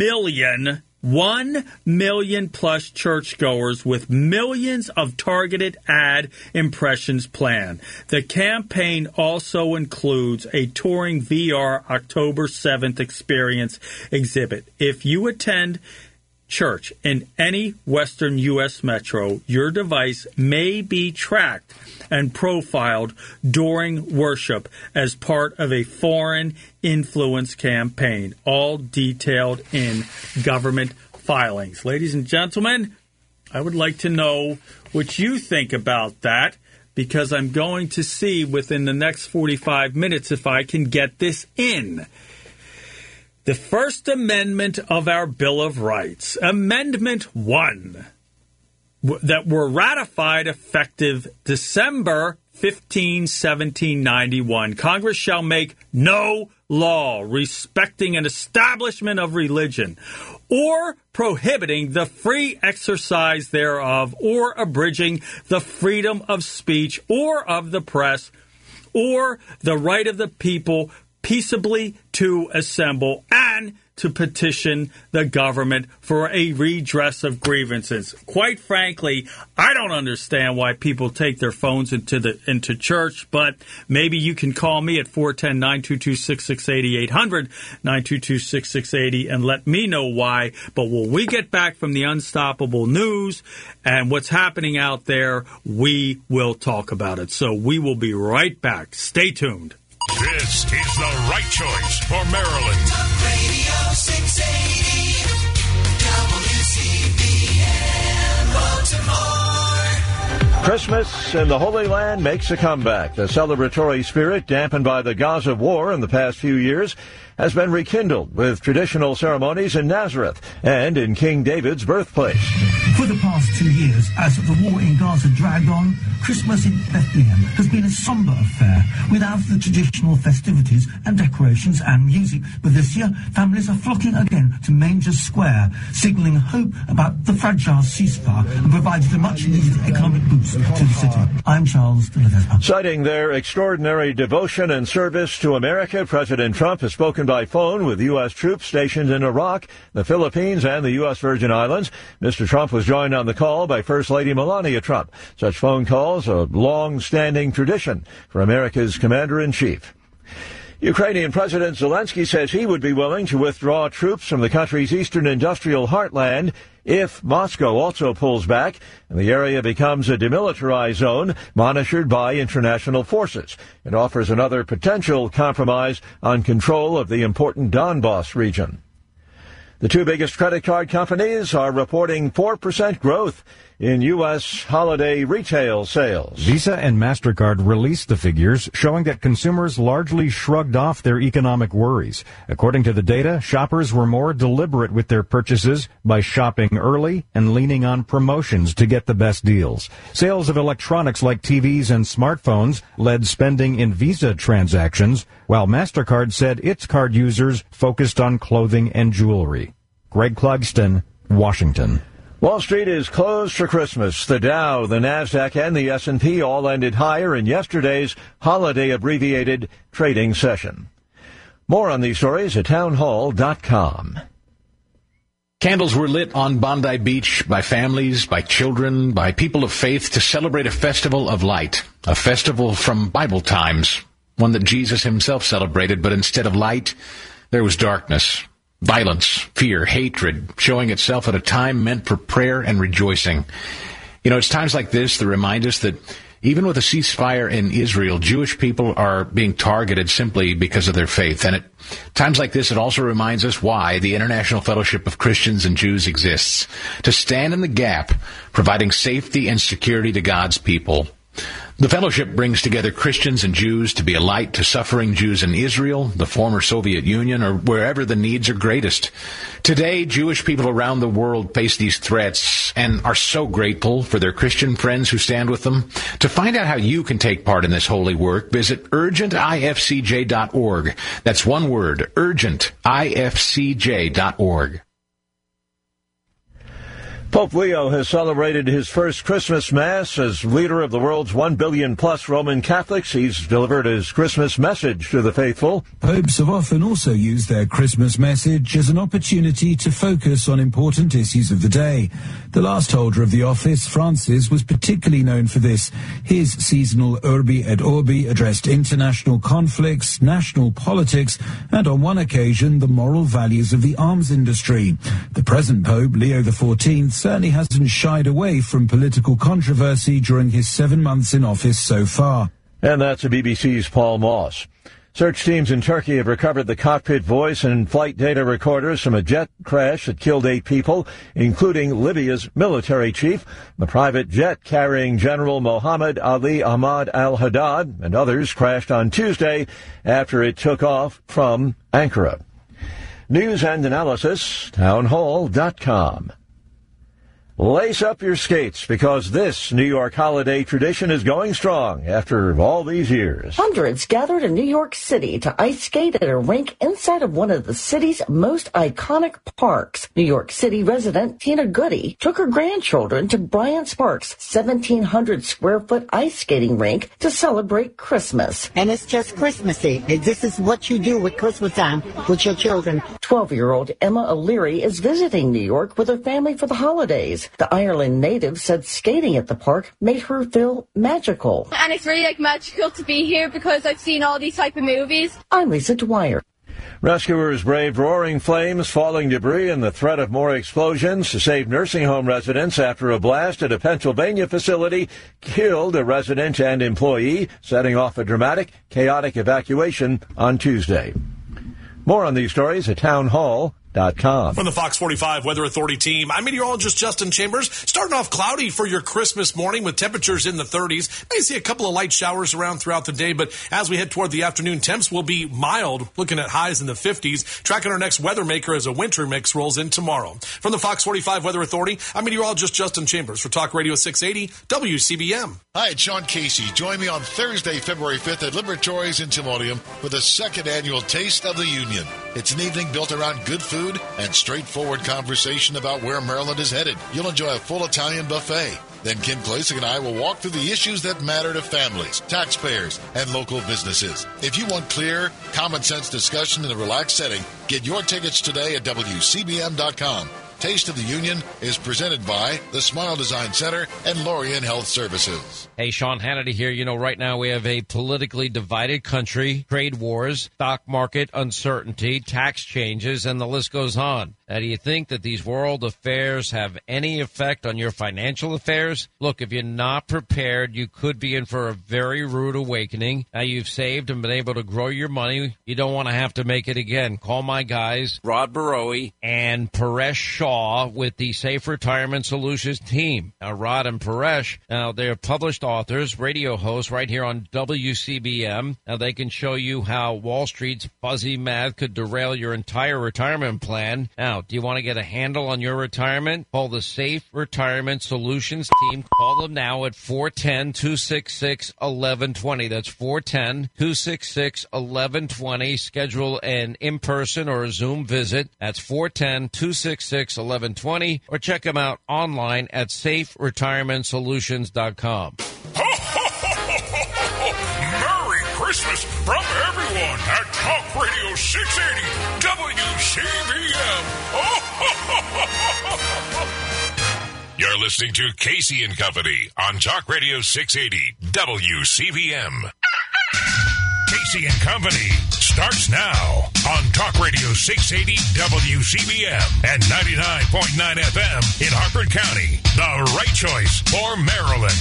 million plus churchgoers with millions of targeted ad impressions planned. The campaign also includes a touring VR October 7th experience exhibit. If you attend church in any Western U.S. metro, your device may be tracked and profiled during worship as part of a foreign influence campaign, all detailed in government filings. Ladies and gentlemen, I would like to know what you think about that, because I'm going to see within the next 45 minutes if I can get this in. The First Amendment of our Bill of Rights, Amendment 1, that were ratified effective December 15, 1791. Congress shall make no law respecting an establishment of religion or prohibiting the free exercise thereof or abridging the freedom of speech or of the press or the right of the people peaceably to assemble and to petition the government for a redress of grievances. Quite frankly, I don't understand why people take their phones into church, but maybe you can call me at 410-922-6680, 800-922-6680, and let me know why. But when we get back from the unstoppable news and what's happening out there, we will talk about it. So we will be right back. Stay tuned. This is the right choice for Maryland. Talk Radio 680 WCBM Baltimore. Christmas in the Holy Land makes a comeback. The celebratory spirit, dampened by the Gaza war in the past few years, has been rekindled with traditional ceremonies in Nazareth and in King David's birthplace. For the past 2 years, as the war in Gaza dragged on, Christmas in Bethlehem has been a somber affair without the traditional festivities and decorations and music. But this year, families are flocking again to Manger Square, signalling hope about the fragile ceasefire and providing a much-needed economic boost to the city. I'm Charles de Ledesma. Citing their extraordinary devotion and service to America, President Trump has spoken by phone with U.S. troops stationed in Iraq, the Philippines, and the U.S. Virgin Islands. Mr. Trump was joined on the call by First Lady Melania Trump. Such phone calls, a long-standing tradition for America's commander-in-chief. Ukrainian President Zelensky says he would be willing to withdraw troops from the country's eastern industrial heartland if Moscow also pulls back and the area becomes a demilitarized zone monitored by international forces. It offers another potential compromise on control of the important Donbas region. The two biggest credit card companies are reporting 4% growth in U.S. holiday retail sales. Visa and MasterCard released the figures, showing that consumers largely shrugged off their economic worries. According to the data, shoppers were more deliberate with their purchases by shopping early and leaning on promotions to get the best deals. Sales of electronics like TVs and smartphones led spending in Visa transactions, while MasterCard said its card users focused on clothing and jewelry. Greg Clugston, Washington. Wall Street is closed for Christmas. The Dow, the Nasdaq, and the S&P all ended higher in yesterday's holiday-abbreviated trading session. More on these stories at townhall.com. Candles were lit on Bondi Beach by families, by children, by people of faith to celebrate a festival of light, a festival from Bible times, one that Jesus himself celebrated, but instead of light, there was darkness. Violence, fear, hatred, showing itself at a time meant for prayer and rejoicing. You know, it's times like this that remind us that even with a ceasefire in Israel, Jewish people are being targeted simply because of their faith. And at times like this, it also reminds us why the International Fellowship of Christians and Jews exists, to stand in the gap, providing safety and security to God's people. The fellowship brings together Christians and Jews to be a light to suffering Jews in Israel, the former Soviet Union, or wherever the needs are greatest. Today, Jewish people around the world face these threats and are so grateful for their Christian friends who stand with them. To find out how you can take part in this holy work, visit urgentifcj.org. That's one word, urgentifcj.org. Pope Leo has celebrated his first Christmas Mass as leader of the world's 1 billion-plus Roman Catholics. He's delivered his Christmas message to the faithful. Popes have often also used their Christmas message as an opportunity to focus on important issues of the day. The last holder of the office, Francis, was particularly known for this. His seasonal Urbi et Orbi addressed international conflicts, national politics, and on one occasion, the moral values of the arms industry. The present Pope, Leo XIV, certainly hasn't shied away from political controversy during his 7 months in office so far. And that's the BBC's Paul Moss. Search teams in Turkey have recovered the cockpit voice and flight data recorders from a jet crash that killed 8 people, including Libya's military chief, the private jet carrying General Mohammed Ali Ahmad al-Haddad, and others crashed on Tuesday after it took off from Ankara. News and analysis, townhall.com. Lace up your skates because this New York holiday tradition is going strong after all these years. Hundreds gathered in New York City to ice skate at a rink inside of one of the city's most iconic parks. New York City resident Tina Goody took her grandchildren to Bryant Sparks' 1,700-square-foot ice skating rink to celebrate Christmas. And it's just Christmassy. This is what you do with Christmas time with your children. 12-year-old Emma O'Leary is visiting New York with her family for the holidays. The Ireland native said skating at the park made her feel magical. And it's really magical to be here because I've seen all these type of movies. I'm Lisa Dwyer. Rescuers braved roaring flames, falling debris, and the threat of more explosions to save nursing home residents after a blast at a Pennsylvania facility killed a resident and employee, setting off a dramatic, chaotic evacuation on Tuesday. More on these stories at townhall.com. From the Fox 45 Weather Authority team, I'm meteorologist Justin Chambers. Starting off cloudy for your Christmas morning with temperatures in the 30s. May see a couple of light showers around throughout the day, but as we head toward the afternoon, temps will be mild, looking at highs in the 50s. Tracking our next weather maker as a winter mix rolls in tomorrow. From the Fox 45 Weather Authority, I'm meteorologist Justin Chambers for Talk Radio 680 WCBM. Hi, it's Sean Casey. Join me on Thursday, February 5th at Liberatories in Timonium for the second annual Taste of the Union. It's an evening built around good food and straightforward conversation about where Maryland is headed. You'll enjoy a full Italian buffet. Then Ken Klasik and I will walk through the issues that matter to families, taxpayers, and local businesses. If you want clear, common sense discussion in a relaxed setting, get your tickets today at WCBM.com. Taste of the Union is presented by the Smile Design Center and Lorien Health Services. Hey, Sean Hannity here. You know, right now we have a politically divided country, trade wars, stock market uncertainty, tax changes, and the list goes on. Now, do you think that these world affairs have any effect on your financial affairs? Look, if you're not prepared, you could be in for a very rude awakening. Now, you've saved and been able to grow your money. You don't want to have to make it again. Call my guys, Rod Barowie and Paresh Shaw with the Safe Retirement Solutions team. Now, Rod and Paresh, now they're published authors, radio hosts right here on WCBM. Now, they can show you how Wall Street's fuzzy math could derail your entire retirement plan. Now, do you want to get a handle on your retirement? Call the Safe Retirement Solutions team. Call them now at 410-266-1120. That's 410-266-1120. Schedule an in-person or a Zoom visit. That's 410-266-1120. Or check them out online at saferetirementsolutions.com. Merry Christmas from everyone at Talk Radio 680 WCBM. You're listening to Casey and Company on Talk Radio 680 WCBM. Casey and Company starts now on Talk Radio 680 WCBM and 99.9 FM in Harford County. The right choice for Maryland.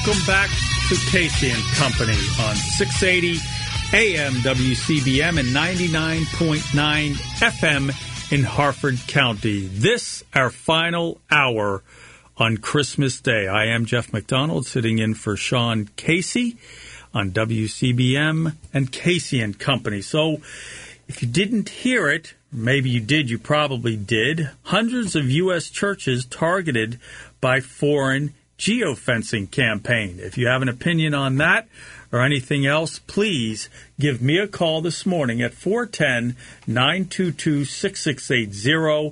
Welcome back to Casey and Company on 680 AM WCBM and 99.9 FM in Harford County. This, our final hour on Christmas Day. I am Jeff McDonald, sitting in for Sean Casey on WCBM and Casey and Company. So, if you didn't hear it, maybe you did, you probably did, hundreds of U.S. churches targeted by foreign geofencing campaign. If you have an opinion on that or anything else, please give me a call this morning at 410-922-6680,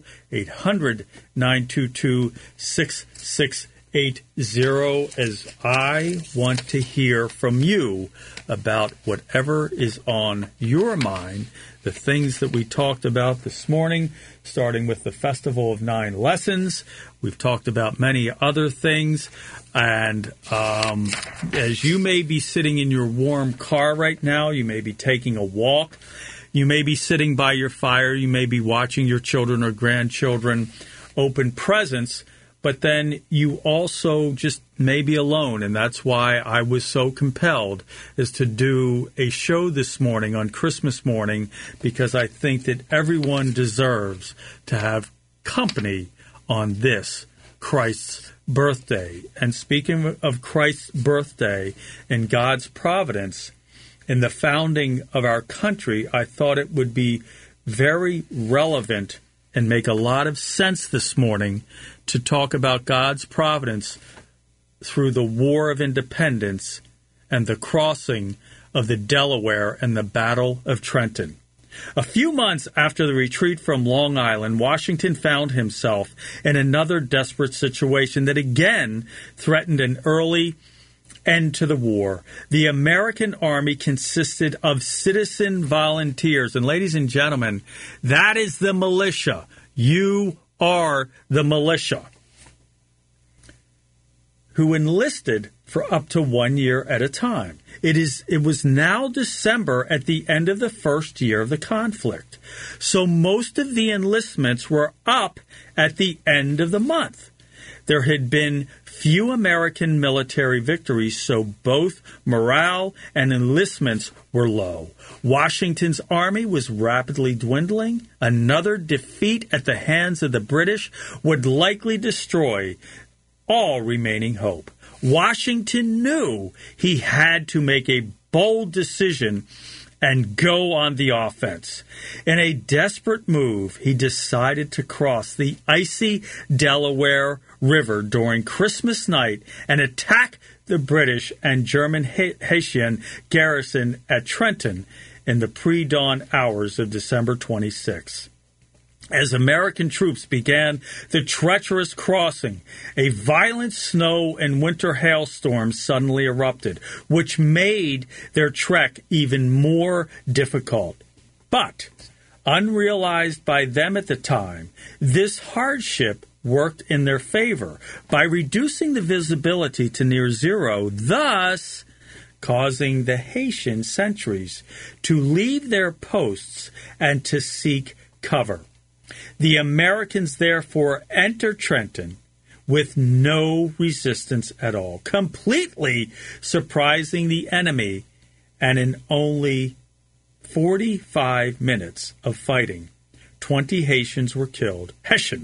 800-922-6680, as I want to hear from you about whatever is on your mind, the things that we talked about this morning, starting with the Festival of Nine Lessons. We've talked about many other things. And as you may be sitting in your warm car right now, you may be taking a walk, you may be sitting by your fire, you may be watching your children or grandchildren open presents, but then you also just may be alone, and that's why I was so compelled is to do a show this morning on Christmas morning, because I think that everyone deserves to have company on this Christ's birthday. And speaking of Christ's birthday and God's providence in the founding of our country, I thought it would be very relevant and make a lot of sense this morning to talk about God's providence through the War of Independence and the crossing of the Delaware and the Battle of Trenton. A few months after the retreat from Long Island, Washington found himself in another desperate situation that again threatened an early end to the war. The American Army consisted of citizen volunteers. And ladies and gentlemen, that is the militia. You are the militia, who enlisted for up to 1 year at a time. It was now December at the end of the first year of the conflict. So most of the enlistments were up at the end of the month. There had been few American military victories, so both morale and enlistments were low. Washington's army was rapidly dwindling. Another defeat at the hands of the British would likely destroy all remaining hope. Washington knew he had to make a bold decision and go on the offense. In a desperate move, he decided to cross the icy Delaware River during Christmas night and attack the British and German Haitian garrison at Trenton in the pre-dawn hours of December 26. As American troops began the treacherous crossing, a violent snow and winter hailstorm suddenly erupted, which made their trek even more difficult. But, unrealized by them at the time, this hardship worked in their favor by reducing the visibility to near zero, thus causing the Haitian sentries to leave their posts and to seek cover. The Americans therefore entered Trenton with no resistance at all, completely surprising the enemy, and in only 45 minutes of fighting, 20 Hessians were killed,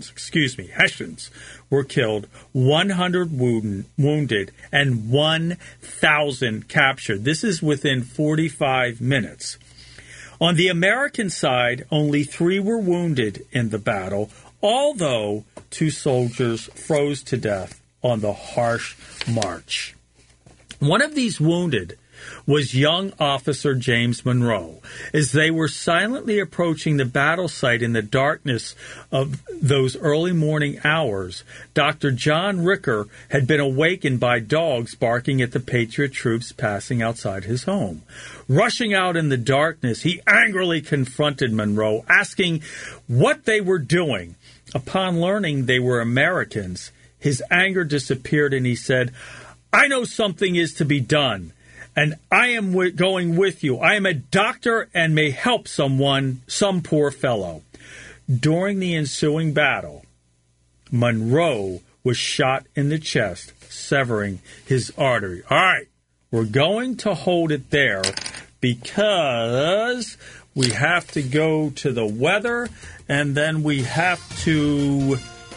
100 wounded, and 1,000 captured. This is within 45 minutes. On the American side, only 3 were wounded in the battle, although 2 soldiers froze to death on the harsh march. One of these wounded was young officer James Monroe. As they were silently approaching the battle site in the darkness of those early morning hours, Dr. John Ricker had been awakened by dogs barking at the Patriot troops passing outside his home. Rushing out in the darkness, he angrily confronted Monroe, asking what they were doing. Upon learning they were Americans, his anger disappeared and he said, "I know something is to be done, and I am going with you. I am a doctor and may help some poor fellow." During the ensuing battle, Monroe was shot in the chest, severing his artery. All right, we're going to hold it there because we have to go to the weather, and then we have to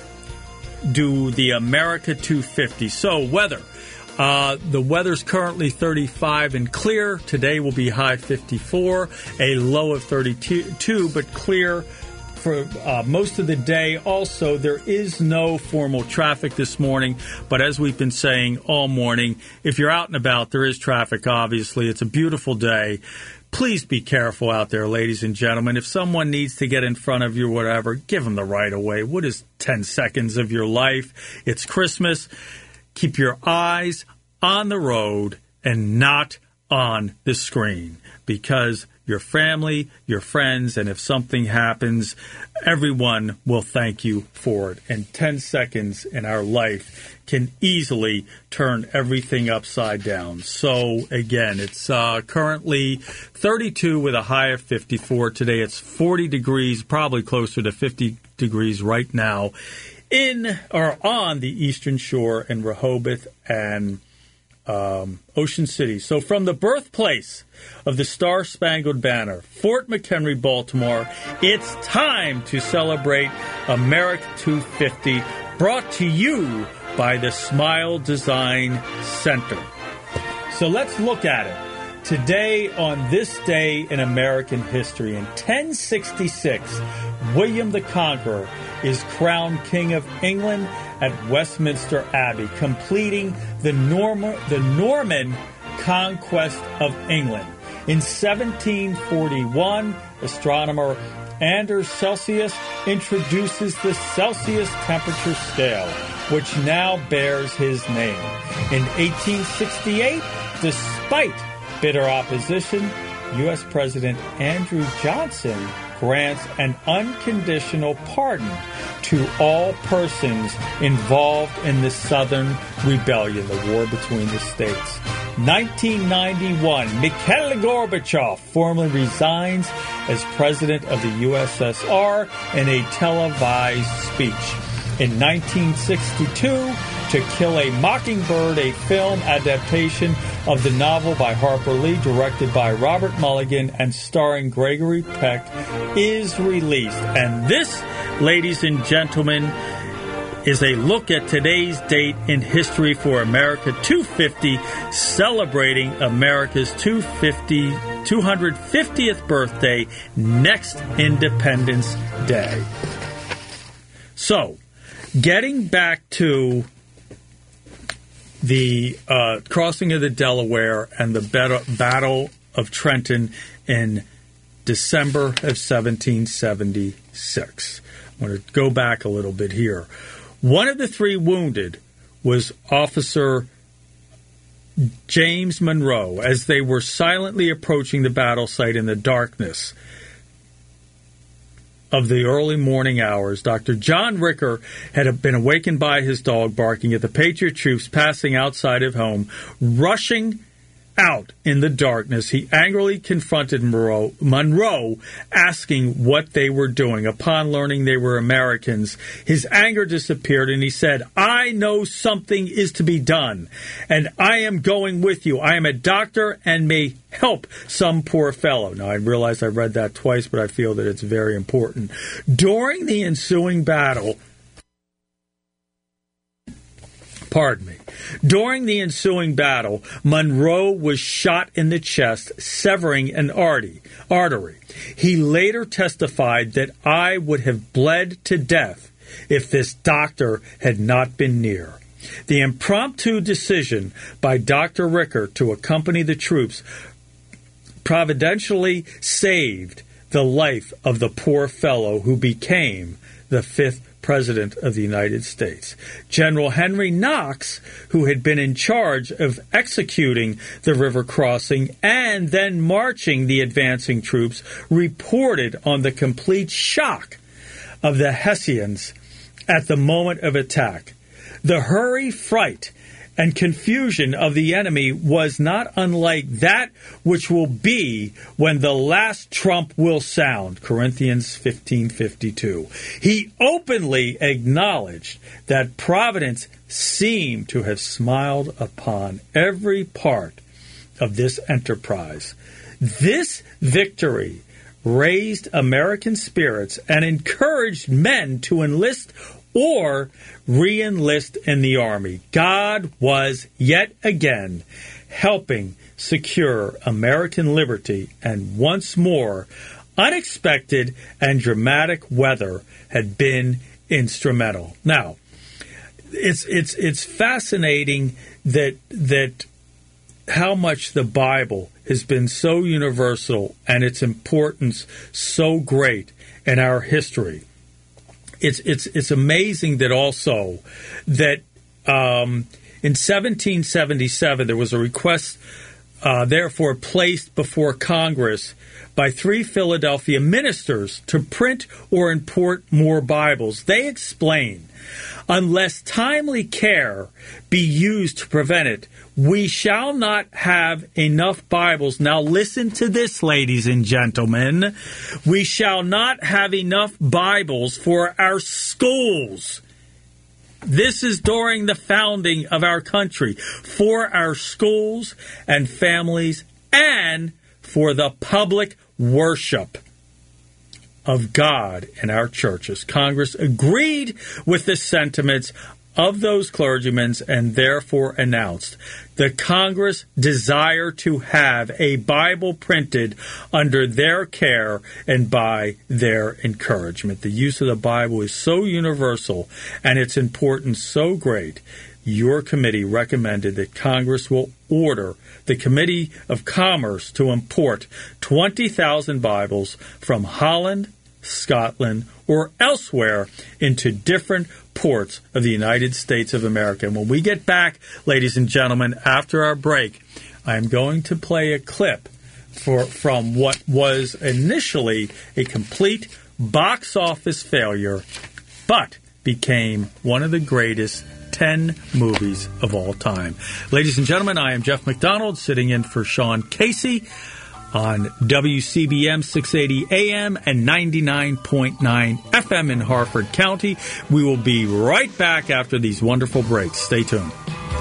do the America 250. So, weather. The weather's currently 35 and clear. Today will be high 54, a low of 32, but clear for most of the day. Also, there is no formal traffic this morning, but as we've been saying all morning, if you're out and about, there is traffic, obviously. It's a beautiful day. Please be careful out there, ladies and gentlemen. If someone needs to get in front of you or whatever, give them the right of way. What is 10 seconds of your life? It's Christmas. Keep your eyes on the road and not on the screen, because your family, your friends, and if something happens, everyone will thank you for it. And 10 seconds in our life can easily turn everything upside down. So, again, it's currently 32 with a high of 54. Today it's 40 degrees, probably closer to 50 degrees right now in or on the Eastern Shore in Rehoboth and Ocean City. So from the birthplace of the Star-Spangled Banner, Fort McHenry, Baltimore, it's time to celebrate America 250, brought to you by the Smile Design Center. So let's look at it. Today, on this day in American history, in 1066, William the Conqueror is crowned King of England at Westminster Abbey, completing the Norman conquest of England. In 1741, astronomer Anders Celsius introduces the Celsius temperature scale, which now bears his name. In 1868, despite bitter opposition, U.S. President Andrew Johnson grants an unconditional pardon to all persons involved in the Southern Rebellion, the war between the states. 1991, Mikhail Gorbachev formally resigns as president of the USSR in a televised speech. In 1962, To Kill a Mockingbird, a film adaptation of the novel by Harper Lee, directed by Robert Mulligan and starring Gregory Peck, is released. And this, ladies and gentlemen, is a look at today's date in history for America 250, celebrating America's 250th birthday next Independence Day. So, getting back to the crossing of the Delaware and the Battle of Trenton in December of 1776. I'm going to go back a little bit here. One of the three wounded was Officer James Monroe as they were silently approaching the battle site in the darkness of the early morning hours. Dr. John Ricker had been awakened by his dog barking at the Patriot troops passing outside of home. Rushing out in the darkness, he angrily confronted Monroe, asking what they were doing. Upon learning they were Americans, his anger disappeared, and he said, "I know something is to be done, and I am going with you. I am a doctor and may help some poor fellow." Now, I realize I read that twice, but I feel that it's very important. During the ensuing battle, Monroe was shot in the chest, severing an artery. He later testified that I would have bled to death if this doctor had not been near. The impromptu decision by Dr. Ricker to accompany the troops providentially saved the life of the poor fellow who became the fifth President of the United States. General Henry Knox, who had been in charge of executing the river crossing and then marching the advancing troops, reported on the complete shock of the Hessians at the moment of attack. The hurry, fright, and confusion of the enemy was not unlike that which will be when the last trump will sound. Corinthians 15:52. He openly acknowledged that providence seemed to have smiled upon every part of this enterprise. This victory raised American spirits and encouraged men to enlist or re-enlist in the Army. God was yet again helping secure American liberty, and once more, unexpected and dramatic weather had been instrumental. Now, it's fascinating that how much the Bible has been so universal and its importance so great in our history. It's amazing that also that in 1777 there was a request therefore placed before Congress by 3 Philadelphia ministers to print or import more Bibles. They explain, unless timely care be used to prevent it, we shall not have enough Bibles. Now listen to this, ladies and gentlemen. We shall not have enough Bibles for our schools. This is during the founding of our country. For our schools and families and for the public worship of God in our churches. Congress agreed with the sentiments of those clergymen and therefore announced the Congress desire to have a Bible printed under their care and by their encouragement. The use of the Bible is so universal and its importance so great. Your committee recommended that Congress will order the Committee of Commerce to import 20,000 Bibles from Holland, Scotland, or elsewhere into different ports of the United States of America. And when we get back, ladies and gentlemen, after our break, I'm going to play a clip from what was initially a complete box office failure, but became one of the greatest 10 movies of all time. Ladies and gentlemen, I am Jeff McDonald, sitting in for Sean Casey on WCBM 680 AM and 99.9 FM in Harford County. We will be right back after these wonderful breaks. Stay tuned.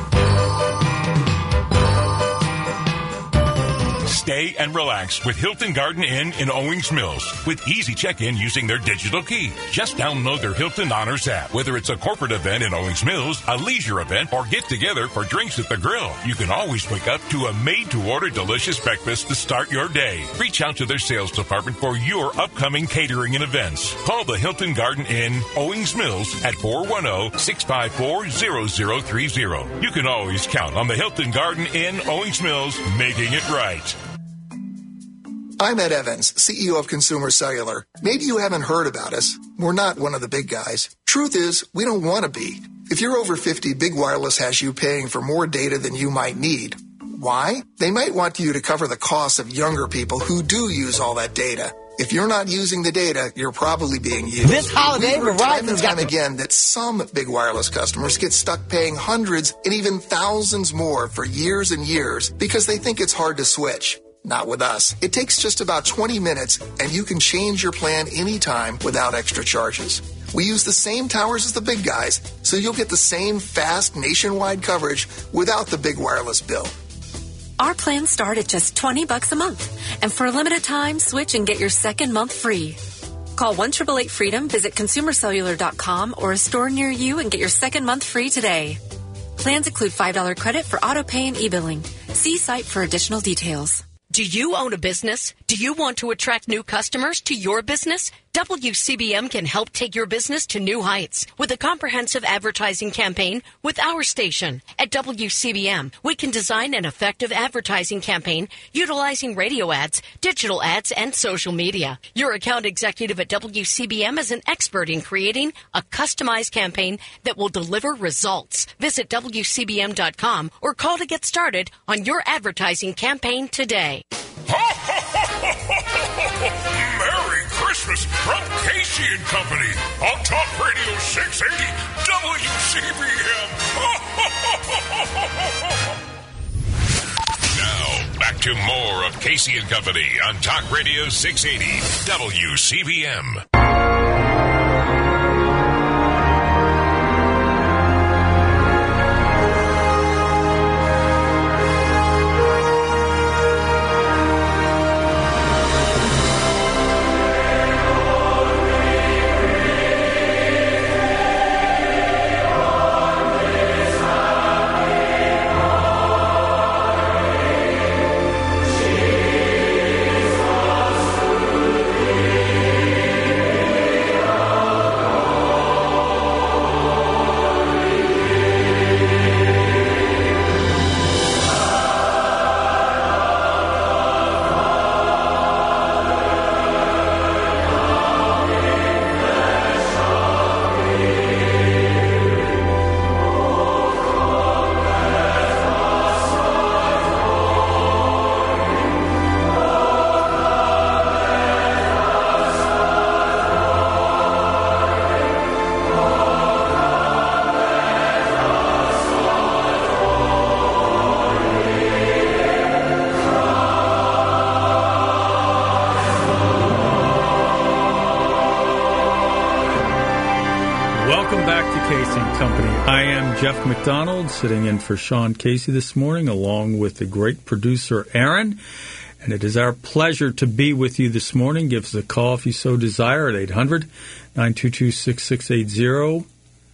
Stay and relax with Hilton Garden Inn in Owings Mills with easy check-in using their digital key. Just download their Hilton Honors app. Whether it's a corporate event in Owings Mills, a leisure event, or get together for drinks at the grill, you can always wake up to a made-to-order delicious breakfast to start your day. Reach out to their sales department for your upcoming catering and events. Call the Hilton Garden Inn Owings Mills at 410-654-0030. You can always count on the Hilton Garden Inn Owings Mills making it right. I'm Ed Evans, CEO of Consumer Cellular. Maybe you haven't heard about us. We're not one of the big guys. Truth is, we don't want to be. If you're over 50, Big Wireless has you paying for more data than you might need. Why? They might want you to cover the costs of younger people who do use all that data. If you're not using the data, you're probably being used. This holiday, Verizon's got again that some Big Wireless customers get stuck paying hundreds and even thousands more for years and years because they think it's hard to switch. Not with us. It takes just about 20 minutes, and you can change your plan anytime without extra charges. We use the same towers as the big guys, so you'll get the same fast nationwide coverage without the big wireless bill. Our plans start at just $20 a month, and for a limited time, switch and get your second month free. Call 1-888-FREEDOM, visit consumercellular.com or a store near you and get your second month free today. Plans include $5 credit for auto pay and e-billing. See site for additional details. Do you own a business? Do you want to attract new customers to your business? WCBM can help take your business to new heights with a comprehensive advertising campaign with our station. At WCBM, we can design an effective advertising campaign utilizing radio ads, digital ads, and social media. Your account executive at WCBM is an expert in creating a customized campaign that will deliver results. Visit WCBM.com or call to get started on your advertising campaign today. Merry Christmas! Christmas from Casey and Company on Talk Radio 680 WCBM. Now, back to more of Casey and Company on Talk Radio 680 WCBM. Jeff McDonald sitting in for Sean Casey this morning, along with the great producer Aaron. And it is our pleasure to be with you this morning. Give us a call if you so desire at 800-922-6680,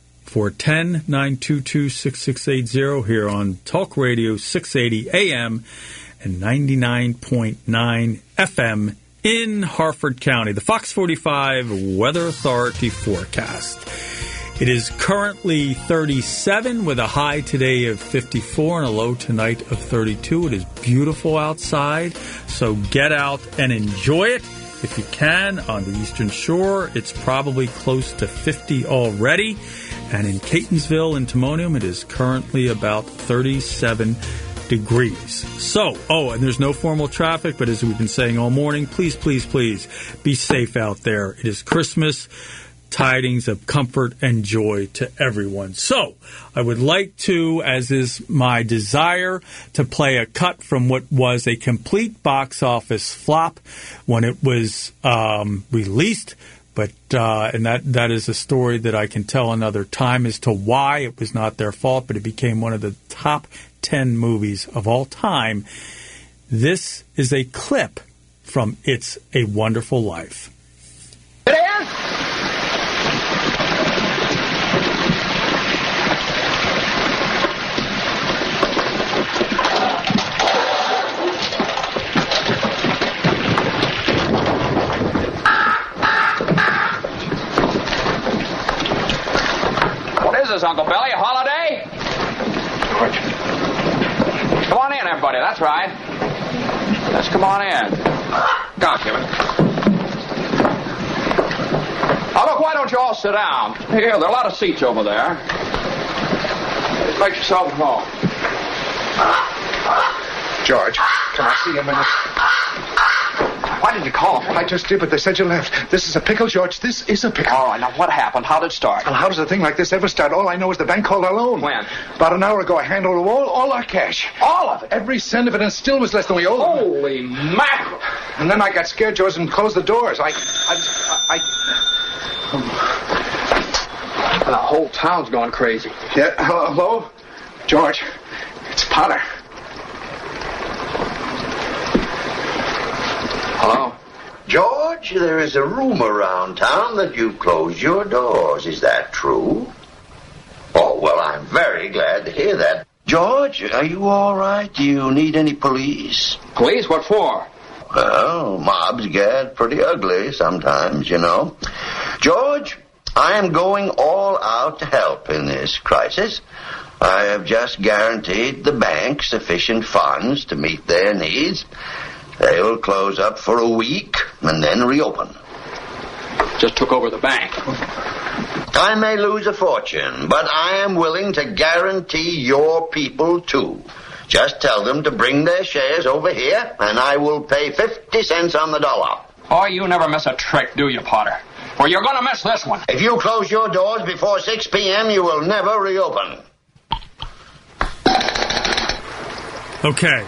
410-922-6680 here on Talk Radio 680 AM and 99.9 FM in Harford County. The Fox 45 Weather Authority forecast. It is currently 37 with a high today of 54 and a low tonight of 32. It is beautiful outside, so get out and enjoy it if you can. On the Eastern Shore, it's probably close to 50 already. And in Catonsville and Timonium, it is currently about 37 degrees. So, and there's no formal traffic, but as we've been saying all morning, please, please, please be safe out there. It is Christmas. Tidings of comfort and joy to everyone. So, I would like to, as is my desire, to play a cut from what was a complete box office flop when it was released. But and that is a story that I can tell another time as to why it was not their fault, but it became one of the top 10 movies of all time. This is a clip from It's a Wonderful Life. It is? Uncle Billy, a holiday? George. Come on in, everybody. That's right. Let's come on in. God, give it. Now, look, why don't you all sit down? Here, there are a lot of seats over there. Just make yourself at home. George, can I see you a minute? Why did you call? I just did, but they said you left. This is a pickle, George. This is a pickle. All right, now what happened? How did it start? Well, how does a thing like this ever start? All I know is the bank called our loan. When? About an hour ago, I handed over all our cash. All of it? Every cent of it, and still was less than we owed. Holy mackerel. And then I got scared, George, and closed the doors. The whole town's gone crazy. Yeah, hello? George, it's Potter. Hello? George, there is a rumor around town that you've closed your doors. Is that true? Oh, well, I'm very glad to hear that. George, are you all right? Do you need any police? Police? What for? Well, mobs get pretty ugly sometimes, you know. George, I am going all out to help in this crisis. I have just guaranteed the bank sufficient funds to meet their needs. They will close up for a week and then reopen. Just took over the bank. I may lose a fortune, but I am willing to guarantee your people, too. Just tell them to bring their shares over here, and I will pay 50 cents on the dollar. Oh, you never miss a trick, do you, Potter? Well, you're going to miss this one. If you close your doors before 6 p.m., you will never reopen. Okay.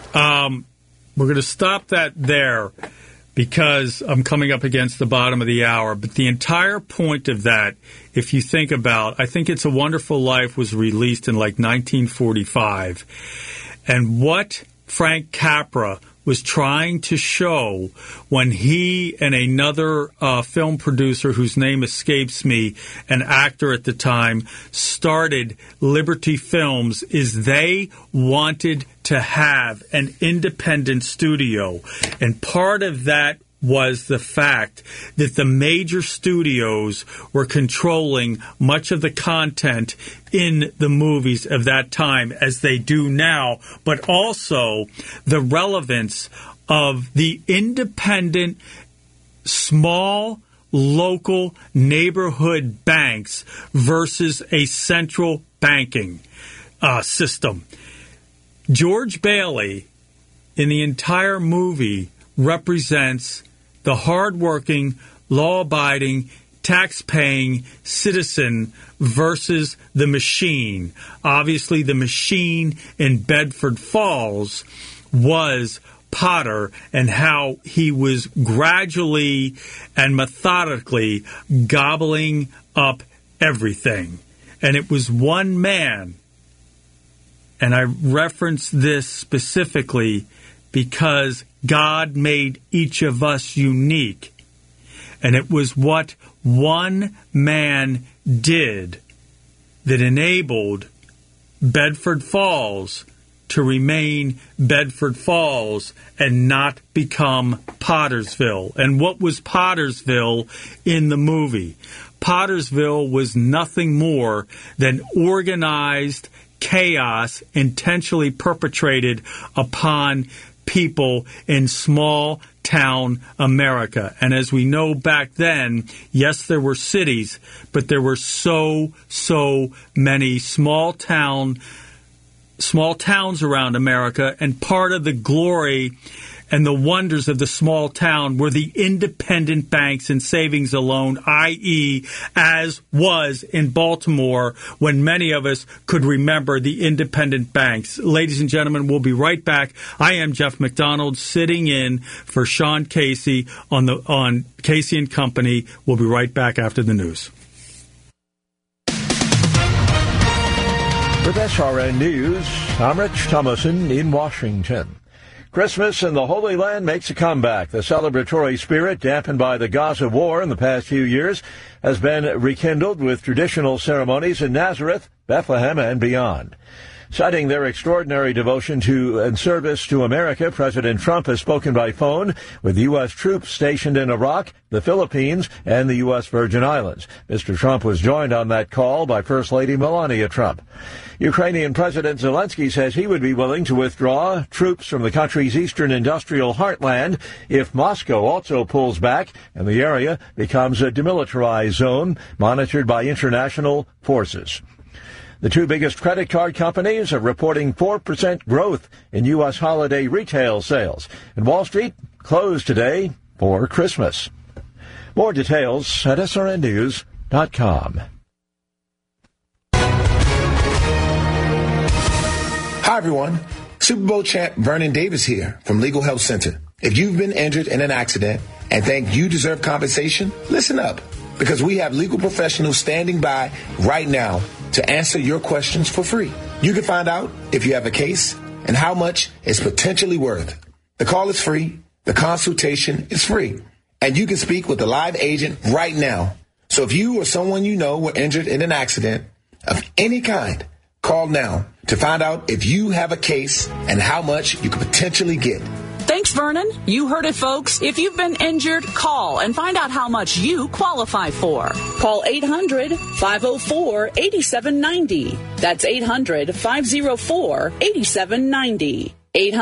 We're going to stop that there because I'm coming up against the bottom of the hour. But the entire point of that, if you think about, I think It's a Wonderful Life was released in like 1945. And what Frank Capra was trying to show when he and another film producer whose name escapes me, an actor at the time, started Liberty Films is they wanted to have an independent studio. And part of that was the fact that the major studios were controlling much of the content in the movies of that time as they do now, but also the relevance of the independent, small, local neighborhood banks versus a central banking system. George Bailey, in the entire movie, represents the hardworking, law-abiding, tax-paying citizen versus the machine. Obviously, the machine in Bedford Falls was Potter and how he was gradually and methodically gobbling up everything. And it was one man, and I reference this specifically because God made each of us unique. And it was what one man did that enabled Bedford Falls to remain Bedford Falls and not become Pottersville. And what was Pottersville in the movie? Pottersville was nothing more than organized chaos intentionally perpetrated upon people in small town America. And as we know back then, yes, there were cities, but there were so many small towns around America, and part of the glory and the wonders of the small town were the independent banks and savings and loan, i.e., as was in Baltimore when many of us could remember the independent banks. Ladies and gentlemen, we'll be right back. I am Jeff McDonald, sitting in for Sean Casey on Casey and Company. We'll be right back after the news. With SRN News, I'm Rich Thomason in Washington. Christmas in the Holy Land makes a comeback. The celebratory spirit, dampened by the Gaza war in the past few years, has been rekindled with traditional ceremonies in Nazareth, Bethlehem, and beyond. Citing their extraordinary devotion to and service to America, President Trump has spoken by phone with U.S. troops stationed in Iraq, the Philippines, and the U.S. Virgin Islands. Mr. Trump was joined on that call by First Lady Melania Trump. Ukrainian President Zelensky says he would be willing to withdraw troops from the country's eastern industrial heartland if Moscow also pulls back and the area becomes a demilitarized zone monitored by international forces. The two biggest credit card companies are reporting 4% growth in U.S. holiday retail sales. And Wall Street closed today for Christmas. More details at srnnews.com. Hi, everyone. Super Bowl champ Vernon Davis here from Legal Help Center. If you've been injured in an accident and think you deserve compensation, listen up, because we have legal professionals standing by right now to answer your questions for free. You can find out if you have a case and how much it's potentially worth. The call is free. The consultation is free. And you can speak with a live agent right now. So if you or someone you know were injured in an accident of any kind, call now to find out if you have a case and how much you could potentially get. Thanks, Vernon. You heard it, folks. If you've been injured, call and find out how much you qualify for. Call 800-504-8790. That's 800-504-8790.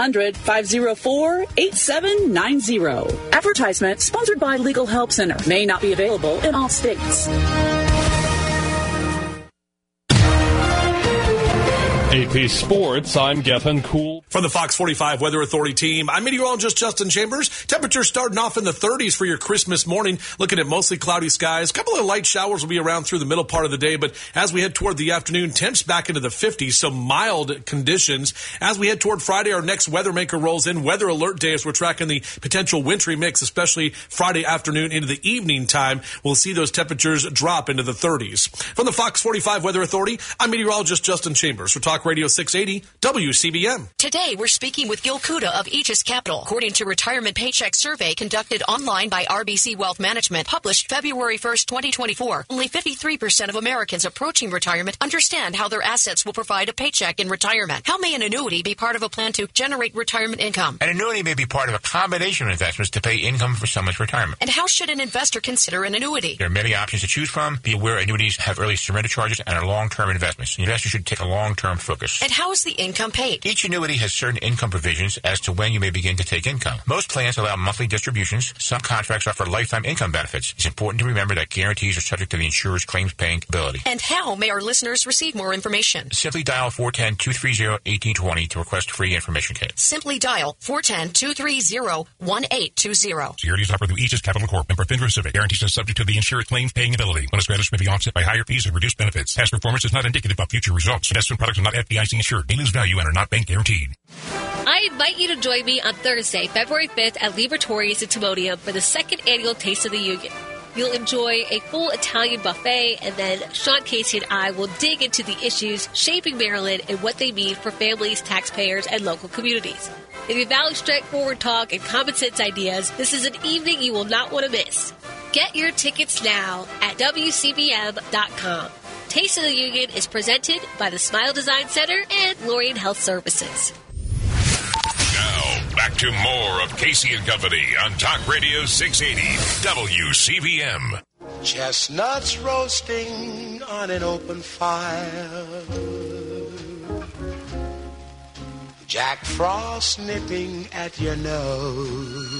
800-504-8790. Advertisement sponsored by Legal Help Center. May not be available in all states. AP Sports, I'm Gethin Cool. From the Fox 45 Weather Authority team, I'm meteorologist Justin Chambers. Temperatures starting off in the 30s for your Christmas morning. Looking at mostly cloudy skies. A couple of light showers will be around through the middle part of the day, but as we head toward the afternoon, temps back into the 50s, so mild conditions. As we head toward Friday, our next weather maker rolls in. Weather alert day as we're tracking the potential wintry mix, especially Friday afternoon into the evening time. We'll see those temperatures drop into the 30s. From the Fox 45 Weather Authority, I'm meteorologist Justin Chambers for Talk Radio 680 WCBM. Today, we're speaking with Gil Kuda of Aegis Capital. According to Retirement Paycheck Survey conducted online by RBC Wealth Management, published February 1st, 2024, only 53% of Americans approaching retirement understand how their assets will provide a paycheck in retirement. How may an annuity be part of a plan to generate retirement income? An annuity may be part of a combination of investments to pay income for someone's retirement. And how should an investor consider an annuity? There are many options to choose from. Be aware annuities have early surrender charges and are long-term investments. Investors should take a long-term focus. And how is the income paid? Each annuity has certain income provisions as to when you may begin to take income. Most plans allow monthly distributions. Some contracts offer lifetime income benefits. It's important to remember that guarantees are subject to the insurer's claims-paying ability. And how may our listeners receive more information? Simply dial 410-230-1820 to request free information kit. Simply dial 410-230-1820. Securities offered through Aegis Capital Corp. Member FINRA SIPC. Guarantees are subject to the insurer's claims-paying ability. Bonus credits may be offset by higher fees and reduced benefits. Past performance is not indicative of future results. Investment products are not FDIC insured. May lose value and are not bank guaranteed. I invite you to join me on Thursday, February 5th at Libertorius in Timonium for the second annual Taste of the Union. You'll enjoy a full Italian buffet, and then Sean Casey and I will dig into the issues shaping Maryland and what they mean for families, taxpayers, and local communities. If you value straightforward talk and common sense ideas, this is an evening you will not want to miss. Get your tickets now at WCBM.com. Taste of the Union is presented by the Smile Design Center and Lorien Health Services. Now, back to more of Casey and Company on Talk Radio 680 WCBM. Chestnuts roasting on an open fire. Jack Frost nipping at your nose.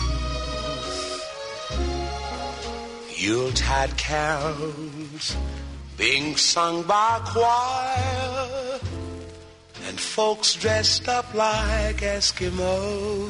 Yuletide carols being sung by choir, and folks dressed up like Eskimos.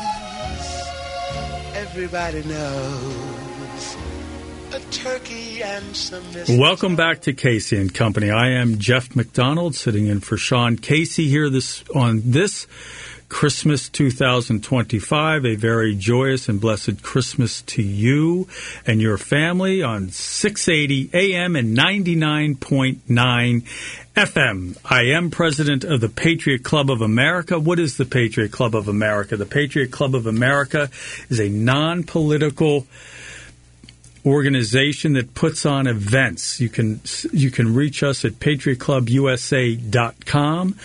Everybody knows a turkey and some mistletoe. Welcome back to Casey and Company. I am Jeff McDonald, sitting in for Sean Casey here on this Christmas 2025, a very joyous and blessed Christmas to you and your family on 680 AM and 99.9 FM. I am president of the Patriot Club of America. What is the Patriot Club of America? The Patriot Club of America is a non-political organization that puts on events. You can reach us at patriotclubusa.com,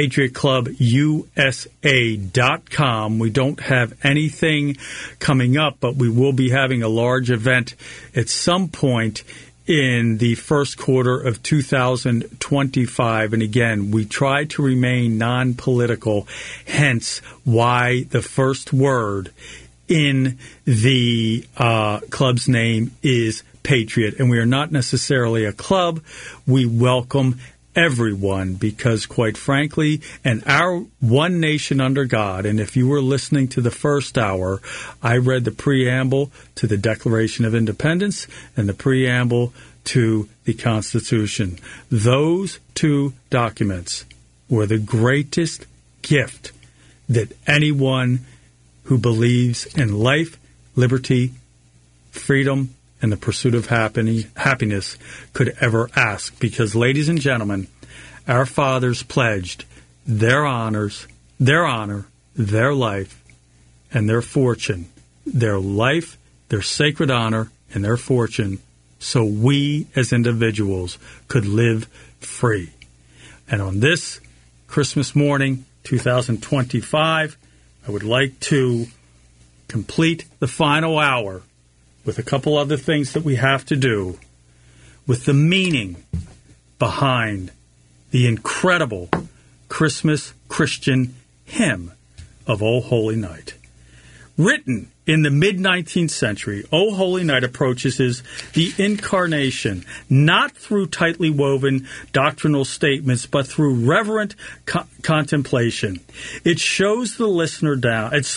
patriotclubusa.com. We don't have anything coming up, but we will be having a large event at some point in the first quarter of 2025. And again, we try to remain non-political, hence why the first word in the club's name is Patriot. And we are not necessarily a club. We welcome everyone because, quite frankly, and our one nation under God, and if you were listening to the first hour, I read the preamble to the Declaration of Independence and the preamble to the Constitution. Those two documents were the greatest gift that anyone who believes in life, liberty, freedom, and the pursuit of happiness could ever ask. Because, ladies and gentlemen, our fathers pledged their honor, their life, and their fortune, their life, their sacred honor, and their fortune, so we as individuals could live free. And on this Christmas morning, 2025, I would like to complete the final hour with a couple other things that we have to do with the meaning behind the incredible Christmas Christian hymn of O Holy Night. Written in the mid-19th century, O Holy Night approaches the Incarnation not through tightly woven doctrinal statements, but through reverent contemplation. It shows the listener down. It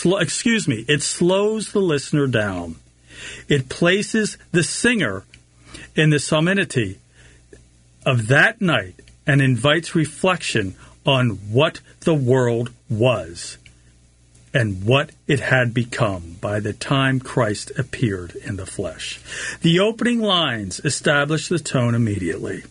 slows the listener down. It places the singer in the solemnity of that night and invites reflection on what the world was and what it had become by the time Christ appeared in the flesh. The opening lines establish the tone immediately.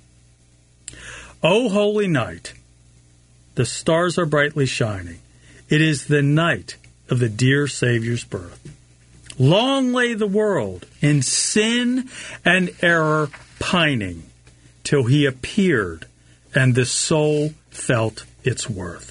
O holy night, the stars are brightly shining. It is the night of the dear Savior's birth. Long lay the world in sin and error pining, till he appeared and the soul felt its worth.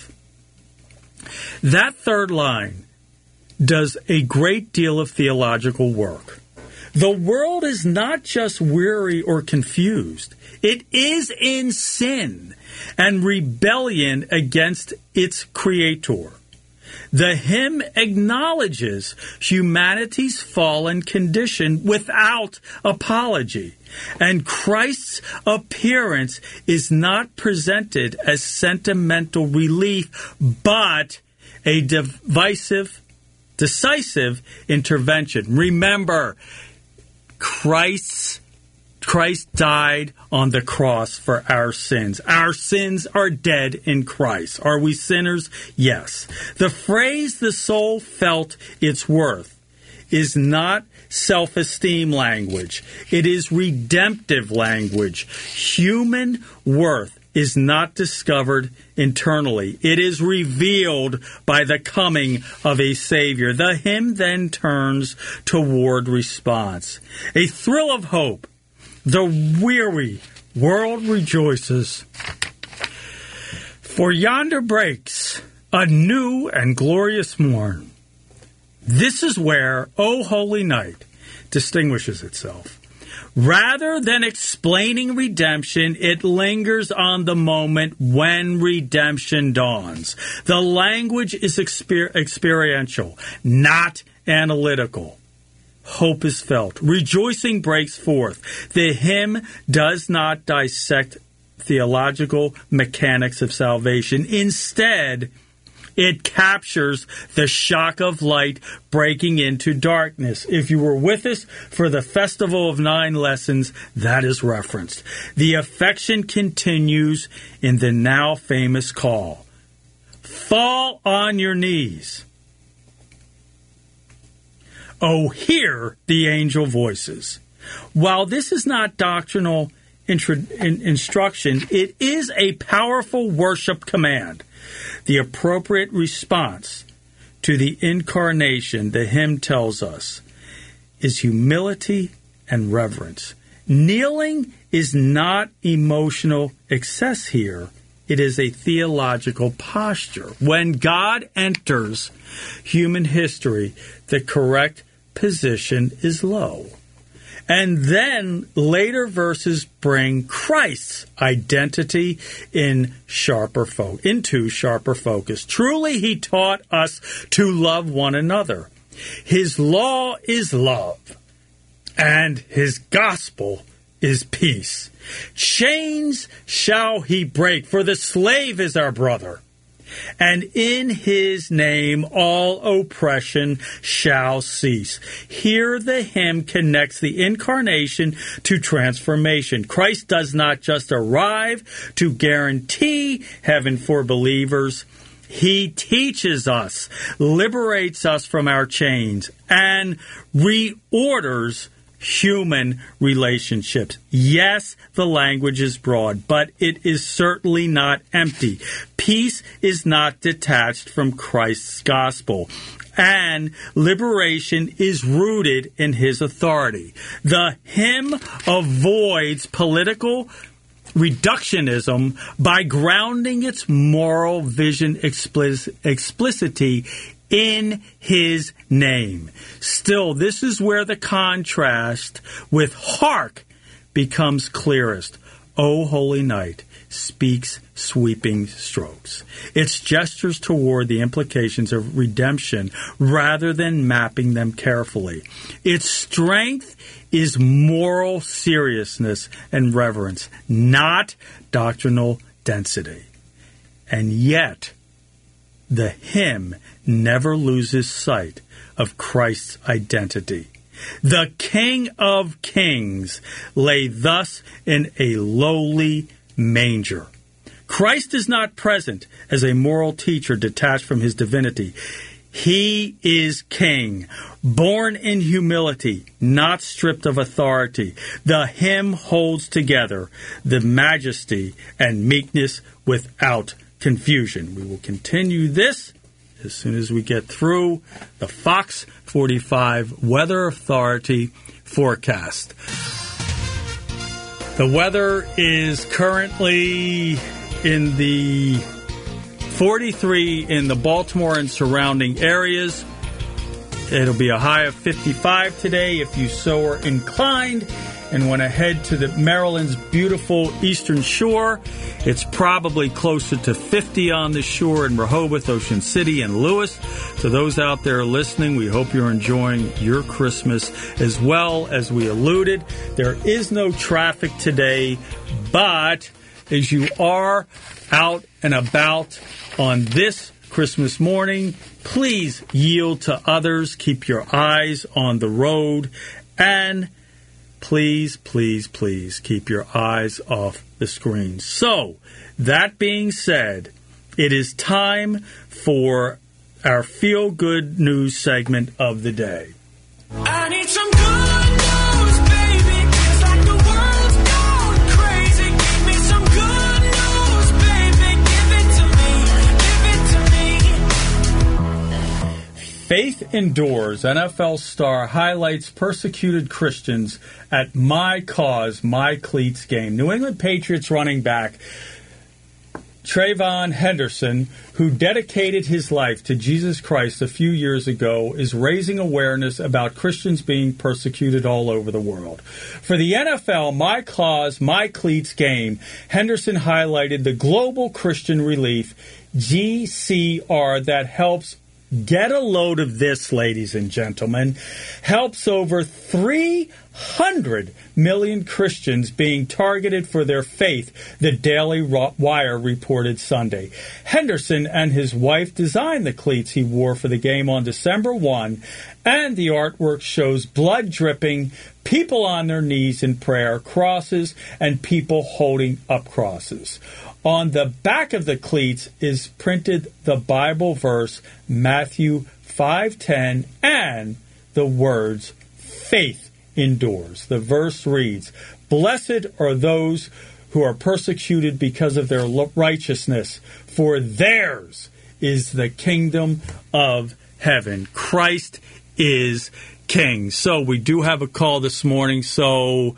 That third line does a great deal of theological work. The world is not just weary or confused. It is in sin and rebellion against its creator. The hymn acknowledges humanity's fallen condition without apology, and Christ's appearance is not presented as sentimental relief, but a decisive intervention. Remember, Christ died on the cross for our sins. Our sins are dead in Christ. Are we sinners? Yes. The phrase, the soul felt its worth, is not self-esteem language. It is redemptive language. Human worth is not discovered internally. It is revealed by the coming of a Savior. The hymn then turns toward response. A thrill of hope. The weary world rejoices. For yonder breaks a new and glorious morn. This is where O Holy Night distinguishes itself. Rather than explaining redemption, it lingers on the moment when redemption dawns. The language is experiential, not analytical. Hope is felt. Rejoicing breaks forth. The hymn does not dissect theological mechanics of salvation. Instead, it captures the shock of light breaking into darkness. If you were with us for the Festival of 9 Lessons, that is referenced. The affection continues in the now famous call. Fall on your knees. Oh, hear the angel voices. While this is not doctrinal instruction, it is a powerful worship command. The appropriate response to the incarnation, the hymn tells us, is humility and reverence. Kneeling is not emotional excess here. It is a theological posture. When God enters human history, the correct position is low. And then later verses bring Christ's identity into sharper focus. Truly, he taught us to love one another. His law is love, and his gospel is peace. Chains shall he break, for the slave is our brother. And in his name all oppression shall cease. Here the hymn connects the incarnation to transformation. Christ does not just arrive to guarantee heaven for believers. He teaches us, liberates us from our chains, and reorders human relationships. Yes, the language is broad, but it is certainly not empty. Peace is not detached from Christ's gospel, and liberation is rooted in his authority. The hymn avoids political reductionism by grounding its moral vision explicitly in his name. Still, this is where the contrast with hark becomes clearest. O holy night, speaks sweeping strokes. It's gestures toward the implications of redemption rather than mapping them carefully. Its strength is moral seriousness and reverence, not doctrinal density. And yet, the hymn never loses sight of Christ's identity. The King of Kings lay thus in a lowly manger. Christ is not present as a moral teacher detached from his divinity. He is King, born in humility, not stripped of authority. The hymn holds together the majesty and meekness without confusion. We will continue this as soon as we get through the Fox 45 Weather Authority forecast. The weather is currently in the 43 in the Baltimore and surrounding areas. It'll be a high of 55 today if you so are inclined and want to head to the Maryland's beautiful eastern shore. It's probably closer to 50 on the shore in Rehoboth, Ocean City, and Lewis. To those out there listening, we hope you're enjoying your Christmas as well. As we alluded, there is no traffic today, but as you are out and about on this Christmas morning, please yield to others. Keep your eyes on the road, and please, please, please keep your eyes off the screen. So, that being said, it is time for our feel-good news segment of the day. I need some good news, baby. It's like the world's going crazy. Give me some good news, baby. Give it to me. Give it to me. Faith Endures NFL star highlights persecuted Christians at My Cause, My Cleats game. New England Patriots running back Trayvon Henderson, who dedicated his life to Jesus Christ a few years ago, is raising awareness about Christians being persecuted all over the world. For the NFL My Cause, My Cleats game, Henderson highlighted the Global Christian Relief, GCR, that helps, get a load of this, ladies and gentlemen, helps over 300 million Christians being targeted for their faith, the Daily Wire reported Sunday. Henderson and his wife designed the cleats he wore for the game on December 1, and the artwork shows blood dripping, people on their knees in prayer, crosses, and people holding up crosses. On the back of the cleats is printed the Bible verse Matthew 5:10 and the words faith endures. The verse reads, "Blessed are those who are persecuted because of their righteousness, for theirs is the kingdom of heaven." Christ is King. So we do have a call this morning. So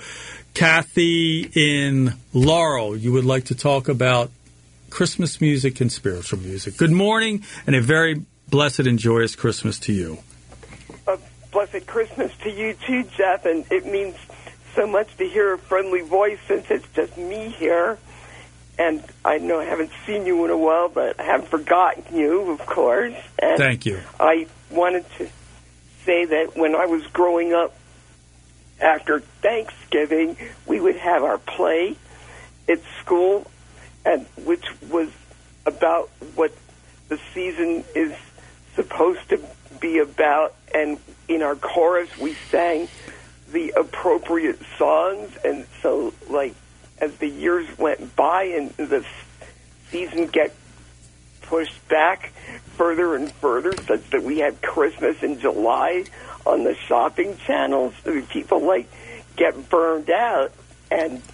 Kathy in Laurel, you would like to talk about Christmas music and spiritual music. Good morning, and a very blessed and joyous Christmas to you. A blessed Christmas to you too, Jeff, and it means so much to hear a friendly voice since it's just me here. And I know I haven't seen you in a while, but I haven't forgotten you, of course. And thank you. I wanted to say that when I was growing up, after Thanksgiving, we would have our play at school, and which was about what the season is supposed to be about. And in our chorus, we sang the appropriate songs. And so, like, as the years went by and the season get pushed back further and further, such that we had Christmas in July on the shopping channels, people like get burned out, and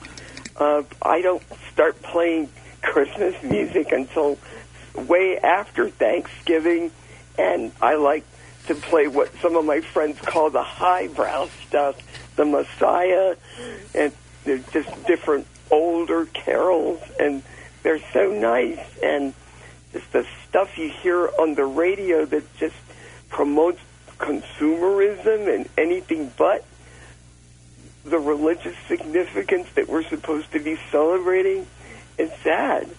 I don't start playing Christmas music until way after Thanksgiving, and I like to play what some of my friends call the highbrow stuff, the Messiah, and they're just different older carols, and they're so nice, and just the stuff you hear on the radio that just promotes consumerism and anything but the religious significance that we're supposed to be celebrating. It's sad.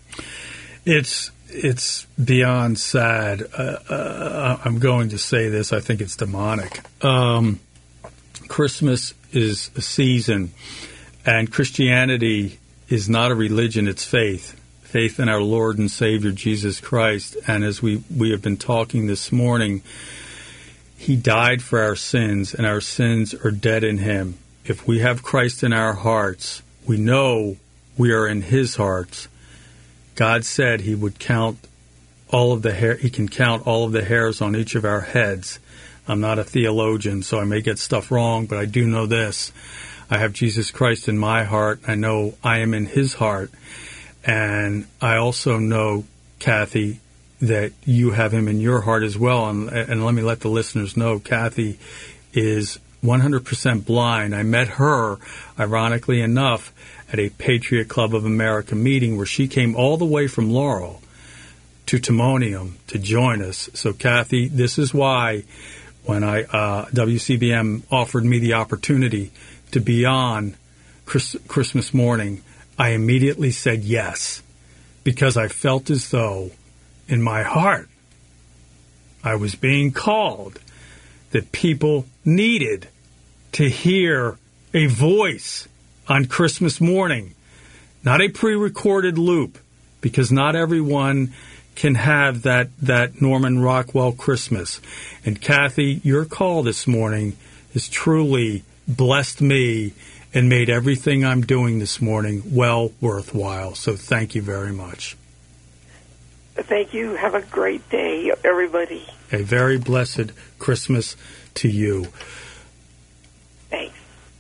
It's beyond sad. I'm going to say this. I think it's demonic. Christmas is a season, and Christianity is not a religion. It's faith. Faith in our Lord and Savior, Jesus Christ. And as we have been talking this morning, He died for our sins, and our sins are dead in Him. If we have Christ in our hearts, we know we are in His hearts. God said He would count all of the hair. He can count all of the hairs on each of our heads. I'm not a theologian, so I may get stuff wrong, but I do know this. I have Jesus Christ in my heart. I know I am in His heart. And I also know, Kathy, that you have Him in your heart as well. And let me let the listeners know, Kathy is 100% blind. I met her, ironically enough, at a Patriot Club of America meeting where she came all the way from Laurel to Timonium to join us. So, Kathy, this is why when WCBM offered me the opportunity to be on Christmas morning, I immediately said yes, because I felt as though in my heart I was being called, that people needed to hear a voice on Christmas morning, not a pre-recorded loop, because not everyone can have that Norman Rockwell Christmas. And Kathy, your call this morning has truly blessed me and made everything I'm doing this morning well worthwhile. So thank you very much. Thank you. Have a great day, everybody. A very blessed Christmas to you. Thanks.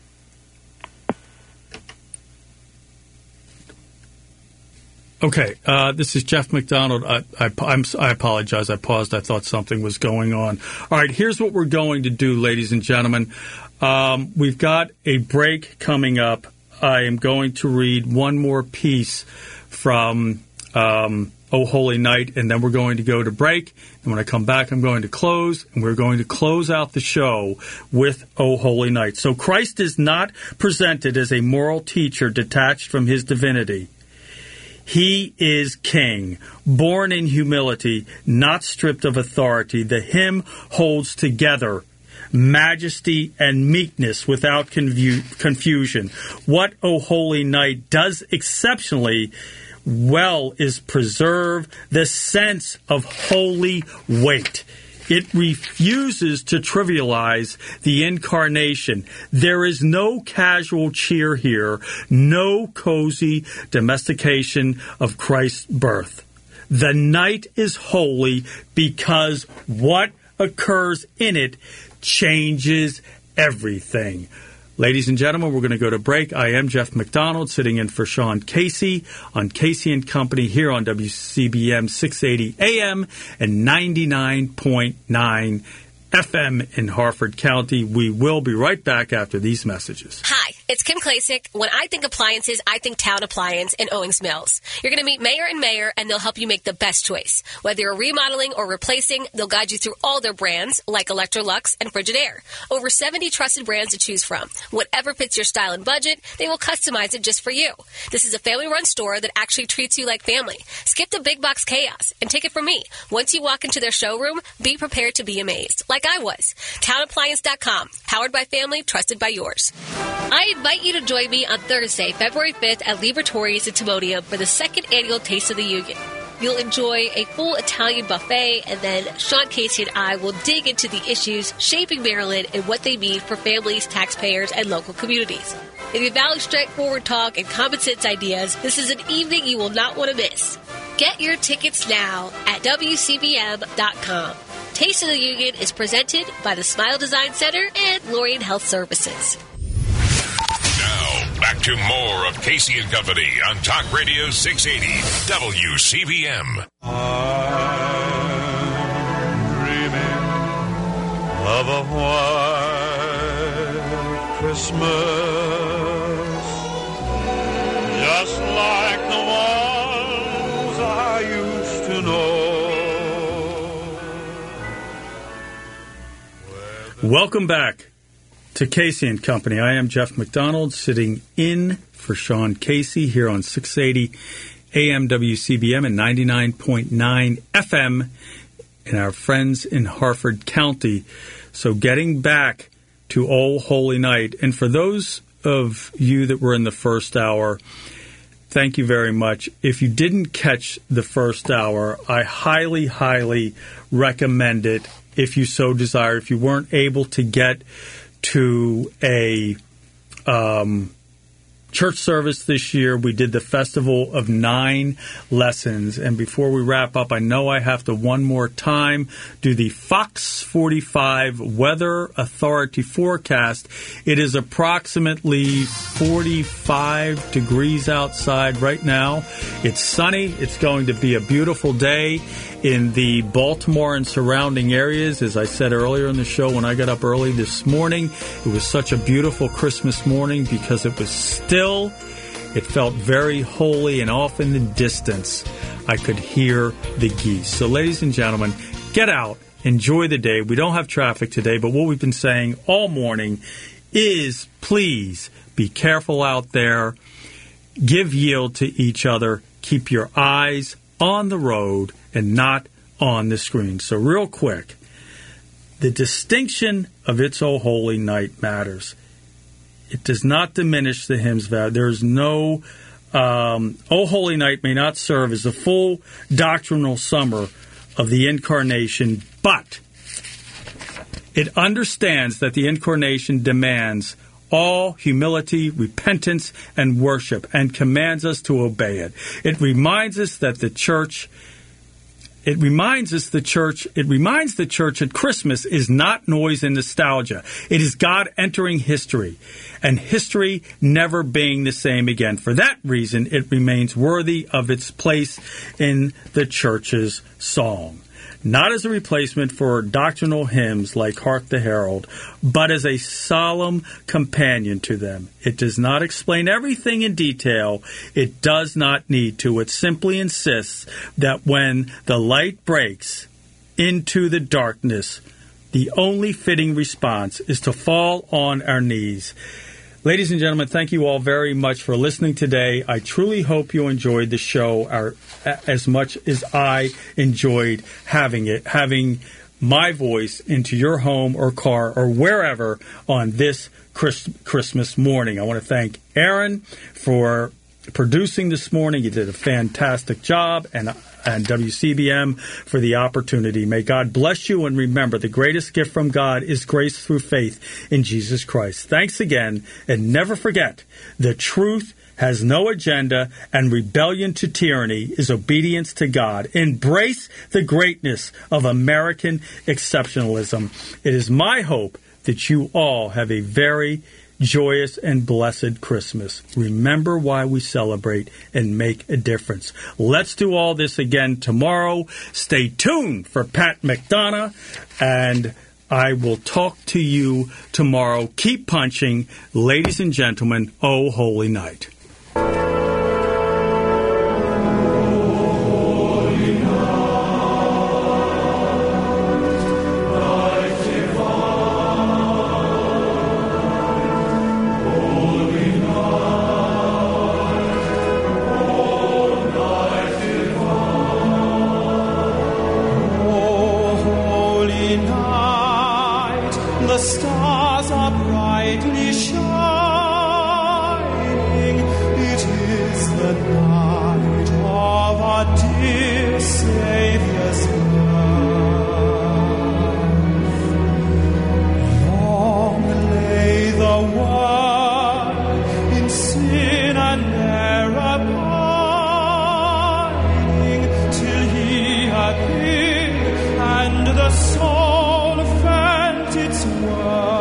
Okay, this is Jeff McDonald. I apologize. I paused. I thought something was going on. All right, here's what we're going to do, ladies and gentlemen. We've got a break coming up. I am going to read one more piece from O Holy Night, and then we're going to go to break. And when I come back, I'm going to close, and we're going to close out the show with O Holy Night. So Christ is not presented as a moral teacher detached from His divinity. He is King, born in humility, not stripped of authority. The hymn holds together majesty and meekness without confusion. What O Holy Night does exceptionally well is preserve the sense of holy weight. It refuses to trivialize the incarnation. There is no casual cheer here, no cozy domestication of Christ's birth. The night is holy because what occurs in it changes everything. Ladies and gentlemen, we're going to go to break. I am Jeff McDonald, sitting in for Sean Casey on Casey and Company here on WCBM 680 AM and 99.9 FM in Harford County. We will be right back after these messages. Hi, it's Kim Klasick. When I think appliances, I think Town Appliance in Owings Mills. You're going to meet Mayor and Mayor, and they'll help you make the best choice. Whether you're remodeling or replacing, they'll guide you through all their brands, like Electrolux and Frigidaire. Over 70 trusted brands to choose from. Whatever fits your style and budget, they will customize it just for you. This is a family-run store that actually treats you like family. Skip the big box chaos and take it from me. Once you walk into their showroom, be prepared to be amazed, like I was. TownAppliance.com. Powered by family, trusted by yours. I invite you to join me on Thursday, February 5th at Libertori's in Timonium for the second annual Taste of the Union. You'll enjoy a full Italian buffet, and then Sean Casey and I will dig into the issues shaping Maryland and what they mean for families, taxpayers, and local communities. If you value straightforward talk and common sense ideas, this is an evening you will not want to miss. Get your tickets now at WCBM.com. Taste of the Union is presented by the Smile Design Center and Lorien Health Services. Now, back to more of Casey and Company on Talk Radio 680 WCBM. I'm dreaming of a white Christmas, just like the ones I used to know. Welcome back to Casey and Company. I am Jeff McDonald, sitting in for Sean Casey here on 680 AM WCBM and 99.9 FM in our friends in Harford County. So getting back to Oh Holy Night, and for those of you that were in the first hour, thank you very much. If you didn't catch the first hour, I highly, highly recommend it if you so desire. If you weren't able to get to a church service this year, we did the Festival of 9 Lessons. And before we wrap up, I know I have to one more time do the Fox 45 Weather Authority forecast. It is approximately 45 degrees outside right now. It's sunny. It's going to be a beautiful day in the Baltimore and surrounding areas. As I said earlier in the show, when I got up early this morning, it was such a beautiful Christmas morning because it was still. It felt very holy, and off in the distance, I could hear the geese. So, ladies and gentlemen, get out, enjoy the day. We don't have traffic today, but what we've been saying all morning is please be careful out there. Give yield to each other. Keep your eyes on the road and not on the screen. So real quick, the distinction of It's O Holy Night matters. It does not diminish the hymn's value. There's no, O Holy Night may not serve as a full doctrinal summary of the Incarnation, but it understands that the Incarnation demands all humility, repentance, and worship, and commands us to obey it. It reminds the church at Christmas is not noise and nostalgia. It is God entering history, and history never being the same again. For that reason, it remains worthy of its place in the church's song. Not as a replacement for doctrinal hymns like Hark the Herald, but as a solemn companion to them. It does not explain everything in detail. It does not need to. It simply insists that when the light breaks into the darkness, the only fitting response is to fall on our knees. Ladies and gentlemen, thank you all very much for listening today. I truly hope you enjoyed the show as much as I enjoyed having my voice into your home or car or wherever on this Christmas morning. I want to thank Aaron for producing this morning. You did a fantastic job, and WCBM for the opportunity. May God bless you, and remember, the greatest gift from God is grace through faith in Jesus Christ. Thanks again, and never forget, the truth has no agenda, and rebellion to tyranny is obedience to God. Embrace the greatness of American exceptionalism. It is my hope that you all have a very joyous and blessed Christmas. Remember why we celebrate and make a difference. Let's do all this again tomorrow. Stay tuned for Pat McDonough, and I will talk to you tomorrow. Keep punching. Ladies and gentlemen, oh holy night. The stars are brightly shining. It is the night of our dear Savior's birth. Long lay the world in sin and error pining, till He appeared and the soul felt its worth.